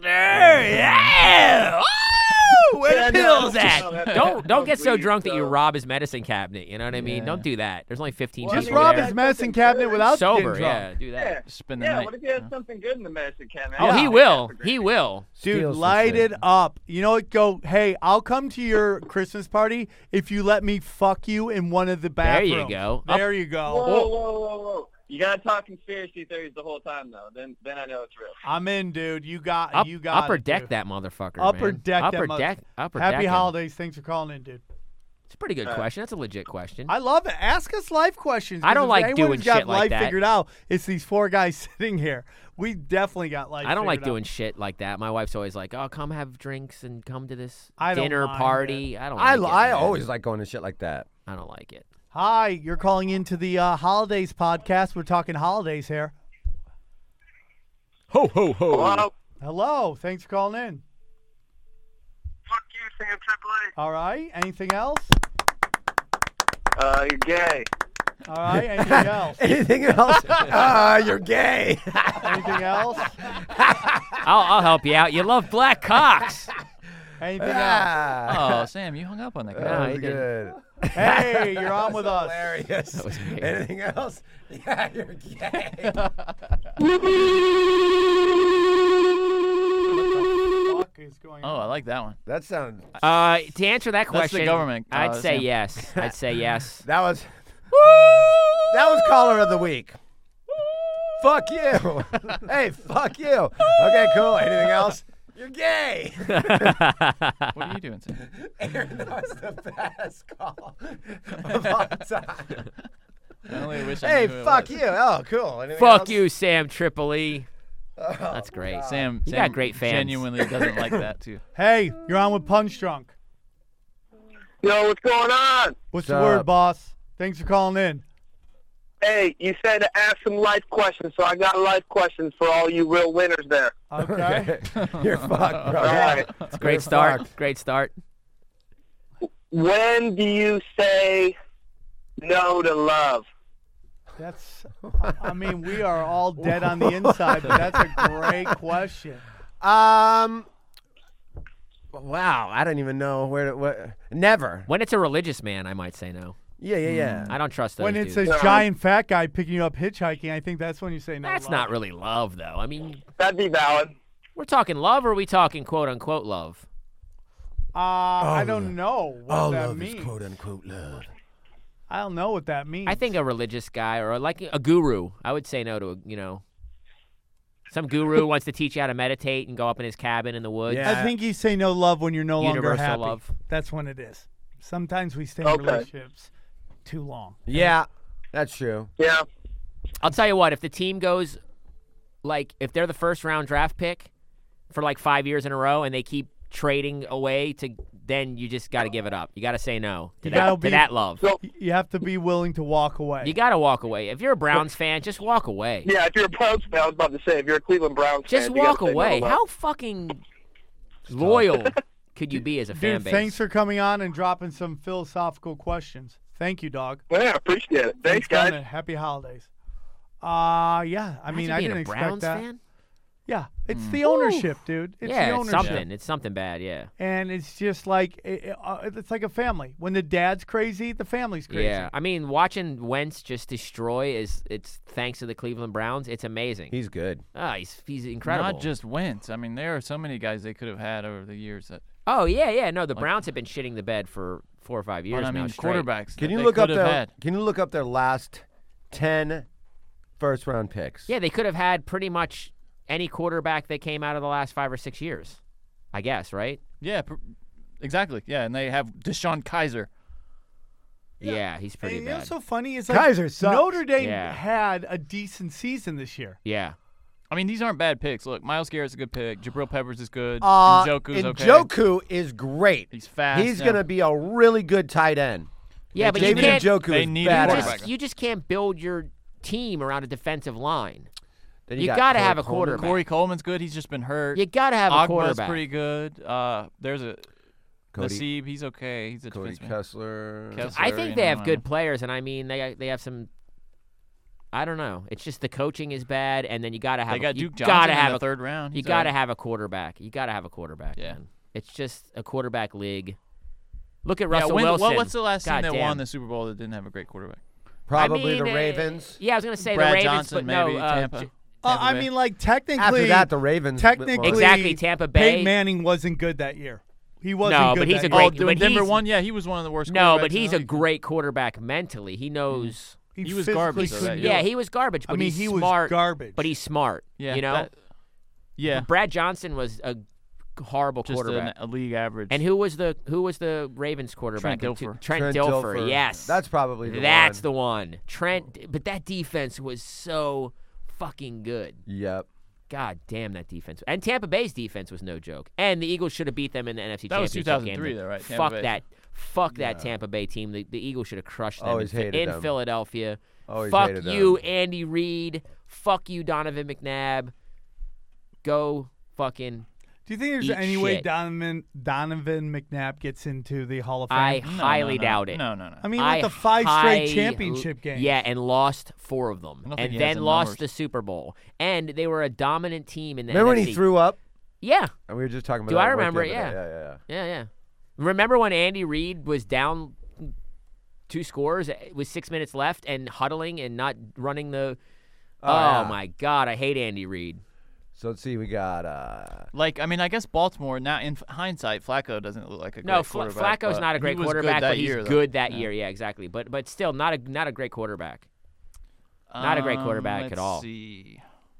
Yeah. Oh, where Yeah, the no, pills no, at? that's Don't get so weed, drunk that you so- rob his medicine cabinet. You know what I mean? Yeah. Don't do that. There's only 15 Well, Just people rob there. his medicine cabinet without Sober, getting yeah, drunk. do that. Yeah, Spend the yeah. night. What if he has something good in the medicine cabinet? Oh, he Yeah, will. for He great. will. Dude, Steals some light shit. it up. You know what? Go, hey, I'll come to your Christmas party if you let me fuck you in one of the There bathrooms. you go. There you Whoa, go. whoa. You gotta talk conspiracy theories the whole time, though. Then I know it's real. I'm in, dude. You got Upper it, deck dude. that motherfucker. Upper man. deck that Upper mother- deck. Upper Happy deck him. holidays. Thanks for calling in, dude. It's a pretty good question. That's a legit question. I love it. Ask us life questions. I don't 'cause if like anyone doing who's got shit like life that. figured out, it's these four guys sitting here. We definitely got life. I don't like figured out. doing shit like that. My wife's always like, "Oh, come have drinks and come to this I don't dinner mind party." I don't. I like it, I man. always like going to shit like that. I don't like it. Hi, you're calling into the holidays podcast. We're talking holidays here. Ho ho ho. Hello? Hello. Thanks for calling in. Fuck you, Sam Tripoli. All right. Anything else? You're gay. All right. Anything else? Anything else? You're gay. Anything else? I'll help you out. You love black cocks. Anything else? Oh, Sam, you hung up on that guy. That No, was he didn't. good. Hey, you're on with us. Hilarious. That was great. Anything else? Yeah, you're gay. What the fuck is going Oh, on? I like that one. That sounds. To answer that That's the question, government, I'd say Sam. yes. I'd say yes. That was. That was caller of the week. Fuck you. Hey, fuck you. Okay, cool. Anything else? You're gay. What are you doing, Sam? Aaron, that was the best call of all time. I only wish I Hey, knew who it fuck was. you. Oh, cool. Anything Fuck else? you, Sam Tripoli. Oh, That's great. Sam, You Sam got great fans. genuinely doesn't like that, too. Hey, you're on with Punch Drunk. Yo, what's going on? What's What's the word, up? boss? Thanks for calling in. Hey, you said to ask some life questions, so I got life questions for all you real winners there. Okay. You're fucked, bro. All right. It's a great start. Great start. When do you say no to love? That's. I mean, we are all dead on the inside, but that's a great question. Wow, I don't even know where to. What, never. When it's a religious man, I might say no. Yeah. I don't trust those When it's dudes. a giant fat guy picking you up hitchhiking, I think that's when you say no. That's love. not really love, though. I mean, That'd be valid. we're talking love, or are we talking quote unquote love? I don't know what All that love means. is quote unquote love. I don't know what that means. I think a religious guy or like a guru. I would say no to some guru wants to teach you how to meditate and go up in his cabin in the woods. Yeah. I think you say no love when you're no longer Universal happy. love. That's when it is. Sometimes we stay in Okay. relationships too long. Yeah, that's true. Yeah. I'll tell you what, if the team goes, like, if they're the first round draft pick for like 5 years in a row and they keep trading away then you just got to give it up. You got to say no to You gotta that, to that love. So, You have to be willing to walk away. You got to walk away. If you're a Browns fan, just walk away. yeah, if you're a Browns fan, I was about to say, if you're a Cleveland Browns Just fan, you gotta walk say no to away. love. How fucking loyal could you be as a fan Dude, base? thanks for coming on and dropping some philosophical questions. Thank you, dog. Yeah, I appreciate it. Thanks, guys. Donna. Happy holidays. Yeah. I mean, Imagine I being didn't a expect Browns that. fan? Yeah, it's the ownership, dude. It's yeah, the it's ownership. something. It's something bad, yeah. And it's just like it's like a family. When the dad's crazy, the family's crazy. Yeah, I mean, watching Wentz just destroy it's thanks to the Cleveland Browns. It's amazing. He's good. He's incredible. Not just Wentz. I mean, there are so many guys they could have had over the years that. Oh yeah. No, the Browns have been shitting the bed for 4 or 5 years But I now. mean, straight. quarterbacks. Can that you they look up could have their? had. Can you look up their last 10 first-round picks? Yeah, they could have had pretty much any quarterback that came out of the last 5 or 6 years. I guess, right? Yeah, exactly. Yeah, and they have Deshaun Kaiser. Yeah, he's pretty And you know bad. what's so funny is like Kaiser sucks. Notre Dame Yeah. had a decent season this year. Yeah. I mean, these aren't bad picks. Look, Miles Garrett's a good pick. Jabril Peppers is good. And Njoku's okay. Njoku is great. He's fast. He's yeah. going to be a really good tight end. Yeah, but you David can't Njoku they is need a badass. quarterback. you just can't build your team around a defensive line. Then You got gotta Corey have a Coleman. quarterback. Corey Coleman's good. He's just been hurt. You got to have a Ogba's quarterback. pretty good. There's a Cody, Nassib. He's okay. He's a Cody defenseman. Kessler. Kessler. I think you they know, have I good don't players, and I mean they have some. I don't know. It's just the coaching is bad, and then you got to have. They got you Duke gotta Johnson have in the a, third round. You He's got to all right. have a quarterback. You got to have a quarterback. Yeah. Man. It's just a quarterback league. Look at Yeah, Russell when- Wilson. what's the last team that Goddamn. won the Super Bowl that didn't have a great quarterback? Probably I mean, the Ravens. Yeah, I was gonna say Brad the Ravens, Johnson, but maybe no. Tampa. J- Tampa I Bay. mean, like technically, After that, the Ravens. technically, Exactly, Tampa Bay. Peyton Manning wasn't good that year. He wasn't No, good but he's that a year. great- Oh, when but Denver he's- won, yeah, he was one of the worst. no, quarterbacks but in he's the a league. great quarterback mentally. He knows. He was physically garbage, though, couldn't that do year. Yeah, it. he was garbage, but I mean, he's he smart. was garbage. But he's smart. Yeah, you know. that- yeah, Brad Johnson was a horrible just quarterback. a league average. And who was the Ravens quarterback? Trent Dilfer. Trent Dilfer. Yes, That's probably the that's one. the one. Trent, but that defense was so fucking good. Yep. God damn that defense. And Tampa Bay's defense was no joke. And the Eagles should have beat them in the NFC That was Championship 2003 game. though, right? Tampa Fuck Bay. that. Fuck that Tampa Bay team. The Eagles should have crushed them Always hated in them. Philadelphia. Always Fuck hated you, them. Andy Reid. Fuck you, Donovan McNabb. Go fucking Do you think there's Eat any way shit. Donovan McNabb gets into the Hall of Fame? I highly doubt it. No. I mean, with the 5 straight championship games. Yeah, and lost 4 of them. I don't think And he has then the lost numbers. the Super Bowl. And they were a dominant team in the Remember when NFC. he threw up? Yeah. And we were just talking about Do that I at work the remember other it? day. Yeah. Yeah. Remember when Andy Reid was down 2 scores with 6 minutes left and huddling and not running the yeah. my God, I hate Andy Reid. So let's see. We got I guess Baltimore, now in hindsight, Flacco doesn't look like a great No, quarterback. Flacco's but not a great he was quarterback, good that but he's year, though. good that year. Yeah, exactly. But still, not a great quarterback. Not a great quarterback let's at all. See.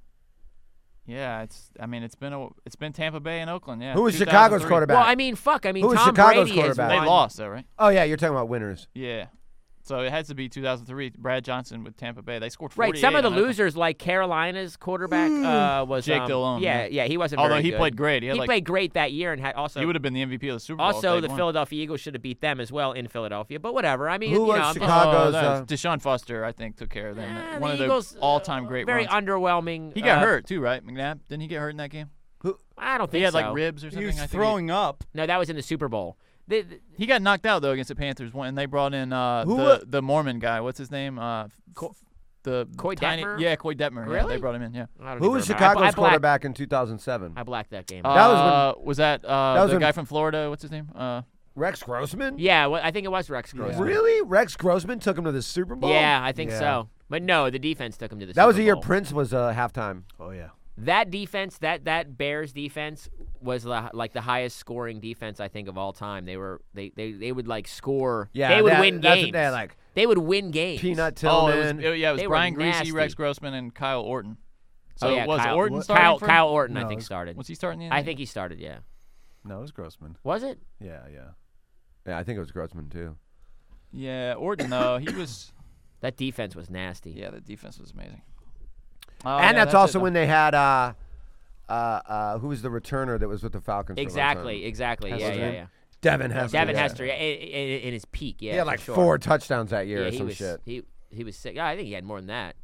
Yeah, it's been Tampa Bay and Oakland. Yeah, who was 2003. Chicago's quarterback? Well, I mean, Who was Tom Chicago's Brady has quarterback? They won. lost though, right? Oh yeah, you're talking about winners. Yeah. So it has to be 2003. Brad Johnson with Tampa Bay. They scored 48. Right, some of the on Oakland. losers, like Carolina's quarterback, was Jake Delhomme, Yeah, he wasn't. Although very he good. played great. He played great that year, and had also. He would have been the MVP of the Super Bowl. Also, if the they'd won. Philadelphia Eagles should have beat them as well in Philadelphia. But whatever. I mean, Who was I'm just- Chicago's, that was Deshaun Foster, I think, took care of them. Eh, One the of the Eagles, all-time great very runs. underwhelming. He got hurt too, right? McNabb, didn't he get hurt in that game? I don't think He had so. like ribs or something. He was I think throwing up. No, that was in the Super Bowl. He got knocked out though against the Panthers when they brought in Who the Mormon guy. What's his name? The Coy tiny, Detmer? Yeah, Coy Detmer. Yeah, Really? they brought him in. Yeah. I don't Who even was remember. I Chicago's blacked- quarterback in 2007? I blacked that game. That was was that was the when- guy from Florida? What's his name? Rex Grossman? Yeah, well, I think it was Rex Grossman. Really? Rex Grossman took him to the Super Bowl? Yeah, I think Yeah. so. But no, the defense took him to the That Super was the year Bowl. Prince was halftime. Oh yeah. That defense, that Bears defense, was like the highest scoring defense I think of all time. They would like score. Yeah, they would that- win that's what games. they like. They would win games. Peanut Oh, Tillman. it was They were Brian Greasy, nasty. Rex Grossman, and Kyle Orton. So Oh yeah, was Kyle, Orton what? starting for? Kyle Orton, I No, think it started. Was he starting? I think he started. Yeah. No, it was Grossman. Was it? Yeah. Yeah, I think it was Grossman too. Yeah, Orton though he was. That defense was nasty. Yeah, the defense was amazing. And that's also when they had who was the returner that was with the Falcons? for a long Exactly. time? Exactly. Yeah. Hester? Yeah. Yeah. Devin Hester. Devin yeah. Hester, yeah, in his peak. Yeah. He had for like sure. 4 touchdowns that year Yeah, or he some was. shit. He was sick. Yeah, I think he had more than that.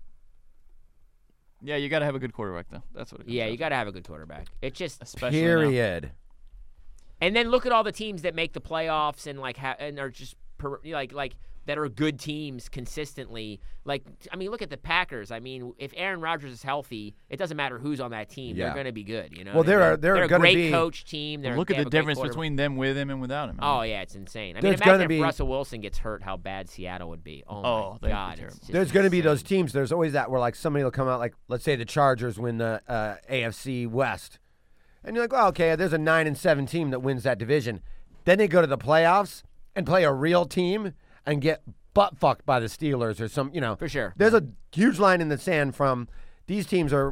Yeah, you got to have a good quarterback though. That's what. It comes Yeah, down you to. got to have a good quarterback. It just Especially now. Period. And then look at all the teams that make the playoffs and and are just like that are good teams consistently. Like, I mean, look at the Packers. I mean, if Aaron Rodgers is healthy, it doesn't matter who's on that team. Yeah. They're going to be good. You know. Well, what I mean? they're a gonna great be- coach team. Look they at have the a great difference quarterback. between them with him and without him. Oh yeah, it's insane. I mean, There's imagine gonna if be- Russell Wilson gets hurt, how bad Seattle would be. Oh, Oh, my they'd be God, terrible. it's just There's going to be those insane. teams. There's always that where like somebody will come out like, let's say the Chargers win the AFC West, and you're like, well, okay, there's a 9-7 team that wins that division. Then they go to the playoffs and play a real team and get butt fucked by the Steelers or some, For sure. There's a huge line in the sand from these teams are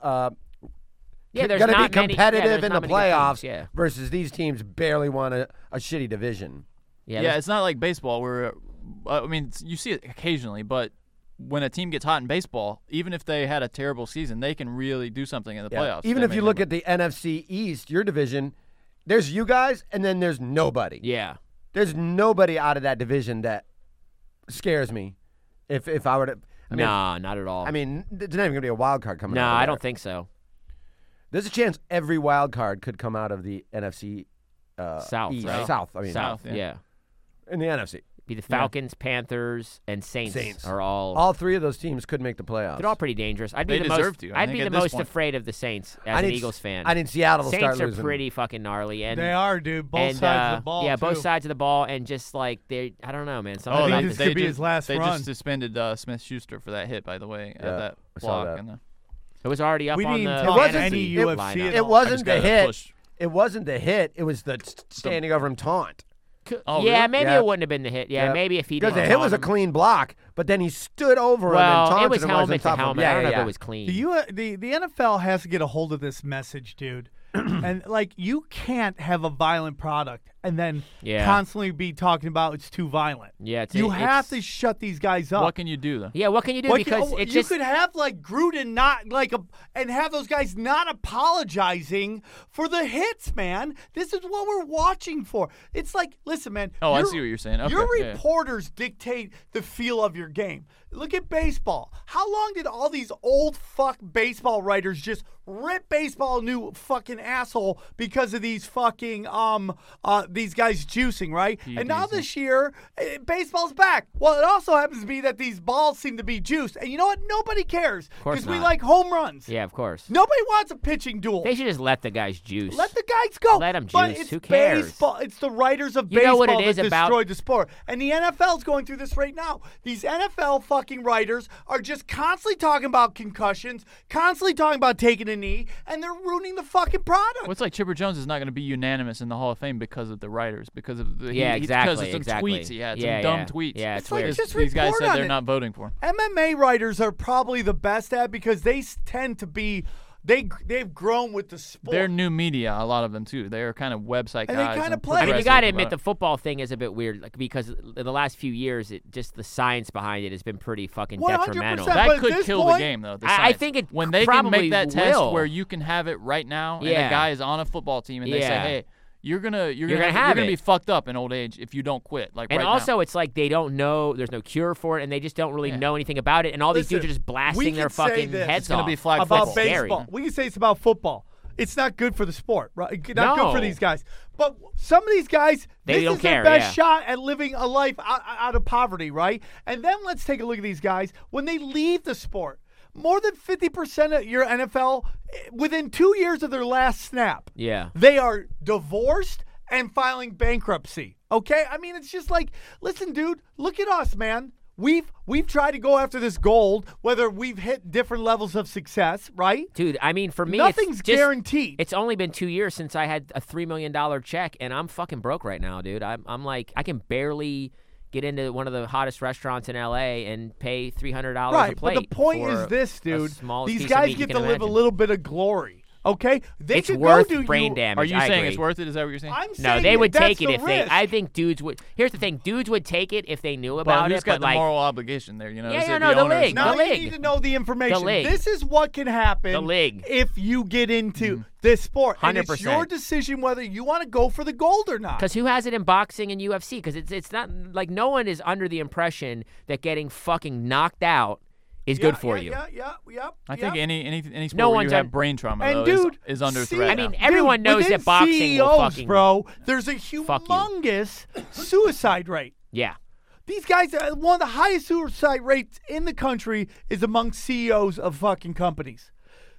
Yeah, there's going to be not many- competitive there's in the not many good teams, playoffs yeah. versus these teams barely won a shitty division. Yeah, Yeah, it's not like baseball where, you see it occasionally, but when a team gets hot in baseball, even if they had a terrible season, they can really do something in the playoffs. Even if you look at the NFC East, your division, there's you guys, and then there's nobody. yeah. There's nobody out of that division that scares me. If I were to, Nah, not at all. I mean, there's not even gonna be a wild card coming. no, out of I there. don't think so. There's a chance every wild card could come out of the NFC South, East. right? South. I mean, South. Yeah. in the NFC. Be the Falcons, Panthers, and Saints are All 3 of those teams could make the playoffs. they're all pretty dangerous. I'd be They the deserve most. to, I I'd think, be the at this most point. afraid of the Saints as I an need- Eagles fan. I need Seattle to Saints start are losing. pretty fucking gnarly, and They are, dude. Both and, sides of the ball. Yeah, too. both sides of the ball, and just like they, I don't know, man. Oh, Something think about this the- could be his last they run. just suspended Smith-Schuster for that hit, by the way, Yeah, at that I saw block. that. And it was already up We on didn't the even talk fantasy any UFC lineup. at It all. wasn't just the got hit. pushed. It wasn't the hit. It was the standing over him taunt. Oh, yeah, really? maybe Yeah. it wouldn't have been the hit. Yeah, Yeah. maybe if he Because didn't. the hit was a taunt him. clean block, but then he stood over him and Well, taunted it was him helmet on to top of him. helmet. Yeah, I don't know yeah, if it was clean. The NFL has to get a hold of this message, dude. And like, you can't have a violent product and then Yeah. constantly be talking about it's too violent. Yeah, You have it's- to shut these guys up. What can you do, though? Yeah, what can you do? What Because can- it you just could have like Gruden not like and have those guys not apologizing for the hits, man. This is what we're watching for. It's like, listen, man. Oh, I your- see what you're saying. Okay, your yeah. reporters dictate the feel of your game. Look at baseball. How long did all these old fuck baseball writers just rip baseball a new fucking an asshole because of these fucking these guys juicing, right? And now this year, baseball's back. Well, it also happens to be that these balls seem to be juiced, and you know what? Nobody cares course because we not. like home runs. Yeah, of course. Nobody wants a pitching duel. They should just let the guys juice. Let the guys go. Let 'em But juice. it's Who cares? Baseball. It's the writers of You know baseball what it is that about- destroyed the sport. And the NFL's going through this right now. These NFL fucking writers are just constantly talking about concussions, constantly talking about taking a knee, and they're ruining the fucking product. Well, it's like Chipper Jones is not going to be unanimous in the Hall of Fame because of the writers, because of the Yeah, exactly, because of some exactly. tweets he had, Yeah, some dumb yeah. tweets. Yeah, It's like weird. just These guys report said on they're it. not voting for him. MMA writers are probably the best at because they tend to be they've grown with the sport. They're new media, a lot of them too. They're kind of website And they guys. kinda play. I mean, you progressive got to admit about the it. football thing is a bit weird, like, because in the last few years, just the science behind it has been pretty fucking 100%. detrimental. But That at could this kill point- the game, though. The I science. think it when they can probably make that test will. where you can have it right now, and Yeah. a guy is on a football team, and they say, Yeah. "Hey, you're gonna have it. be fucked up in old age if you don't quit." Like And right also, now. it's like they don't know. There's no cure for it, and they just don't really Yeah. know anything about it. And all these Listen, dudes are just we blasting their could say fucking this. heads It's gonna off. be flag about football. Scary. baseball. We can say it's about football. It's not good for the sport, right? Not good for No. these guys. But some of these guys, They this don't is care, their best yeah. shot at living a life out of poverty, right? And then let's take a look at these guys when they leave the sport. More than 50% of your NFL, within 2 years of their last snap, Yeah. they are divorced and filing bankruptcy. Okay? I mean, it's just like, listen, dude, look at us, man. We've tried to go after this gold, whether we've hit different levels of success, right? Dude, I mean, for me, Nothing's it's just, guaranteed. It's only been 2 years since I had a $3 million check, and I'm fucking broke right now, dude. I'm like, I can barely get into one of the hottest restaurants in LA and pay $300 a Right, plate. but the point for is this, a dude. smallest These piece of guys meat you get can to live a imagine. little bit of glory. Okay, they It's could worth go do brain you, damage. Are you I saying agree. it's worth it? Is that what you're saying? I'm No, saying they would that's take it the if risk. I think dudes would. Here's the thing: dudes would take it if they knew But about who's it. got But the like, moral obligation there? You know, Yeah, is yeah, it no, the owners? league. Now The you league. need to know the information. The league. This is what can happen. The league. If you get into this sport, and it's 100%. your decision whether you want to go for the gold or not. because who has it in boxing and UFC? Because it's not like no one is under the impression that getting fucking knocked out is good for you. Yeah. I think any sport No where one's you have on- brain trauma And though, dude, is under see- threat. I mean, now. everyone knows within that boxing will CEOs, fucking bro, there's a fuck you. humongous suicide rate. Yeah. These guys, one of the highest suicide rates in the country is among CEOs of fucking companies.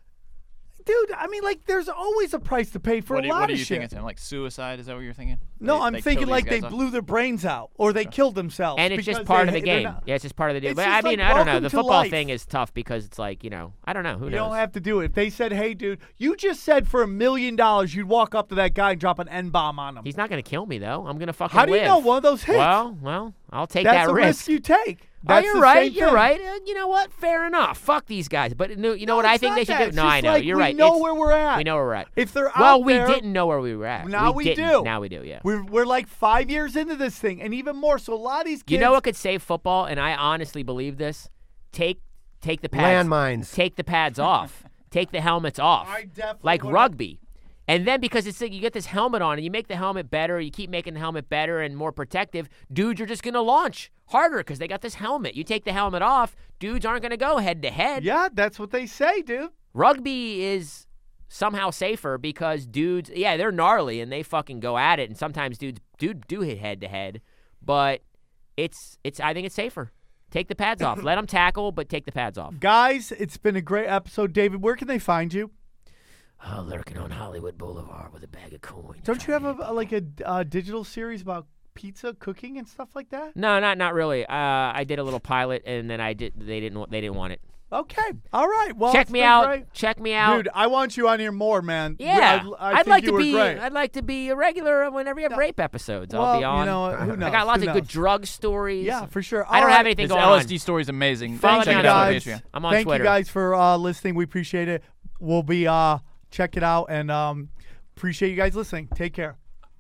Dude, I mean, like, there's always a price to pay for what a do, lot what are of you shit. thinking, Tim? Like suicide? Is that what you're thinking? No, They I'm kill thinking these like guys they off? blew their brains out or they killed themselves. And it's just because part of the they're game. not- Yeah, it's just part of the deal. It's But just I mean, like I don't know. welcome The to football life. thing is tough because it's like, I don't know. Who You knows? don't have to do it. If they said, hey, dude, you just said for $1 million you'd walk up to that guy and drop an N-bomb on him. He's not going to kill me, though. I'm going to fucking How do you live. know one of those hits? Well, I'll take That's that a risk you take. Oh, That's you're the right. same You're thing. right. You know what? Fair enough. Fuck these guys. But you know what No, I it's think not they should that. do? It's No, just I know. like You're we right. know It's- where we're at. We know where we're at. If they're well, out we there, didn't know where we were at. Now we didn't. do. Now we do, yeah. We're like 5 years into this thing, and even more. So a lot of these kids. You know what could save football? And I honestly believe this. Take the pads. Landmines. Take the pads off. Take the helmets off. I definitely like would- rugby. And then because it's like you get this helmet on and you make the helmet better, you keep making the helmet better and more protective, dudes are just going to launch harder because they got this helmet. You take the helmet off, dudes aren't going to go head to head. Yeah, that's what they say, dude. Rugby is somehow safer because dudes, yeah, they're gnarly and they fucking go at it, and sometimes dudes do hit head to head, but it's I think it's safer. Take the pads off. Let them tackle, but take the pads off. Guys, it's been a great episode. David, where can they find you? Oh, lurking on Hollywood Boulevard with a bag of coins. Don't you have a digital series about pizza cooking and stuff like that? No, not really. I did a little pilot, and then they didn't want it. Okay, all right. Well, Check it's me been out. great. Check me out. Dude. I want you on here more, man. Yeah, I I'd think like you to were be. great. I'd like to be a regular whenever you have rape episodes. well, I'll be on. You know, who knows? I got lots Who of good knows? drug stories. Yeah, for sure. I don't All have right. anything His going LSD on. story is amazing. Follow Check me it on out on guys. Patreon. I'm on Thank Twitter. you guys for listening. We appreciate it. We'll be check it out and appreciate you guys listening. Take care.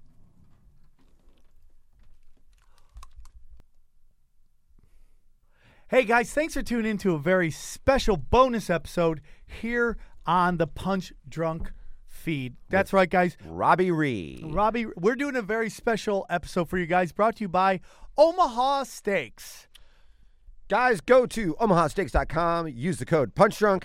Hey guys, thanks for tuning in to a very special bonus episode here on the Punch Drunk feed. That's right, guys. Robbie Reed. Robbie, we're doing a very special episode for you guys, brought to you by Omaha Steaks. Guys, go to omahasteaks.com, use the code PunchDrunk,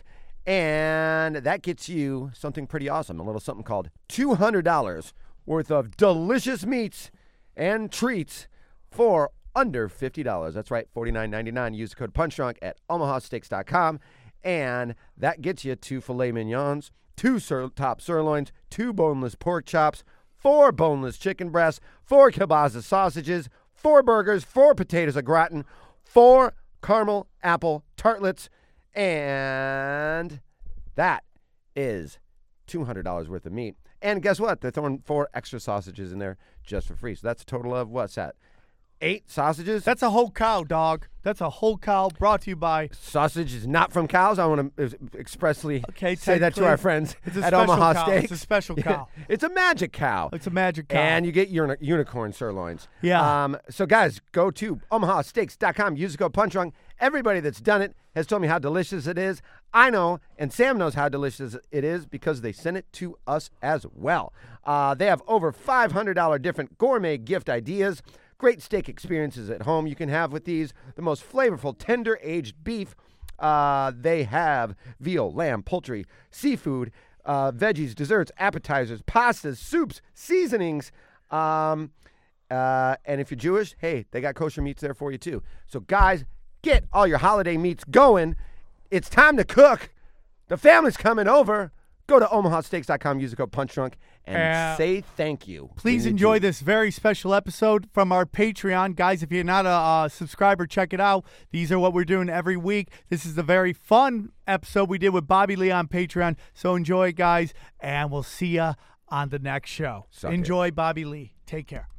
And that gets you something pretty awesome, a little something called $200 worth of delicious meats and treats for under $50. That's right, $49.99. Use the code PUNCHDRUNK at omahasteaks.com. And that gets you 2 filet mignons, 2 top sirloins, 2 boneless pork chops, 4 boneless chicken breasts, 4 kielbasa sausages, 4 burgers, 4 potatoes au gratin, 4 caramel apple tartlets, and that is $200 worth of meat. And guess what? They're throwing 4 extra sausages in there just for free. So that's a total of, what's that? 8 sausages? That's a whole cow, dog. That's a whole cow brought to you by... Sausage is not from cows. I want to expressly Okay, say that to our friends It's a at special Omaha cow. Steaks. It's a special cow. It's a magic cow. It's a magic cow. And you get unicorn sirloins. Yeah. So, guys, go to omahasteaks.com. Use the code PUNCHDRUNK. Everybody that's done it has told me how delicious it is. I know, and Sam knows how delicious it is because they sent it to us as well. They have over $500 different gourmet gift ideas. Great steak experiences at home you can have with these. The most flavorful, tender-aged beef. They have veal, lamb, poultry, seafood, veggies, desserts, appetizers, pastas, soups, seasonings. And if you're Jewish, hey, they got kosher meats there for you too. So, guys, get all your holiday meats going. It's time to cook. The family's coming over. Go to omahasteaks.com, use the code PUNCHDRUNK, and say thank you. Please enjoy this very special episode from our Patreon. Guys, if you're not a subscriber, check it out. These are what we're doing every week. This is the very fun episode we did with Bobby Lee on Patreon. So enjoy, guys, and we'll see you on the next show. Enjoy, Bobby Lee. Take care.